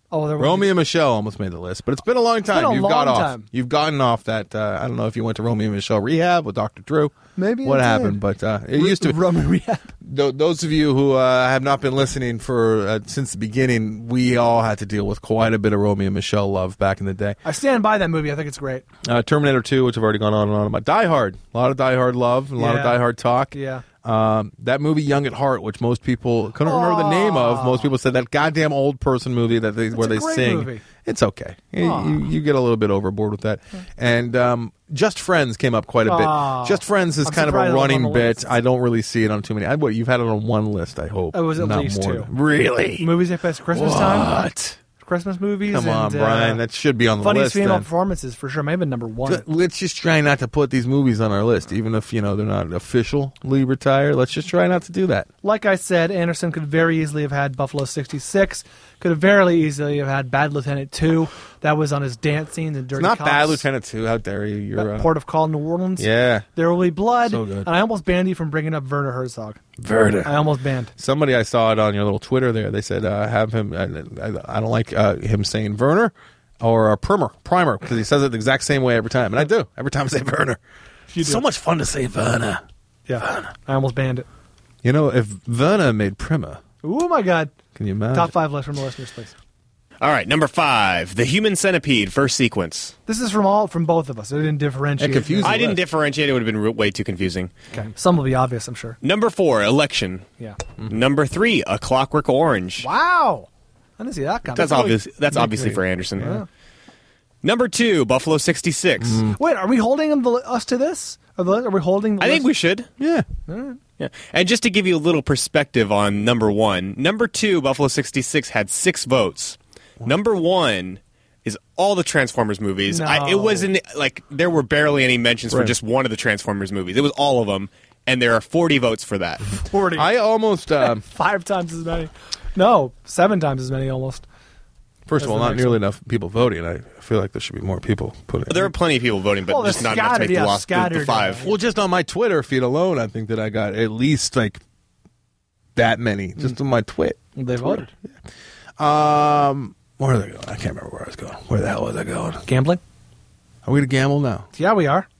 Oh, there was Romeo and Michelle almost made the list, but it's been a long time. been a You've long got off. time. You've gotten off that. Uh, I don't know if you went to Romeo and Michelle rehab with Doctor Drew. Maybe what I did. happened, but uh, it used to. Roman rehab. Th- those of you who uh, have not been listening for uh, since the beginning, we all had to deal with quite a bit of Romeo and Michelle love back in the day. I stand by that movie. I think it's great. Uh, Terminator two, which I've already gone on and on about. Die Hard, a lot of Die Hard love, a lot Yeah. of Die Hard talk. Yeah. Um, that movie Young at Heart, which most people couldn't remember the name of. Most people said that goddamn old person movie that they, where a they great sing. movie. It's okay. You, Aw. you, you get a little bit overboard with that. And um, Just Friends came up quite a bit. Aw. Just Friends is I'm kind of surprised a it was on running the bit. list. I don't really see it on too many. I, what, you've had it on one list, I hope. It was at Not least more two. than- Really? Movies that pass Christmas time. What? Christmas movies. Come on, and, uh, Brian. That should be on the funniest list. female then. performances for sure. Maybe number one. Let- Let's just try not to put these movies on our list, even if you know they're not officially retired. Let's just try not to do that. Like I said, Anderson could very easily have had Buffalo sixty-six. Could have very easily have had Bad Lieutenant two. That was on his dance scenes and Dirty It's not Cops. Bad Lieutenant two. How dare you? You're uh, Port of Call, New Orleans. yeah, There Will Be Blood. So good. And I almost banned you from bringing up Werner Herzog. Verda. I almost banned. Somebody I saw it on your little Twitter there. They said uh, have him. I, I, I don't like uh, him saying Werner or uh, primer primer because he says it the exact same way every time, and I do every time I say Werner. You It's do. so much fun to say Werner. Yeah. I almost banned it. You know, if Werner made Prima, Oh, my God. can you imagine? Top five list from the listeners, please. All right, number five, The Human Centipede, first sequence. This is from all from both of us. I didn't differentiate. That confused I the didn't list. differentiate. It would have been re- way too confusing. Okay. Some will be obvious, I'm sure. Number four, Election. Yeah. Number three, A Clockwork Orange. Wow. I didn't see that coming. That's obvious. That's obviously for Anderson. Yeah. Number two, Buffalo sixty-six. Wait, are we holding them the, us to this? Are, the, are we holding the I think list? we should. Yeah. Yeah. And just to give you a little perspective on number one, number two, Buffalo sixty-six had six votes. Number one is all the Transformers movies. No. I, it wasn't like there were barely any mentions for Right. just one of the Transformers movies. It was all of them, and there are forty votes for that. forty. I almost. Um, Five times as many. No, seven times as many almost. First of That's all, the not next nearly enough people voting. I feel like there should be more people putting. There are plenty of people voting, but Well, they're just not enough to make scattered, the, yeah, lost, the, the scattered, five. yeah. Well, just on my Twitter feed alone, I think that I got at least like that many just on my twit. They voted. Um, where are they going? I can't remember where I was going. Where the hell was I going? Gambling? Are we to gamble now? Yeah, we are.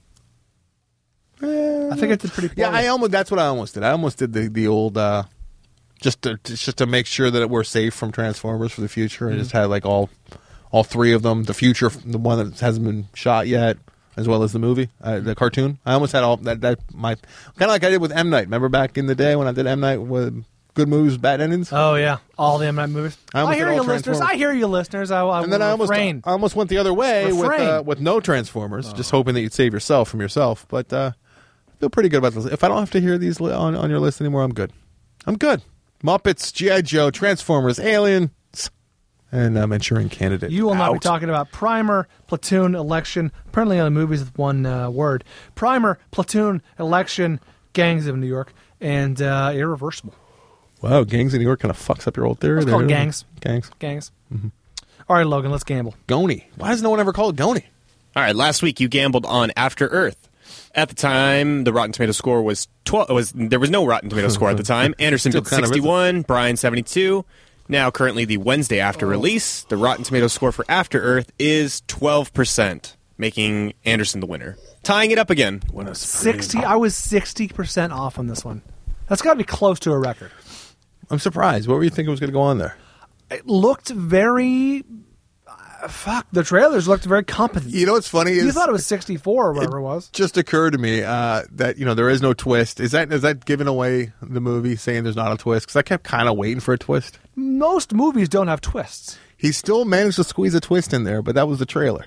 I think it's pretty. Yeah, poorly. I almost. That's what I almost did. I almost did the the old. Uh, just to just to make sure that we're safe from Transformers for the future. I just had like all all three of them. The future, the one that hasn't been shot yet, as well as the movie, uh, the cartoon. I almost had all that. That my kind of like I did with M Night. Remember back in the day when I did M Night with good movies, bad endings. Oh yeah, all the M Night movies. I I, almost hear did you, all listeners. Transformers. I hear you, listeners. I, I And then will I almost, refrain. I almost went the other way with Refrain. uh, with no Transformers, just hoping that you'd save yourself from yourself. But uh, I feel pretty good about this. If I don't have to hear these li- on, on your list anymore, I'm good. I'm good. Muppets, G I. Joe, Transformers, Aliens, and uh, Manchurian Candidate. You will not be Out. talking about Primer, Platoon, Election. Apparently, on the movies with one uh, word: Primer, Platoon, Election, Gangs of New York, and uh, Irreversible. Wow, Gangs in New York kind of fucks up your old theory. Let's there. call it Gangs. Gangs. Gangs. All right, Logan, let's gamble. Goni. Why does no one ever call it Goni? All right, last week you gambled on After Earth. At the time, the Rotten Tomato score was twelve. Was there was no Rotten Tomato score at the time? Anderson Still did kind of sixty-one, Brian seventy-two. Now, currently, the Wednesday after release, the Rotten Tomato score for After Earth is twelve percent, making Anderson the winner, tying it up again. What a supreme- Sixty. I was sixty percent off on this one. That's got to be close to a record. I'm surprised. What were you thinking was going to go on there? It looked very. Uh, fuck. The trailers looked very competent. You know what's funny is You thought it was sixty-four or whatever it, was. just occurred to me uh, that you know there is no twist. Is that is that giving away the movie, saying there's not a twist? Because I kept kind of waiting for a twist. Most movies don't have twists. He still managed to squeeze a twist in there, but that was the trailer.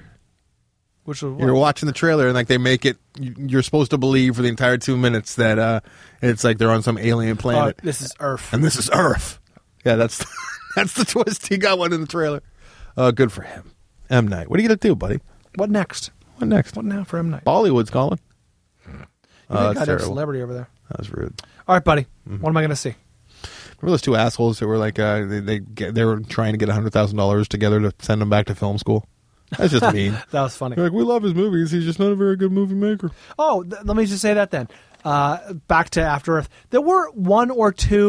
Which was You're watching the trailer and like they make it. You're supposed to believe for the entire two minutes that uh, it's like they're on some alien uh, planet, this is Earth. and this is Earth. Yeah, that's that's the twist. He got one in the trailer. Uh, good for him. M Night. What are you gonna do, buddy? What next? What next? What now for M Night? Bollywood's calling. You Oh, think that's I'd have a terrible. celebrity over there. That was rude. All right, buddy. Mm-hmm. What am I going to see? Remember those two assholes who were like uh, they they, get, they were trying to get a hundred thousand dollars together to send him back to film school. That's just mean. That was funny. They're like, we love his movies. He's just not a very good movie maker. Oh, th- let me just say that then. Uh, back to After Earth. There were one or two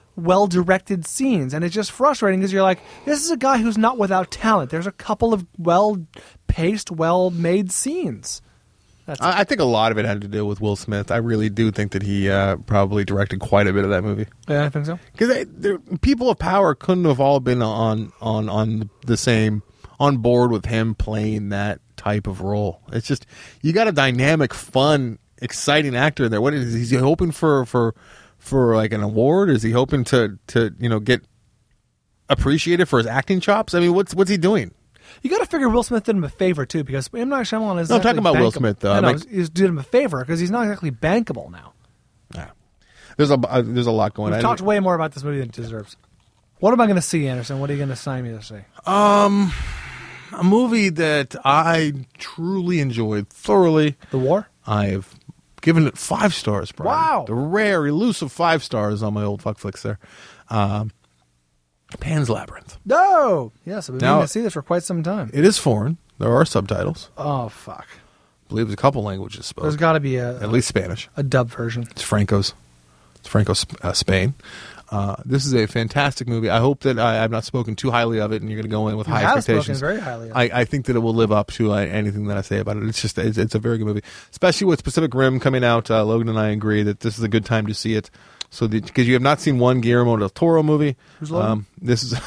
well-directed scenes, and it's just frustrating because you're like, this is a guy who's not without talent. There's a couple of well-paced, well-made scenes. That's I, I think a lot of it had to do with Will Smith. I really do think that he uh, probably directed quite a bit of that movie. Yeah, I think so. Because people of power couldn't have all been on on on the same on board with him playing that type of role. It's just you got a dynamic, fun, exciting actor in there. What is, is he hoping for for for like an award? Is he hoping to to you know get appreciated for his acting chops? I mean, what's what's he doing? You got to figure Will Smith did him a favor too, because M. Night Shyamalan is. No, I'm talking about bankable. Will Smith though. I I know, mean, he's did him a favor because he's not exactly bankable now. Yeah. There's a uh, there's a lot going We've on. talked way more about this movie than it deserves. What am I going to see, Anderson? What are you going to sign me to see? Um, a movie that I truly enjoyed thoroughly. The War? I've given it five stars, Brian. Wow. The rare, elusive five stars on my old fuck flicks there. Um, Pan's Labyrinth. No! Yes, I've been Now- meaning to see this for quite some time. It is foreign. There are subtitles. Oh, fuck. I believe there's a couple languages spoken. There's got to be a, At least Spanish. a dub version. It's Franco's. It's Franco, uh, Spain. Uh, this is a fantastic movie. I hope that I, I've not spoken too highly of it, and you're going to go in with You high have expectations. spoken very highly of I, it. I think that it will live up to uh, anything that I say about it. It's just it's, it's a very good movie, especially with Pacific Rim coming out. Uh, Logan and I agree that this is a good time to see it. So because you have not seen one Guillermo del Toro movie, Who's Logan? Um, this is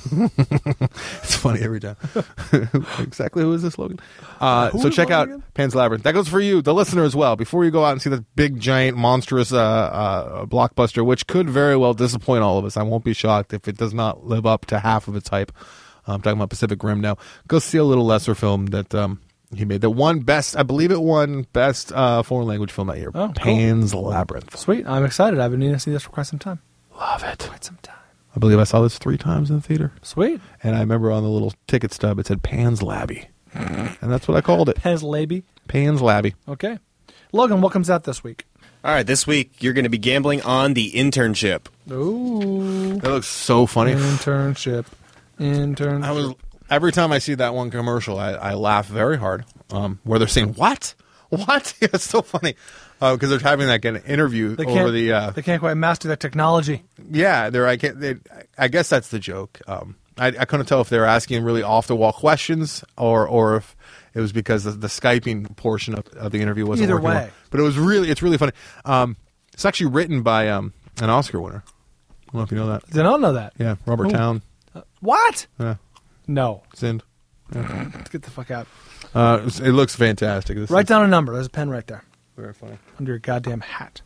it's funny every time. Exactly who is this Logan? Uh, Who so is check Logan out again? Pan's Labyrinth. That goes for you, the listener, as well. Before you go out and see that big, giant, monstrous uh, uh, blockbuster, which could very well disappoint all of us. I won't be shocked if it does not live up to half of its hype. I'm talking about Pacific Rim now. Go see a little lesser film that um, he made. That won best, I believe it won best uh, foreign language film that year. Oh, cool. Pan's Labyrinth. Sweet. I'm excited. I've been needing to see this for quite some time. Love it. Quite some time. I believe I saw this three times in the theater. Sweet. And I remember on the little ticket stub it said Pan's Labby. And that's what I called it. Pez Laby. Pan's Labby. Okay. Logan, what comes out this week? All right, this week you're going to be gambling on The Internship. Ooh. That looks so funny. Internship. Internship. I was every time I see that one commercial, I, I laugh very hard. Um, where they're saying what, what? Yeah, it's so funny because uh, they're having that kind of interview They over can't, the. Uh, they can't quite master that technology. yeah, they're. I can't. They, I guess that's the joke. Um, I, I couldn't tell if they were asking really off the wall questions or or if it was because the, the Skyping portion of, of the interview wasn't Either working way. well. But it was really, it's really funny. Um, it's actually written by um, an Oscar winner. I don't know if you know that. Did not know that. Yeah, Robert Ooh. Towne. What? Yeah, No. Sind. Let's get the fuck out. Uh, it, it looks fantastic. This Write is down a number. There's a pen right there. very funny. Under your goddamn hat.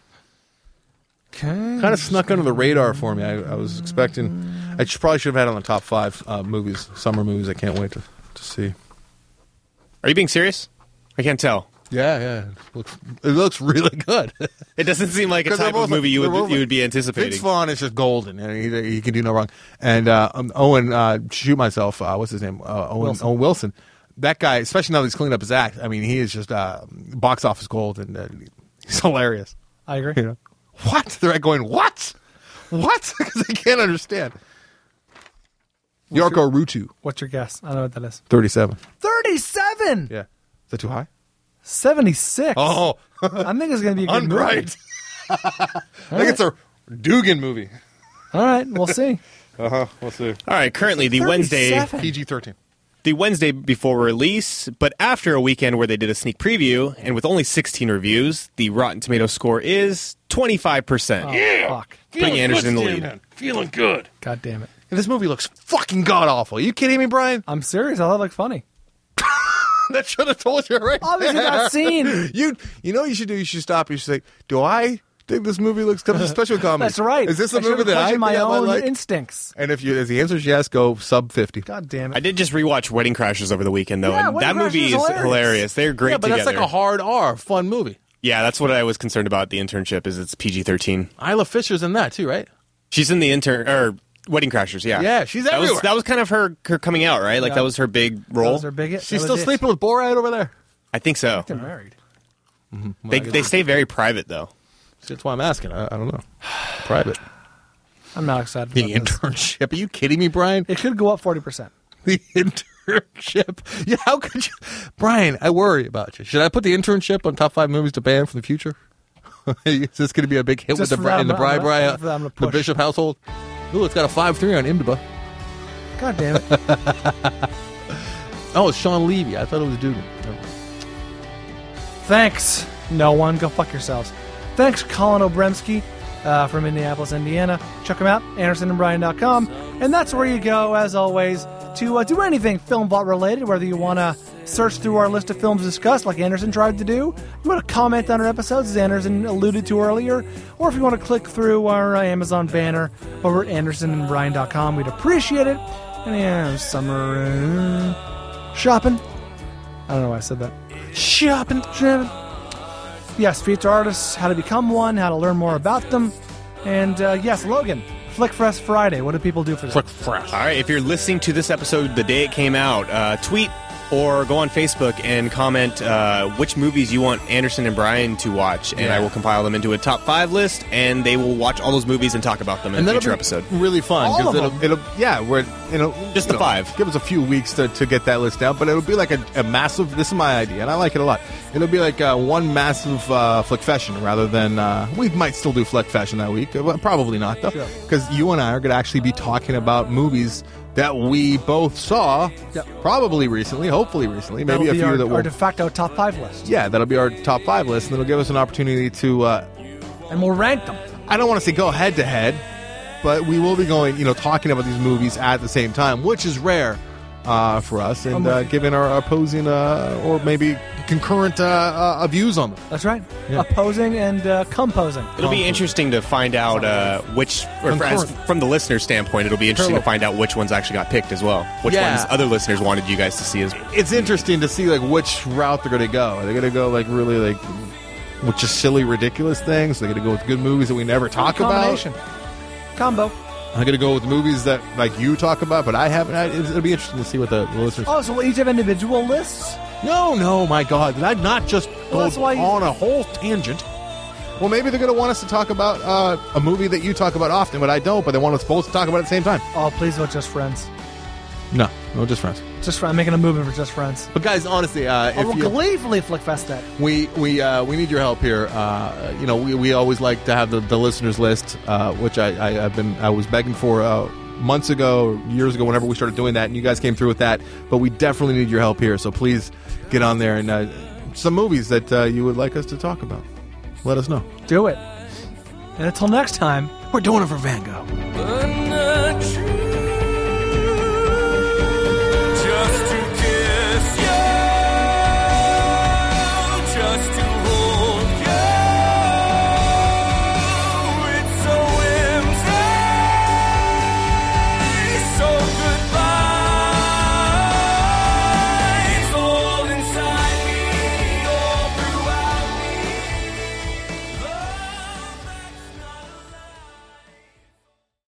Okay. Kind of snuck under the radar for me. I, I was expecting. I should, probably should have had it on the top five uh, movies, summer movies. I can't wait to, to see. Are you being serious? I can't tell. Yeah, yeah. It looks, it looks really good. It doesn't seem like a 'Cause they're type of both- movie you they're would both- you would be anticipating. Vince Vaughn is just golden, and he, he can do no wrong. And uh, um, Owen, uh, shoot myself. Uh, what's his name? Uh, Owen Wilson. Owen Wilson. That guy, especially now that he's cleaned up his act. I mean, he is just uh, box office gold, and uh, he's hilarious. I agree. You know what? They're like going what? What? Because they can't understand. Yarko Rutu, What's your guess? I know what that is. thirty-seven. thirty-seven! Yeah, is that too high? seventy-six. Oh, I think it's going to be a good movie. unright. I think it's a Dugan movie. All right, we'll see. Uh huh. We'll see. All right, currently the Wednesday thirty-seven. P G thirteen. the Wednesday before release, but after a weekend where they did a sneak preview, and with only sixteen reviews, the Rotten Tomato score is twenty-five percent. Oh, fuck. Putting Anderson in the lead. Feeling good. God damn it. And this movie looks fucking god awful. Are you kidding me, Brian? I'm serious. I thought it looked funny. That should have told you right Obviously there. not seen. You, you know what you should do? You should stop. You should say, do I think this movie looks kind of special comedy? That's right. Is this a I movie should've that I questioned my think I might own like? instincts. And if you, if the answer is yes, go sub fifty. God damn it. I did just rewatch Wedding Crashers over the weekend, though, Yeah, and Wedding that movie Crashers is is hilarious. hilarious. They're great yeah, but together. that's like a hard R, fun movie. Yeah, that's what I was concerned about. The Internship is it's P G thirteen. Isla Fisher's in that too, right? She's in the intern or Wedding Crashers. Yeah, Yeah, she's that everywhere. Was, that was kind of her her coming out, right? Like Yeah. that was her big That role. was her big hit. She's That still was it. sleeping with Borat over there. I think so. They're married. They they stay very private though. That's why I'm asking. I, I don't know. Private. I'm not excited about The this. internship. Are you kidding me, Brian? It could go up forty percent. The internship. Yeah, how could you? Brian, I worry about you. Should I put the internship on top five movies to ban for the future? Is this going to be a big hit Just with the for Bri- that, in the I'm gonna- Bri I'm gonna the push. Bishop household? Ooh, it's got a five three on IMDb. God damn it. Oh, it's Sean Levy. I thought it was Dugan. Thanks, no one. Go fuck yourselves. Thanks, Colin Obremski uh, from Indianapolis, Indiana. Check him out, anderson and brian dot com. And that's where you go, as always, to uh, do anything Film Vault related, whether you want to search through our list of films discussed, like Anderson tried to do, you want to comment on our episodes, as Anderson alluded to earlier, or if you want to click through our uh, Amazon banner over at anderson and brian dot com, we'd appreciate it. And yeah, summer uh, shopping. I don't know why I said that. Shopping, shopping. Yes, feature artists, how to become one, how to learn more about them. And uh, yes, Logan, Flickfest Friday. What do people do for that? Flick fresh. All right, if you're listening to this episode the day it came out, uh, tweet or go on Facebook and comment uh, which movies you want Anderson and Brian to watch, and Yeah. I will compile them into a top five list, and they will watch all those movies and talk about them in And a that'll future be episode. really fun All of it'll, them? it'll yeah we're you know Just you the know, five. Give us a few weeks to, to get that list out, but it'll be like a, a massive. This is my idea, and I like it a lot. It'll be like uh, one massive uh, Flickfession rather than uh, we might still do Flickfession that week, uh, well, probably not though, Sure. because you and I are going to actually be talking about movies that we both saw, Yep. probably recently, hopefully recently, maybe That'll a be few our, that our will. de facto top five list. Yeah, that'll be our top five list, and it'll give us an opportunity to. Uh, And we'll rank them. I don't want to say go head to head, but we will be going, you know, talking about these movies at the same time, which is rare uh, for us, and uh, giving our opposing uh, or maybe concurrent uh, uh, views on them. That's right. Yeah. Opposing and uh, composing. It'll be interesting to find out uh, which, or for, as, Concurrent. from the listener standpoint, it'll be interesting to Parallel. find out which ones actually got picked as well. Which Yeah. ones other listeners wanted you guys to see as It's interesting to see like which route they're going to go. Are they going to go like really like with just silly, ridiculous things? They're going to go with good movies that we never talk about. Combination. Combo. I'm going to go with movies that like you talk about, but I haven't. I, it'll be interesting to see what the listeners. Oh, so we'll each have individual lists? No, no, my God! Did I not just Well, go that's why you- on a whole tangent? Well, maybe they're going to want us to talk about uh, a movie that you talk about often, but I don't. But they want us both to talk about it at the same time. Oh, please vote Just Friends. No, no, just friends. Just Friends. I'm making a movement for Just Friends. But guys, honestly, uh, I if will you, gleefully Flickfest that. we we uh, we need your help here. Uh, you know, we, we always like to have the, the listeners list, uh, which I, I I've been I was begging for uh, months ago, years ago, whenever we started doing that, and you guys came through with that. But we definitely need your help here. So please get on there and uh, some movies that uh, you would like us to talk about. Let us know. Do it. And until next time, We're doing it for Van Gogh. But not true.